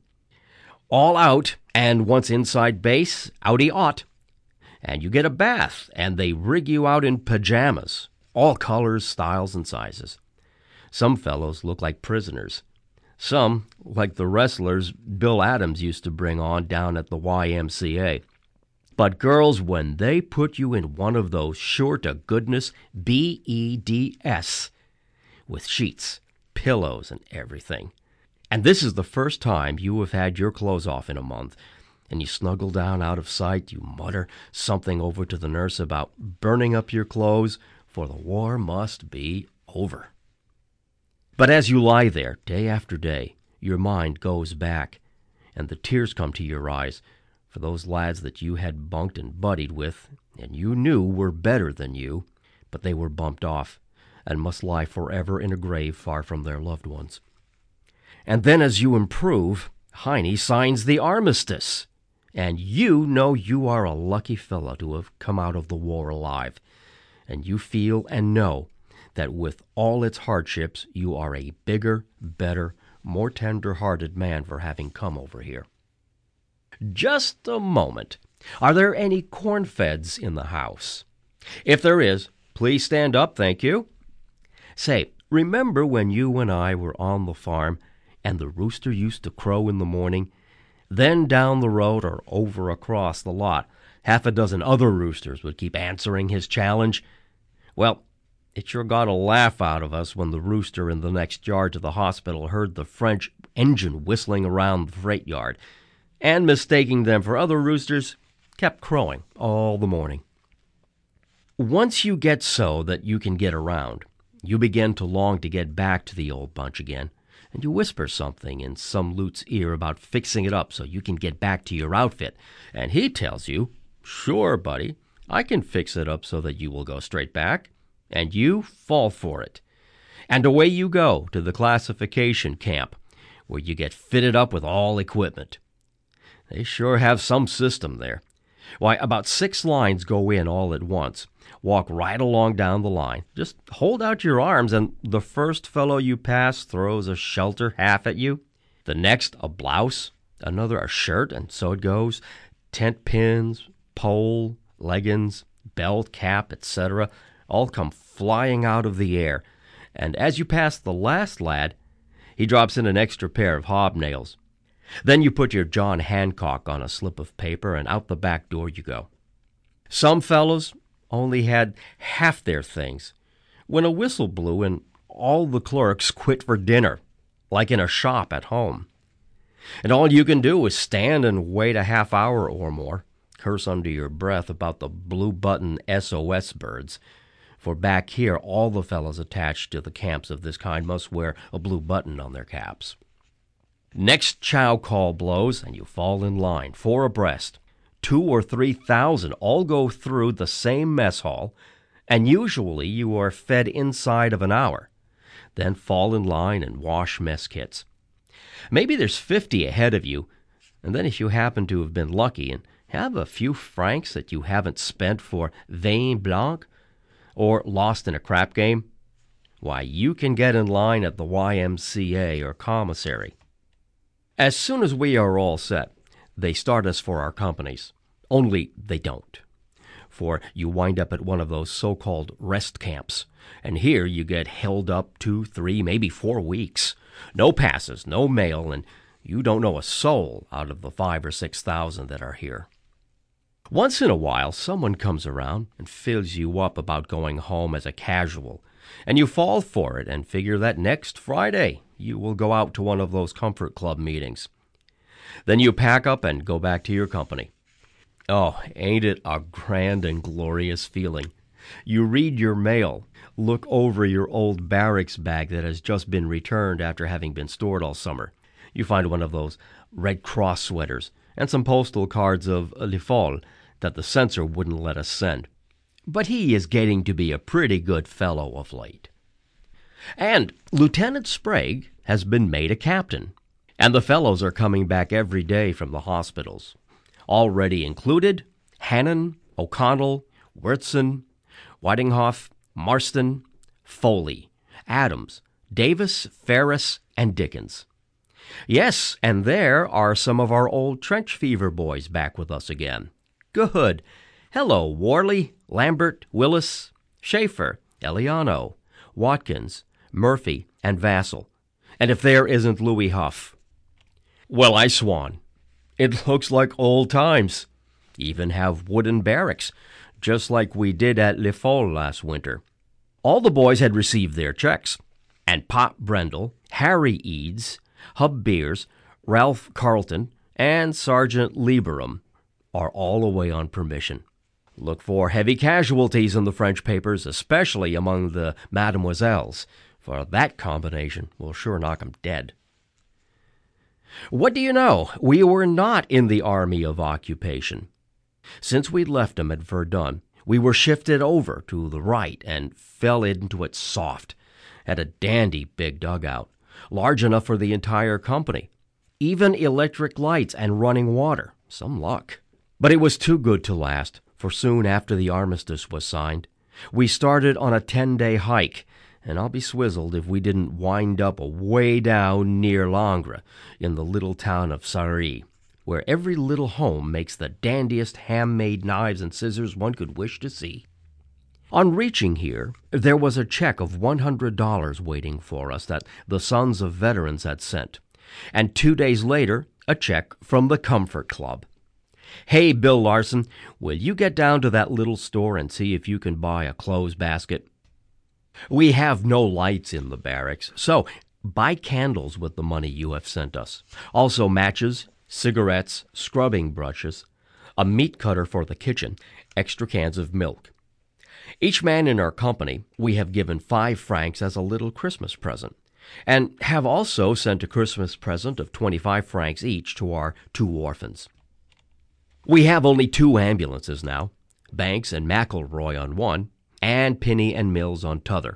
All out, and once inside base, outy ought. And you get a bath, and they rig you out in pajamas, all colors, styles, and sizes. Some fellows look like prisoners. Some, like the wrestlers Bill Adams used to bring on down at the Y M C A. But girls, when they put you in one of those sure-to-goodness B E D S, with sheets, pillows, and everything, and this is the first time you have had your clothes off in a month, and you snuggle down out of sight. You mutter something over to the nurse about burning up your clothes, for the war must be over. But as you lie there, day after day, your mind goes back, and the tears come to your eyes for those lads that you had bunked and buddied with, and you knew were better than you, but they were bumped off and must lie forever in a grave far from their loved ones. And then as you improve, Heine signs the armistice, and you know you are a lucky fellow to have come out of the war alive, and you feel and know that with all its hardships, you are a bigger, better, more tender-hearted man for having come over here. Just a moment. Are there any corn-feds in the house? If there is, please stand up, thank you. Say, remember when you and I were on the farm and the rooster used to crow in the morning? Then down the road or over across the lot, half a dozen other roosters would keep answering his challenge. Well, it sure got a laugh out of us when the rooster in the next yard to the hospital heard the French engine whistling around the freight yard, and mistaking them for other roosters, kept crowing all the morning. Once you get so that you can get around, you begin to long to get back to the old bunch again, and you whisper something in some loot's ear about fixing it up so you can get back to your outfit, and he tells you, "Sure, buddy, I can fix it up so that you will go straight back," and you fall for it. And away you go to the classification camp, where you get fitted up with all equipment. They sure have some system there. Why, about six lines go in all at once. Walk right along down the line. Just hold out your arms, and the first fellow you pass throws a shelter half at you. The next, a blouse. Another, a shirt, and so it goes. Tent pins, pole, leggings, belt, cap, et cetera all come flying out of the air. And as you pass the last lad, he drops in an extra pair of hobnails. Then you put your John Hancock on a slip of paper, and out the back door you go. Some fellows only had half their things when a whistle blew and all the clerks quit for dinner, like in a shop at home. And all you can do is stand and wait a half hour or more, curse under your breath about the blue-button S O S birds, for back here all the fellows attached to the camps of this kind must wear a blue button on their caps. Next chow call blows, and you fall in line, four abreast. Two or three thousand all go through the same mess hall, and usually you are fed inside of an hour. Then fall in line and wash mess kits. Maybe there's fifty ahead of you, and then if you happen to have been lucky and have a few francs that you haven't spent for vin blanc or lost in a crap game, why, you can get in line at the Y M C A or commissary. As soon as we are all set, they start us for our companies. Only they don't. For you wind up at one of those so-called rest camps, and here you get held up two, three, maybe four weeks. No passes, no mail, and you don't know a soul out of the five or six thousand that are here. Once in a while, someone comes around and fills you up about going home as a casual, and you fall for it and figure that next Friday you will go out to one of those comfort club meetings. Then you pack up and go back to your company. Oh, ain't it a grand and glorious feeling? You read your mail, look over your old barracks bag that has just been returned after having been stored all summer. You find one of those Red Cross sweaters and some postal cards of Le Foll that the censor wouldn't let us send. But he is getting to be a pretty good fellow of late. And Lieutenant Sprague has been made a captain, and the fellows are coming back every day from the hospitals. Already included, Hannon, O'Connell, Wurtzen, Whitinghoff, Marston, Foley, Adams, Davis, Ferris, and Dickens. Yes, and there are some of our old trench fever boys back with us again. Good. Hello, Worley, Lambert, Willis, Schaefer, Eliano, Watkins, Murphy, and Vassell. And if there isn't Louis Huff. Well, I swan. It looks like old times. Even have wooden barracks, just like we did at Le Foll last winter. All the boys had received their checks, and Pop Brendel, Harry Eads, Hub Beers, Ralph Carlton, and Sergeant Lieberem are all away on permission. Look for heavy casualties in the French papers, especially among the mademoiselles, for that combination will sure knock 'em dead. What do you know? We were not in the Army of Occupation. Since we'd left 'em at Verdun, we were shifted over to the right and fell into it soft. Had a dandy big dugout, large enough for the entire company. Even electric lights and running water. Some luck. But it was too good to last, for soon after the armistice was signed, we started on a ten-day hike, and I'll be swizzled if we didn't wind up way down near Langres in the little town of Sarry, where every little home makes the dandiest handmade knives and scissors one could wish to see. On reaching here, there was a check of one hundred dollars waiting for us that the Sons of Veterans had sent, and two days later, a check from the Comfort Club. Hey, Bill Larson, will you get down to that little store and see if you can buy a clothes basket? We have no lights in the barracks, so buy candles with the money you have sent us. Also matches, cigarettes, scrubbing brushes, a meat cutter for the kitchen, extra cans of milk. Each man in our company we have given five francs as a little Christmas present, and have also sent a Christmas present of twenty-five francs each to our two orphans. We have only two ambulances now, Banks and McElroy on one, and Pinney and Mills on t'other.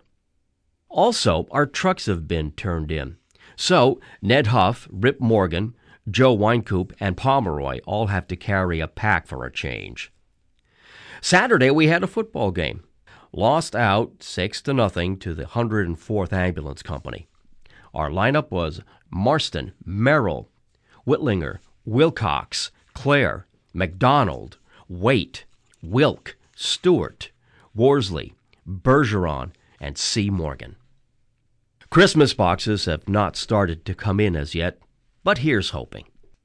Also, our trucks have been turned in, so Ned Huff, Rip Morgan, Joe Wynkoop, and Pomeroy all have to carry a pack for a change. Saturday we had a football game. Lost out six to nothing to the one hundred fourth Ambulance Company. Our lineup was Marston, Merrill, Whitlinger, Wilcox, Clare, McDonald, Waite, Wilk, Stewart, Worsley, Bergeron, and C. Morgan. Christmas boxes have not started to come in as yet, but here's hoping.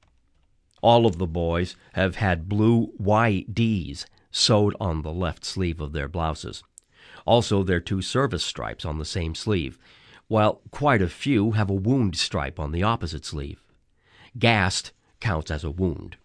All of the boys have had blue Y Ds sewed on the left sleeve of their blouses. Also, their two service stripes on the same sleeve, while quite a few have a wound stripe on the opposite sleeve. Gassed counts as a wound.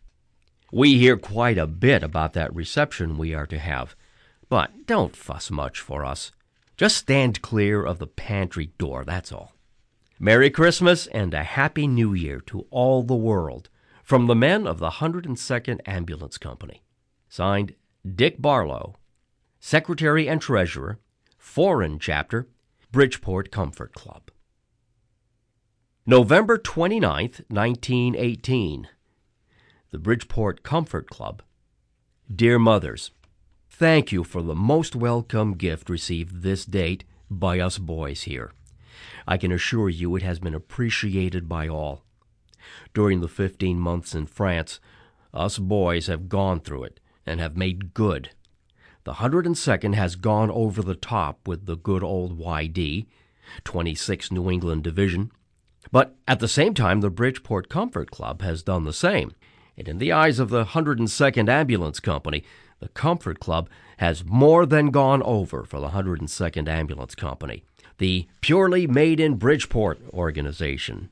We hear quite a bit about that reception we are to have, but don't fuss much for us. Just stand clear of the pantry door, that's all. Merry Christmas and a Happy New Year to all the world from the men of the one hundred second Ambulance Company. Signed, Dick Barlow, Secretary and Treasurer, Foreign Chapter, Bridgeport Comfort Club. November twenty-ninth, nineteen eighteen. The Bridgeport Comfort Club. Dear Mothers, thank you for the most welcome gift received this date by us boys here. I can assure you it has been appreciated by all. During the fifteen months in France, us boys have gone through it and have made good. The one hundred second has gone over the top with the good old Y D, twenty-sixth New England Division, but at the same time the Bridgeport Comfort Club has done the same. And in the eyes of the one hundred second Ambulance Company, the Comfort Club has more than gone over for the one hundred second Ambulance Company, the purely made-in-Bridgeport organization.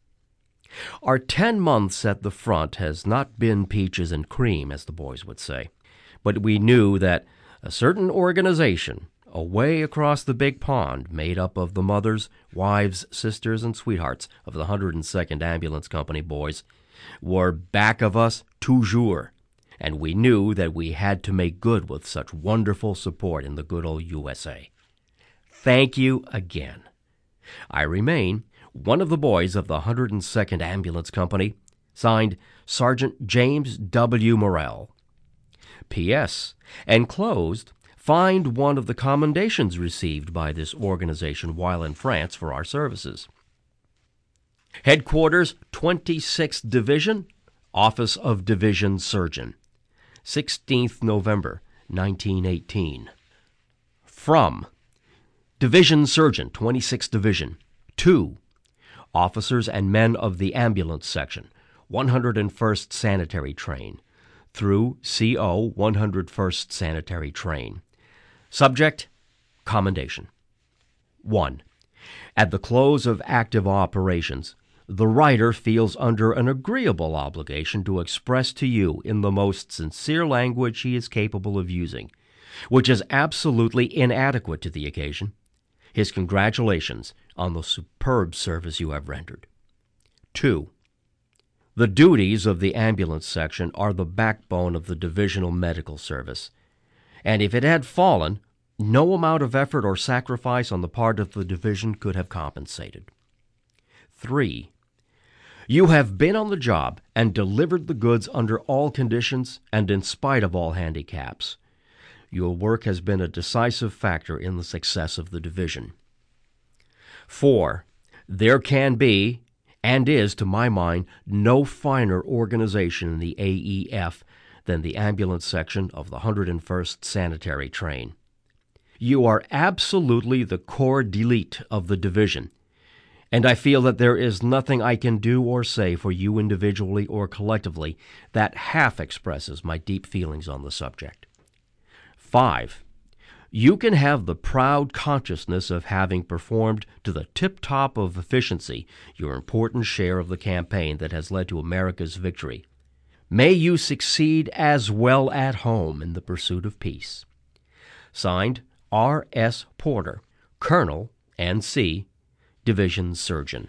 Our ten months at the front has not been peaches and cream, as the boys would say, but we knew that a certain organization away across the big pond, made up of the mothers, wives, sisters, and sweethearts of the one hundred second Ambulance Company boys, were back of us toujours, and we knew that we had to make good with such wonderful support in the good old U S A. Thank you again. I remain one of the boys of the one hundred second Ambulance Company, signed Sergeant James W. Morrell. P S. Enclosed, find one of the commendations received by this organization while in France for our services. Headquarters, twenty-sixth Division, Office of Division Surgeon, sixteenth November, nineteen eighteen. From Division Surgeon, twenty-sixth Division, to Officers and Men of the Ambulance Section, one hundred first Sanitary Train, through C O one hundred first Sanitary Train. Subject, Commendation. one. At the close of active operations, the writer feels under an agreeable obligation to express to you in the most sincere language he is capable of using, which is absolutely inadequate to the occasion, his congratulations on the superb service you have rendered. Two, the duties of the ambulance section are the backbone of the divisional medical service, and if it had fallen, no amount of effort or sacrifice on the part of the division could have compensated. Three, you have been on the job and delivered the goods under all conditions and in spite of all handicaps. Your work has been a decisive factor in the success of the division. Four, there can be, and is, to my mind, no finer organization in the A E F than the ambulance section of the one hundred first Sanitary Train. You are absolutely the corps d'élite of the division, and I feel that there is nothing I can do or say for you individually or collectively that half expresses my deep feelings on the subject. Five, you can have the proud consciousness of having performed to the tip-top of efficiency your important share of the campaign that has led to America's victory. May you succeed as well at home in the pursuit of peace. Signed, R S Porter, Colonel, N C, Division Surgeon.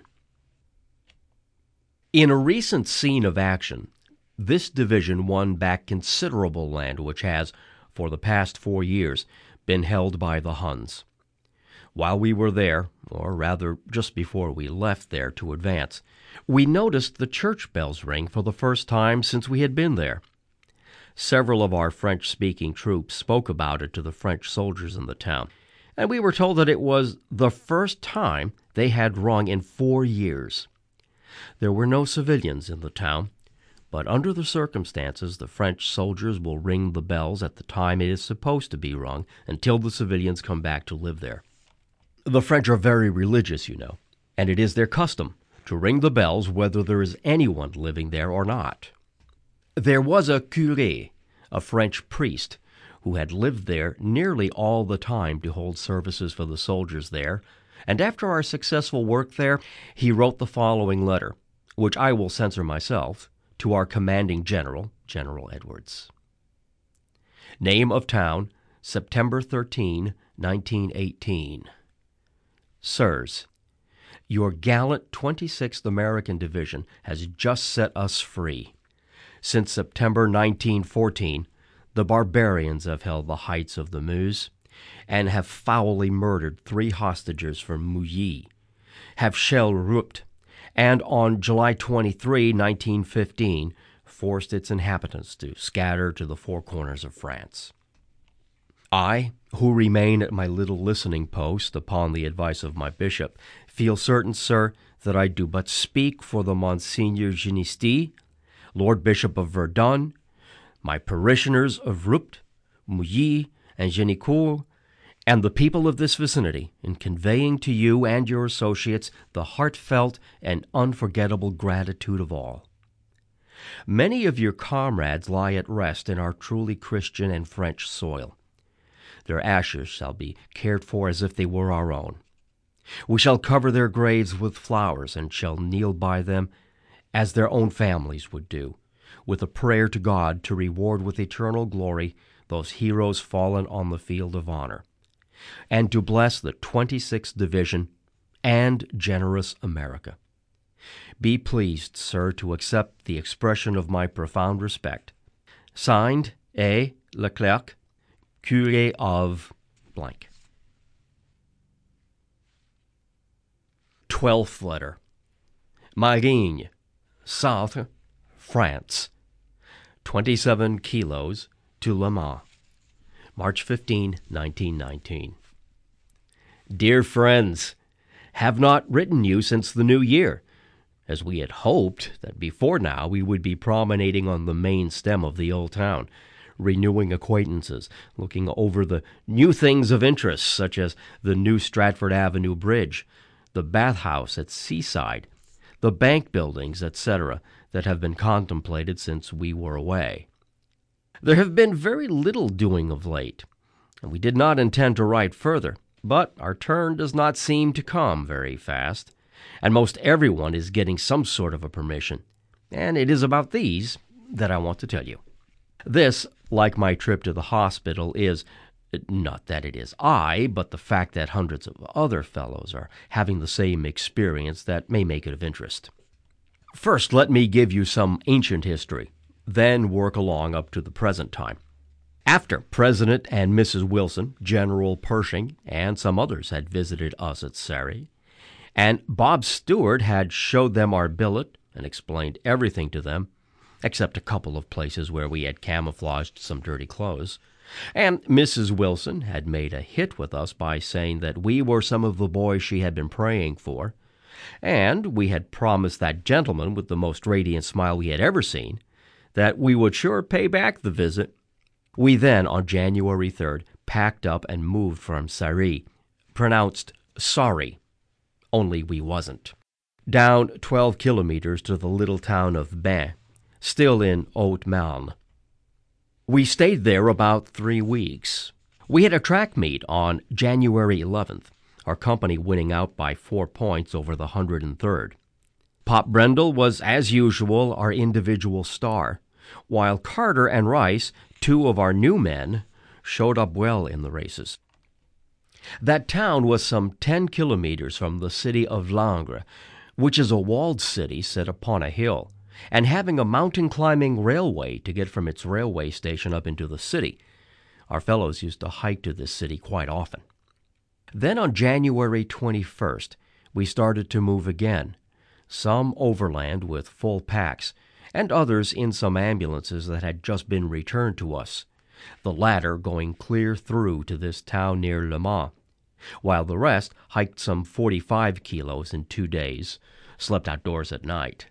In a recent scene of action, this division won back considerable land which has, for the past four years, been held by the Huns. While we were there, or rather just before we left there to advance, we noticed the church bells ring for the first time since we had been there. Several of our French-speaking troops spoke about it to the French soldiers in the town, and we were told that it was the first time they had rung in four years. There were no civilians in the town, but under the circumstances, the French soldiers will ring the bells at the time it is supposed to be rung until the civilians come back to live there. The French are very religious, you know, and it is their custom to ring the bells whether there is anyone living there or not. There was a curé, a French priest, who had lived there nearly all the time to hold services for the soldiers there, and after our successful work there, he wrote the following letter, which I will censor myself, to our commanding general, General Edwards. Name of town, September thirteenth, nineteen eighteen. Sirs, your gallant twenty-sixth American Division has just set us free. Since September nineteen fourteen, the barbarians have held the heights of the Meuse and have foully murdered three hostages from Mouilly, have shelled Rupt, and on July twenty-third, nineteen fifteen, forced its inhabitants to scatter to the four corners of France. I, who remain at my little listening post upon the advice of my bishop, feel certain, sir, that I do but speak for the Monseigneur Genesty, Lord Bishop of Verdun, my parishioners of Rupt, Mouilly, and Genicourt, and the people of this vicinity in conveying to you and your associates the heartfelt and unforgettable gratitude of all. Many of your comrades lie at rest in our truly Christian and French soil. Their ashes shall be cared for as if they were our own. We shall cover their graves with flowers and shall kneel by them as their own families would do, with a prayer to God to reward with eternal glory those heroes fallen on the field of honor, and to bless the twenty-sixth Division and generous America. Be pleased, sir, to accept the expression of my profound respect. Signed, A. Leclerc, Curé of blank. Twelfth letter. Marigny, Sarthe, France. Twenty-seven kilos to Le Mans. March fifteenth, nineteen nineteen. Dear friends, have not written you since the new year, as we had hoped that before now we would be promenading on the main stem of the old town, renewing acquaintances, looking over the new things of interest, such as the new Stratford Avenue Bridge, the bathhouse at Seaside, the bank buildings, et cetera, that have been contemplated since we were away. There have been very little doing of late, and we did not intend to write further, but our turn does not seem to come very fast, and most everyone is getting some sort of a permission. And it is about these that I want to tell you. This, like my trip to the hospital, is not that it is I, but the fact that hundreds of other fellows are having the same experience that may make it of interest. First, let me give you some ancient history, then work along up to the present time. After President and Missus Wilson, General Pershing, and some others had visited us at Sarre, and Bob Stewart had showed them our billet and explained everything to them, except a couple of places where we had camouflaged some dirty clothes, and Missus Wilson had made a hit with us by saying that we were some of the boys she had been praying for, and we had promised that gentleman with the most radiant smile we had ever seen that we would sure pay back the visit. We then, on January third, packed up and moved from Sarre, pronounced sorry, only we wasn't, down twelve kilometers to the little town of Bain, still in Haute-Marne. We stayed there about three weeks. We had a track meet on January eleventh, our company winning out by four points over the one hundred third. Pop Brendel was, as usual, our individual star, while Carter and Rice, two of our new men, showed up well in the races. That town was some ten kilometers from the city of Langres, which is a walled city set upon a hill, and having a mountain-climbing railway to get from its railway station up into the city. Our fellows used to hike to this city quite often. Then on January twenty-first, we started to move again, some overland with full packs, and others in some ambulances that had just been returned to us, the latter going clear through to this town near Le Mans, while the rest hiked some forty-five kilos in two days, slept outdoors at night.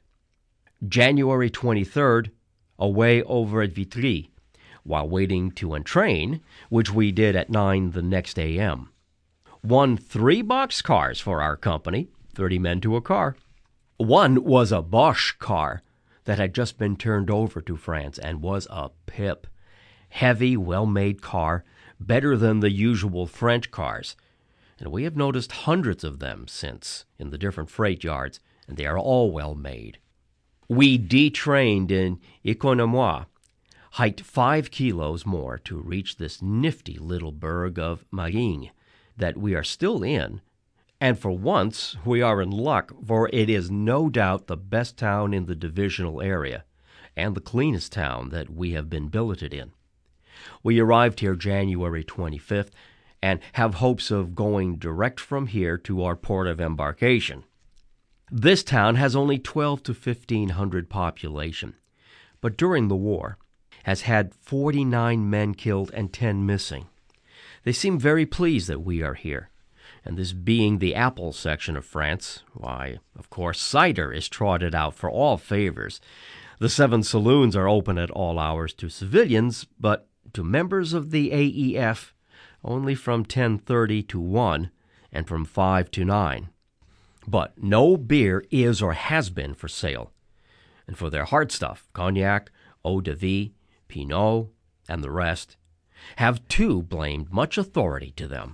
January twenty-third, away over at Vitry, while waiting to entrain, which we did at nine the next A M. Won three boxcars for our company, thirty men to a car. One was a Bosch car that had just been turned over to France and was a pip. Heavy, well-made car, better than the usual French cars. And we have noticed hundreds of them since in the different freight yards, and they are all well-made. We detrained in Economois, hiked five kilos more to reach this nifty little burg of Marigny that we are still in, and for once we are in luck, for it is no doubt the best town in the divisional area, and the cleanest town that we have been billeted in. We arrived here January twenty-fifth, and have hopes of going direct from here to our port of embarkation. This town has only twelve to fifteen hundred population, but during the war has had forty-nine men killed and ten missing. They seem very pleased that we are here, and this being the apple section of France, why, of course, cider is trotted out for all favors. The seven saloons are open at all hours to civilians, but to members of the A E F, only from ten thirty to one, and from five to nine. But no beer is or has been for sale. And for their hard stuff, cognac, eau de vie, Pinot, and the rest, have too blamed much authority to them.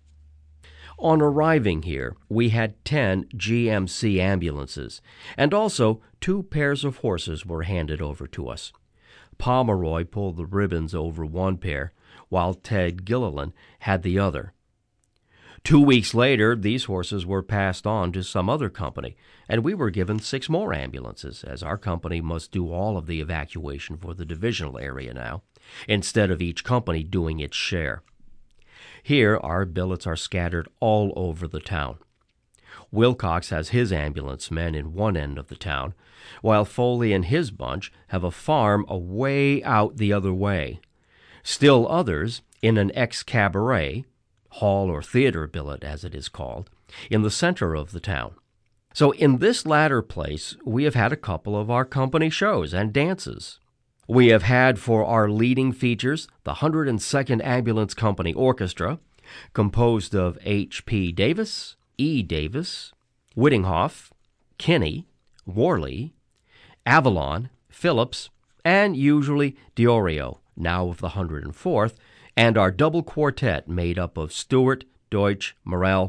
On arriving here, we had ten G M C ambulances, and also two pairs of horses were handed over to us. Pomeroy pulled the ribbons over one pair, while Ted Gilliland had the other. Two weeks later, these horses were passed on to some other company, and we were given six more ambulances, as our company must do all of the evacuation for the divisional area now, instead of each company doing its share. Here, our billets are scattered all over the town. Wilcox has his ambulance men in one end of the town, while Foley and his bunch have a farm away out the other way. Still others in an ex-cabaret, hall or theater billet as it is called, in the center of the town. So in this latter place, we have had a couple of our company shows and dances. We have had for our leading features the one hundred second Ambulance Company Orchestra, composed of H P Davis, E. Davis, Whittinghoff, Kinney, Worley, Avalon, Phillips, and usually Diorio, now of the one hundred fourth, and our double quartet made up of Stewart, Deutsch, Morel,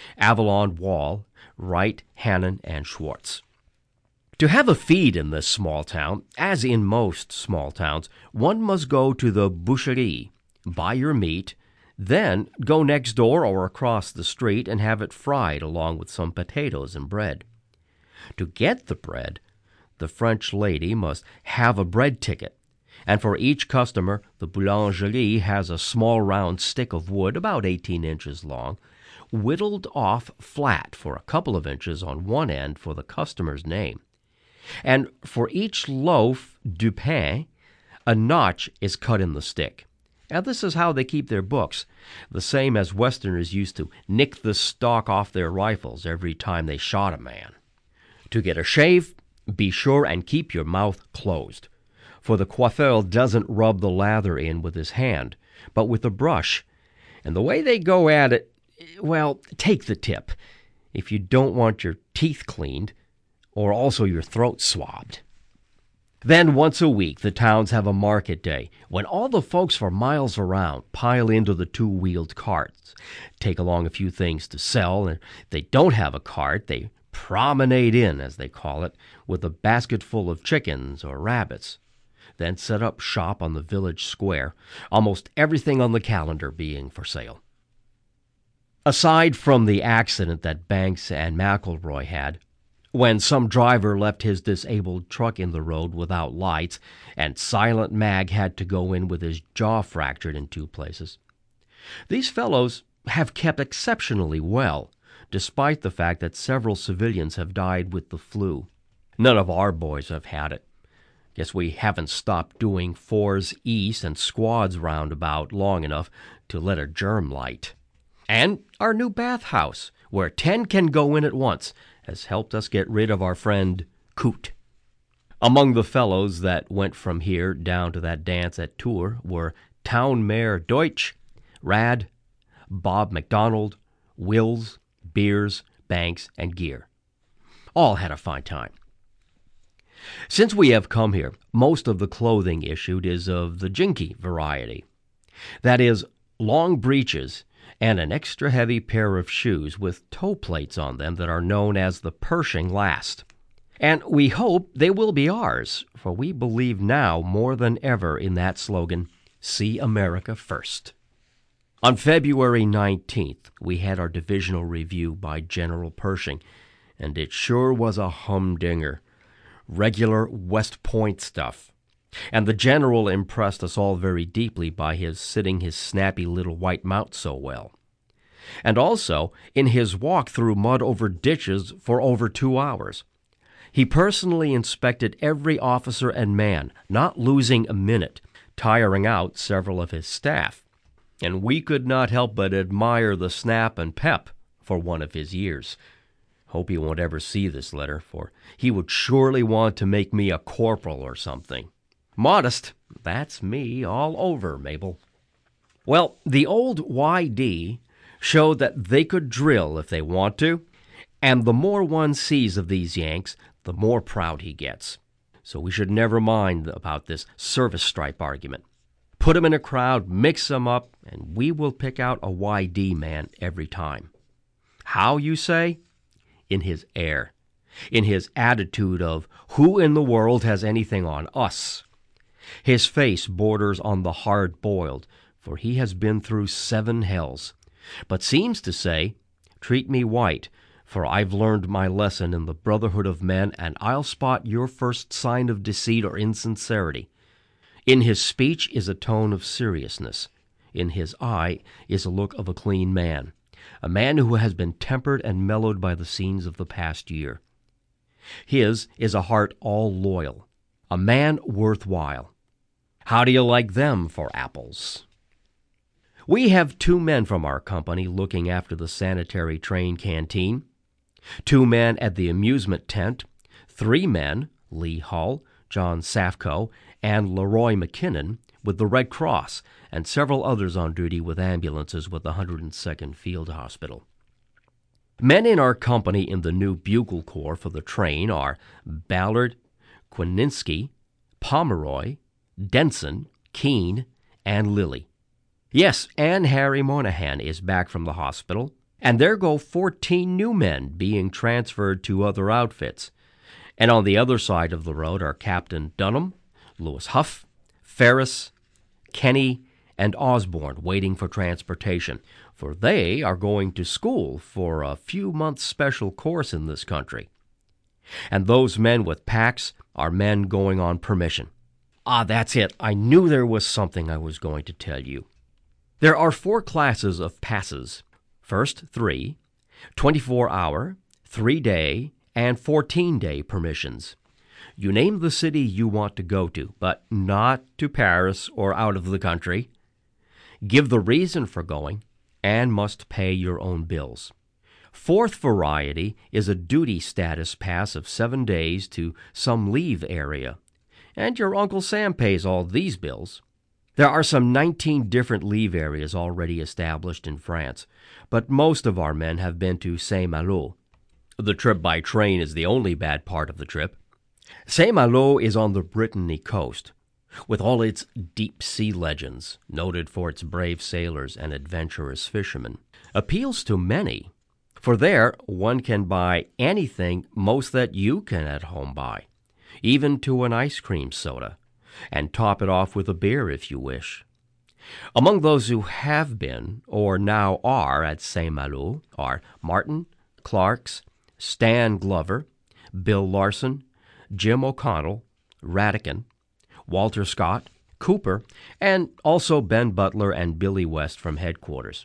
Avalon, Wall, Wright, Hannon, and Schwartz. To have a feed in this small town, as in most small towns, one must go to the boucherie, buy your meat, then go next door or across the street and have it fried along with some potatoes and bread. To get the bread, the French lady must have a bread ticket, and for each customer the boulangerie has a small round stick of wood about eighteen inches long, whittled off flat for a couple of inches on one end for the customer's name. And for each loaf du pain, a notch is cut in the stick. Now, this is how they keep their books, the same as Westerners used to nick the stock off their rifles every time they shot a man. To get a shave, be sure and keep your mouth closed, for the coiffeur doesn't rub the lather in with his hand, but with a brush. And the way they go at it, well, take the tip if you don't want your teeth cleaned or also your throat swabbed. Then once a week the towns have a market day when all the folks for miles around pile into the two-wheeled carts, take along a few things to sell, and if they don't have a cart, they promenade in, as they call it, with a basket full of chickens or rabbits, then set up shop on the village square, almost everything on the calendar being for sale. Aside from the accident that Banks and McElroy had, when some driver left his disabled truck in the road without lights, and Silent Mag had to go in with his jaw fractured in two places, these fellows have kept exceptionally well, despite the fact that several civilians have died with the flu. None of our boys have had it. Guess we haven't stopped doing fours east and squads roundabout long enough to let a germ light. And our new bathhouse, where ten can go in at once, has helped us get rid of our friend Coot. Among the fellows that went from here down to that dance at Tours were Town Mayor Deutsch, Rad, Bob McDonald, Wills, Beers, Banks, and Gear. All had a fine time. Since we have come here, most of the clothing issued is of the jinky variety. That is, long breeches and an extra heavy pair of shoes with toe plates on them that are known as the Pershing last. And we hope they will be ours, for we believe now more than ever in that slogan, See America First. On February nineteenth, we had our divisional review by General Pershing, and it sure was a humdinger. Regular West Point stuff. And the general impressed us all very deeply by his sitting his snappy little white mount so well. And also in his walk through mud over ditches for over two hours. He personally inspected every officer and man, not losing a minute, tiring out several of his staff. And we could not help but admire the snap and pep for one of his years. Hope he won't ever see this letter, for he would surely want to make me a corporal or something. Modest, that's me all over, Mabel. Well, the old Y D showed that they could drill if they want to, and the more one sees of these Yanks, the more proud he gets. So we should never mind about this service stripe argument. Put 'em in a crowd, mix 'em up, and we will pick out a Y D man every time. How, you say? In his air, in his attitude of who in the world has anything on us. His face borders on the hard-boiled, for he has been through seven hells, but seems to say, treat me white, for I've learned my lesson in the brotherhood of men, and I'll spot your first sign of deceit or insincerity. In his speech is a tone of seriousness. In his eye is a look of a clean man, a man who has been tempered and mellowed by the scenes of the past year. His is a heart all loyal, a man worthwhile. How do you like them for apples? We have two men from our company looking after the sanitary train canteen, two men at the amusement tent, three men, Lee Hull, John Safco, and Leroy McKinnon, with the Red Cross, and several others on duty with ambulances with the one hundred second Field Hospital. Men in our company in the new Bugle Corps for the train are Ballard, Kwininsky, Pomeroy, Denson, Keene, and Lilly. Yes, and Harry Moynihan is back from the hospital, And there go fourteen new men being transferred to other outfits. And on the other side of the road are Captain Dunham, Lewis Huff, Ferris, Kenny, and Osborne waiting for transportation, for they are going to school for a few months' special course in this country. And those men with packs are men going on permission. Ah, that's it. I knew there was something I was going to tell you. There are four classes of passes. First, three, twenty-four hour, three-day, and fourteen-day permissions. You name the city you want to go to, but not to Paris or out of the country. Give the reason for going, and must pay your own bills. Fourth variety is a duty status pass of seven days to some leave area, and your Uncle Sam pays all these bills. There are some nineteen different leave areas already established in France, but most of our men have been to Saint-Malo. The trip by train is the only bad part of the trip. Saint-Malo is on the Brittany coast, with all its deep-sea legends, noted for its brave sailors and adventurous fishermen. Appeals to many, for there one can buy anything most that you can at home buy, even to an ice cream soda, and top it off with a beer if you wish. Among those who have been, or now are, at Saint-Malo are Martin, Clarks, Stan Glover, Bill Larson, Jim O'Connell, Radican, Walter Scott, Cooper, and also Ben Butler and Billy West from headquarters.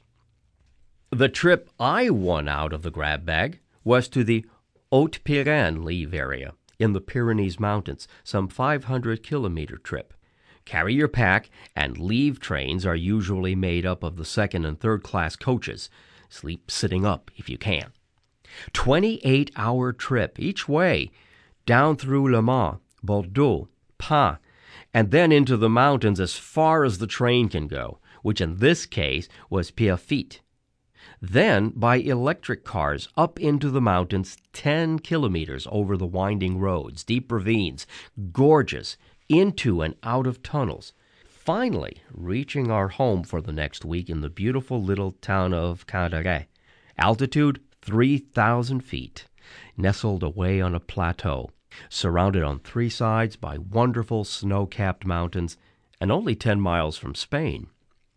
The trip I won out of the grab bag was to the Haute-Pyrénées leave area in the Pyrenees Mountains, some five hundred kilometer trip. Carry your pack, and leave trains are usually made up of the second and third class coaches. Sleep sitting up if you can. twenty-eight hour trip each way, down through Le Mans, Bordeaux, Pau, and then into the mountains as far as the train can go, which in this case was Pierrefitte. Then by electric cars up into the mountains ten kilometers over the winding roads, deep ravines, gorges, into and out of tunnels, finally reaching our home for the next week in the beautiful little town of Candarave. Altitude three thousand feet, nestled away on a plateau, surrounded on three sides by wonderful snow-capped mountains, and only ten miles from Spain.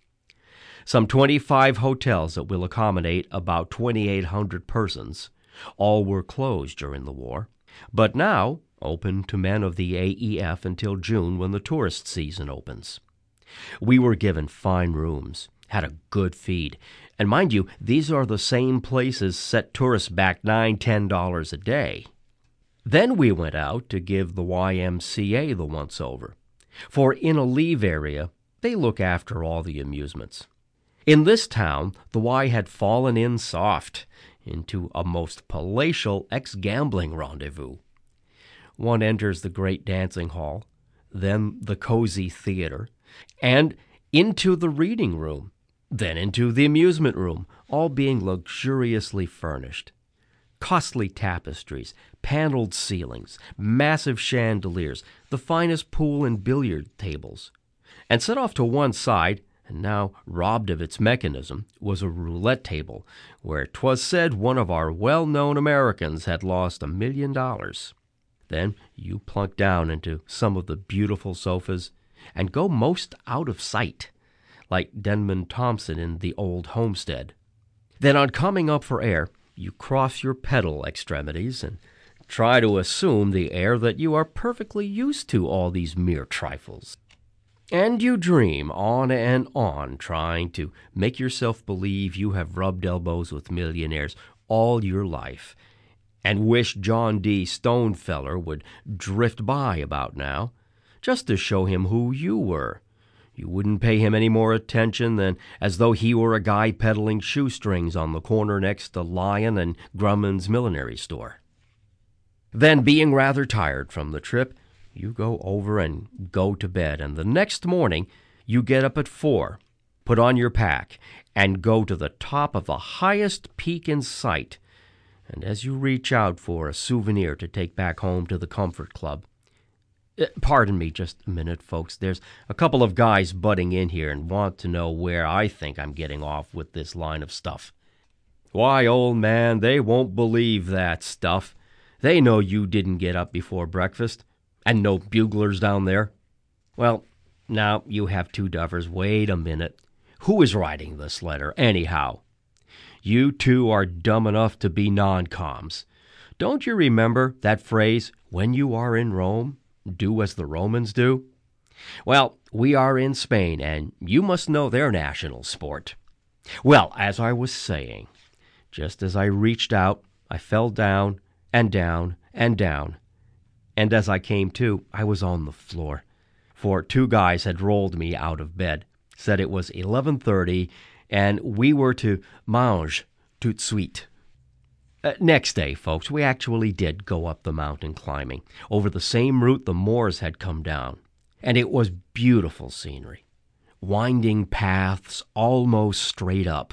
Some twenty-five hotels that will accommodate about twenty-eight hundred persons. All were closed during the war, but now open to men of the A E F until June when the tourist season opens. We were given fine rooms, had a good feed, and mind you, these are the same places set tourists back nine, ten dollars a day. Then we went out to give the Y M C A the once-over, for in a leave area, they look after all the amusements. In this town, the Y had fallen in soft into a most palatial ex-gambling rendezvous. One enters the great dancing hall, then the cozy theater, and into the reading room, then into the amusement room, all being luxuriously furnished. Costly tapestries, paneled ceilings, massive chandeliers, the finest pool and billiard tables. And set off to one side, and now robbed of its mechanism, was a roulette table, where 'twas said one of our well-known Americans had lost a million dollars. Then you plunk down into some of the beautiful sofas and go most out of sight, like Denman Thompson in The Old Homestead. Then on coming up for air, you cross your pedal extremities and try to assume the air that you are perfectly used to all these mere trifles. And you dream on and on, trying to make yourself believe you have rubbed elbows with millionaires all your life, and wish John D. Stonefeller would drift by about now, just to show him who you were. You wouldn't pay him any more attention than as though he were a guy peddling shoestrings on the corner next to Lion and Grumman's millinery store. Then, being rather tired from the trip, you go over and go to bed, and the next morning you get up at four, put on your pack, and go to the top of the highest peak in sight. And as you reach out for a souvenir to take back home to the Comfort Club, uh, pardon me just a minute, folks, there's a couple of guys butting in here and want to know where I think I'm getting off with this line of stuff. Why, old man, they won't believe that stuff. They know you didn't get up before breakfast, and no buglers down there. Well, now you have two duffers. Wait a minute. Who is writing this letter, anyhow? You two are dumb enough to be non-coms. Don't you remember that phrase, when you are in Rome, do as the Romans do? Well, we are in Spain, and you must know their national sport. Well, as I was saying, just as I reached out, I fell down and down and down. And as I came to, I was on the floor. For two guys had rolled me out of bed, said it was eleven thirty, and we were to mange tout de suite. Uh, next day, folks, we actually did go up the mountain climbing, over the same route the Moors had come down. And it was beautiful scenery. Winding paths almost straight up,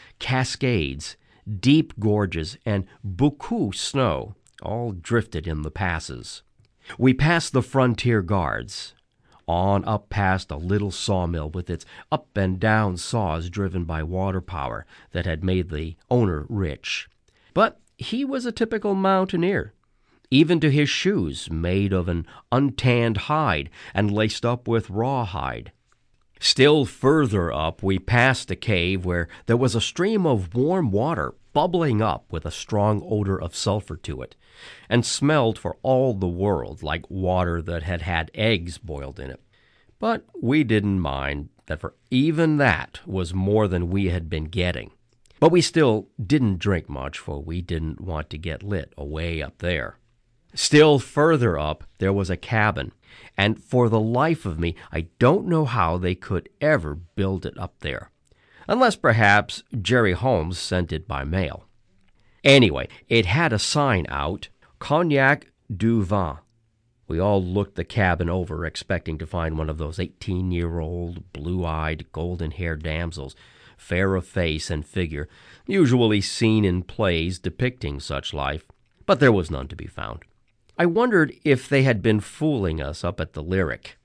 cascades, deep gorges, and beaucoup snow, all drifted in the passes. We passed the frontier guards, on up past a little sawmill with its up and down saws driven by water power that had made the owner rich. But he was a typical mountaineer, even to his shoes made of an untanned hide and laced up with rawhide. Still further up, we passed a cave where there was a stream of warm water bubbling up with a strong odor of sulfur to it, and smelled for all the world like water that had had eggs boiled in it. But we didn't mind that, for even that was more than we had been getting. But we still didn't drink much, for we didn't want to get lit away up there. Still further up, there was a cabin, and for the life of me, I don't know how they could ever build it up there, unless perhaps Jerry Holmes sent it by mail. Anyway, it had a sign out, Cognac du Vin. We all looked the cabin over, expecting to find one of those eighteen-year-old, blue-eyed, golden-haired damsels, fair of face and figure, usually seen in plays depicting such life, but there was none to be found. I wondered if they had been fooling us up at the Lyric.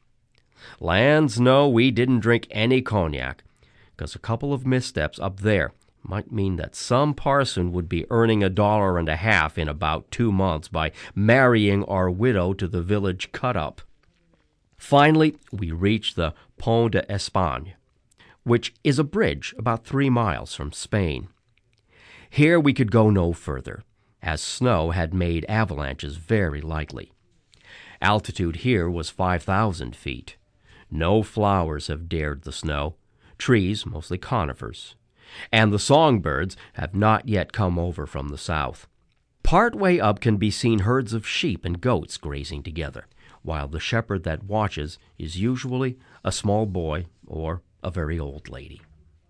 Lands, no, we didn't drink any cognac, because a couple of missteps up there might mean that some parson would be earning a dollar and a half in about two months by marrying our widow to the village cut-up. Finally, we reached the Pont d'Espagne, which is a bridge about three miles from Spain. Here we could go no further, as snow had made avalanches very likely. Altitude here was five thousand feet. No flowers have dared the snow, trees, mostly conifers, and the songbirds have not yet come over from the south. Part way up can be seen herds of sheep and goats grazing together, while the shepherd that watches is usually a small boy or a very old lady.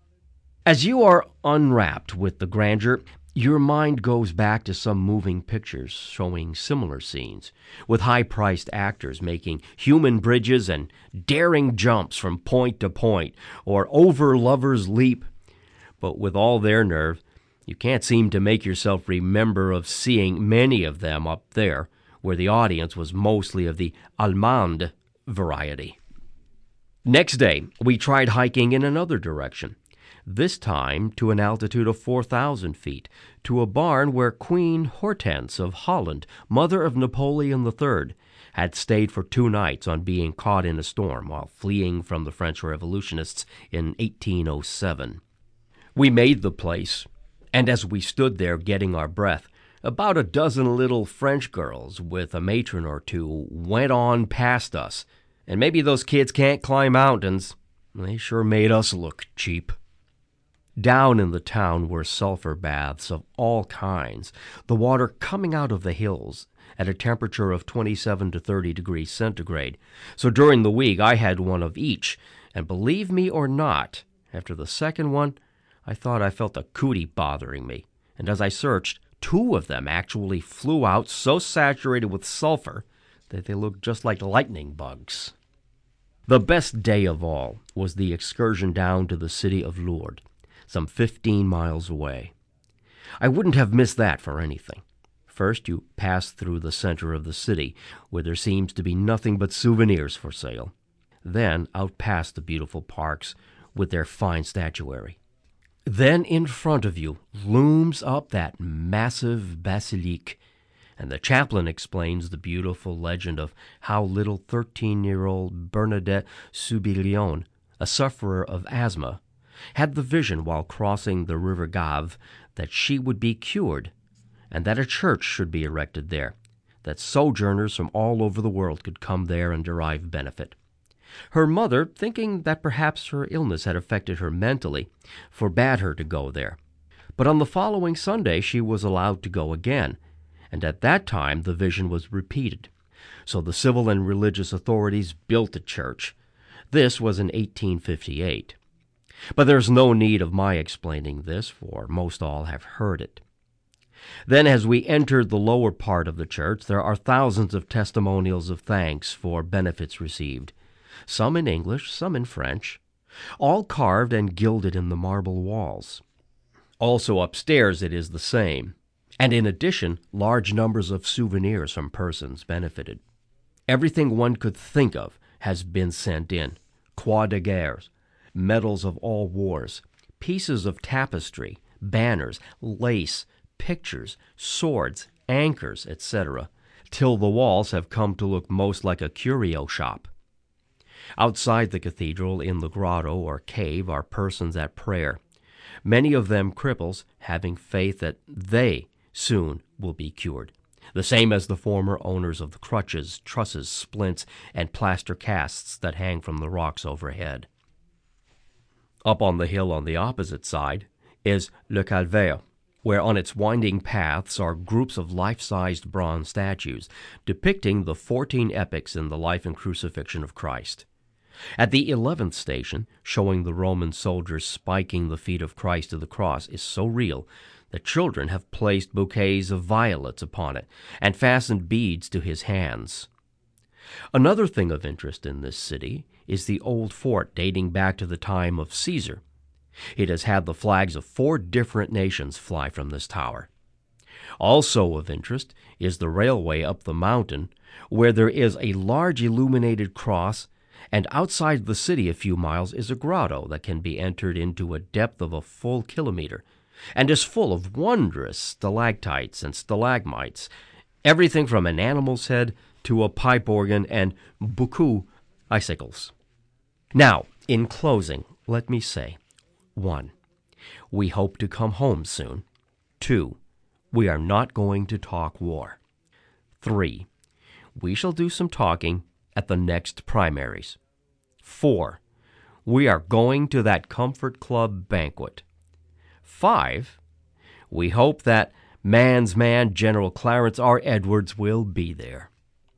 As you are unwrapped with the grandeur, your mind goes back to some moving pictures showing similar scenes, with high-priced actors making human bridges and daring jumps from point to point, or over lovers' leap. But with all their nerve, you can't seem to make yourself remember of seeing many of them up there, where the audience was mostly of the Allemande variety. Next day, we tried hiking in another direction, this time to an altitude of four thousand feet, to a barn where Queen Hortense of Holland, mother of Napoleon the Third, had stayed for two nights on being caught in a storm while fleeing from the French revolutionists in eighteen oh seven. We made the place, and as we stood there getting our breath, about a dozen little French girls with a matron or two went on past us, and maybe those kids can't climb mountains. They sure made us look cheap. Down in the town were sulfur baths of all kinds, the water coming out of the hills at a temperature of twenty-seven to thirty degrees centigrade. So during the week I had one of each, and believe me or not, after the second one, I thought I felt a cootie bothering me, and as I searched, two of them actually flew out so saturated with sulfur that they looked just like lightning bugs. The best day of all was the excursion down to the city of Lourdes, some fifteen miles away. I wouldn't have missed that for anything. First, you pass through the center of the city, where there seems to be nothing but souvenirs for sale. Then, out past the beautiful parks with their fine statuary. Then in front of you looms up that massive basilique, and the chaplain explains the beautiful legend of how little thirteen-year-old Bernadette Soubillon, a sufferer of asthma, had the vision while crossing the River Gave that she would be cured, and that a church should be erected there, that sojourners from all over the world could come there and derive benefit. Her mother, thinking that perhaps her illness had affected her mentally, forbade her to go there. But on the following Sunday she was allowed to go again, and at that time the vision was repeated. So the civil and religious authorities built a church. This was in eighteen fifty-eight. But there's no need of my explaining this, for most all have heard it. Then as we enter the lower part of the church, there are thousands of testimonials of thanks for benefits received, some in English, some in French, all carved and gilded in the marble walls. Also upstairs it is the same, and in addition, large numbers of souvenirs from persons benefited. Everything one could think of has been sent in: croix de guerre, medals of all wars, pieces of tapestry, banners, lace, pictures, swords, anchors, et cetera, till the walls have come to look most like a curio shop. Outside the cathedral, in the grotto or cave, are persons at prayer, many of them cripples, having faith that they soon will be cured, the same as the former owners of the crutches, trusses, splints, and plaster casts that hang from the rocks overhead. Up on the hill on the opposite side is Le Calvaire, where on its winding paths are groups of life-sized bronze statues depicting the fourteen epochs in the life and crucifixion of Christ. At the eleventh station, showing the Roman soldiers spiking the feet of Christ to the cross, is so real that children have placed bouquets of violets upon it and fastened beads to his hands. Another thing of interest in this city is the old fort dating back to the time of Caesar. It has had the flags of four different nations fly from this tower. Also of interest is the railway up the mountain, where there is a large illuminated cross, and outside the city a few miles is a grotto that can be entered into a depth of a full kilometer, and is full of wondrous stalactites and stalagmites, everything from an animal's head to a pipe organ and beaucoup icicles. Now, in closing, let me say, one, we hope to come home soon. Two, we are not going to talk war. Three, we shall do some talking at the next primaries. Four, we are going to that Comfort Club banquet. Five, we hope that man's man General Clarence R. Edwards will be there.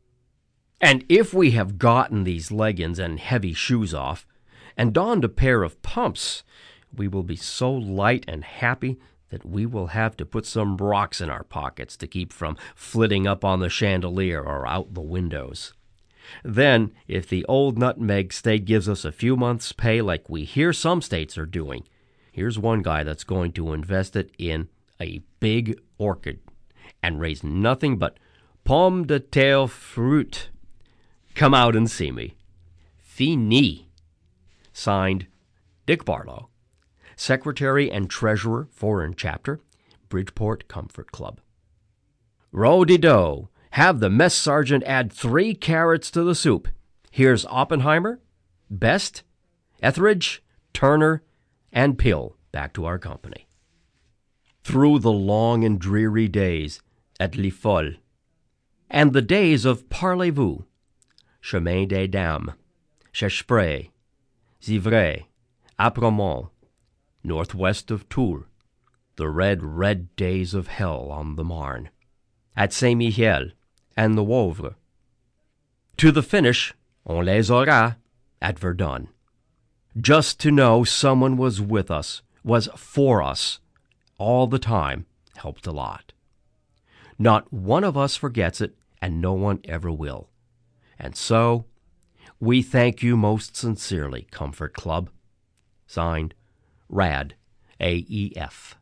And if we have gotten these leggins and heavy shoes off, and donned a pair of pumps, we will be so light and happy that we will have to put some rocks in our pockets to keep from flitting up on the chandelier or out the windows. Then, if the old nutmeg state gives us a few months' pay like we hear some states are doing, here's one guy that's going to invest it in a big orchard and raise nothing but pomme de terre fruit. Come out and see me. Fini. Signed, Dick Barlow, Secretary and Treasurer, Foreign Chapter, Bridgeport Comfort Club. Ro-de-do. Have the mess sergeant add three carrots to the soup. Here's Oppenheimer, Best, Etheridge, Turner, and Pill back to our company. Through the long and dreary days at Les Folles, and the days of Parlez-vous, Chemin des Dames, Chespret, Zivray, Apremont, northwest of Tours, the red, red days of hell on the Marne, at Saint-Mihiel and the Wavre, to the finish, on les aura, at Verdun. Just to know someone was with us, was for us, all the time, helped a lot. Not one of us forgets it, and no one ever will. And so, we thank you most sincerely, Comfort Club. Signed, Rad, A E F.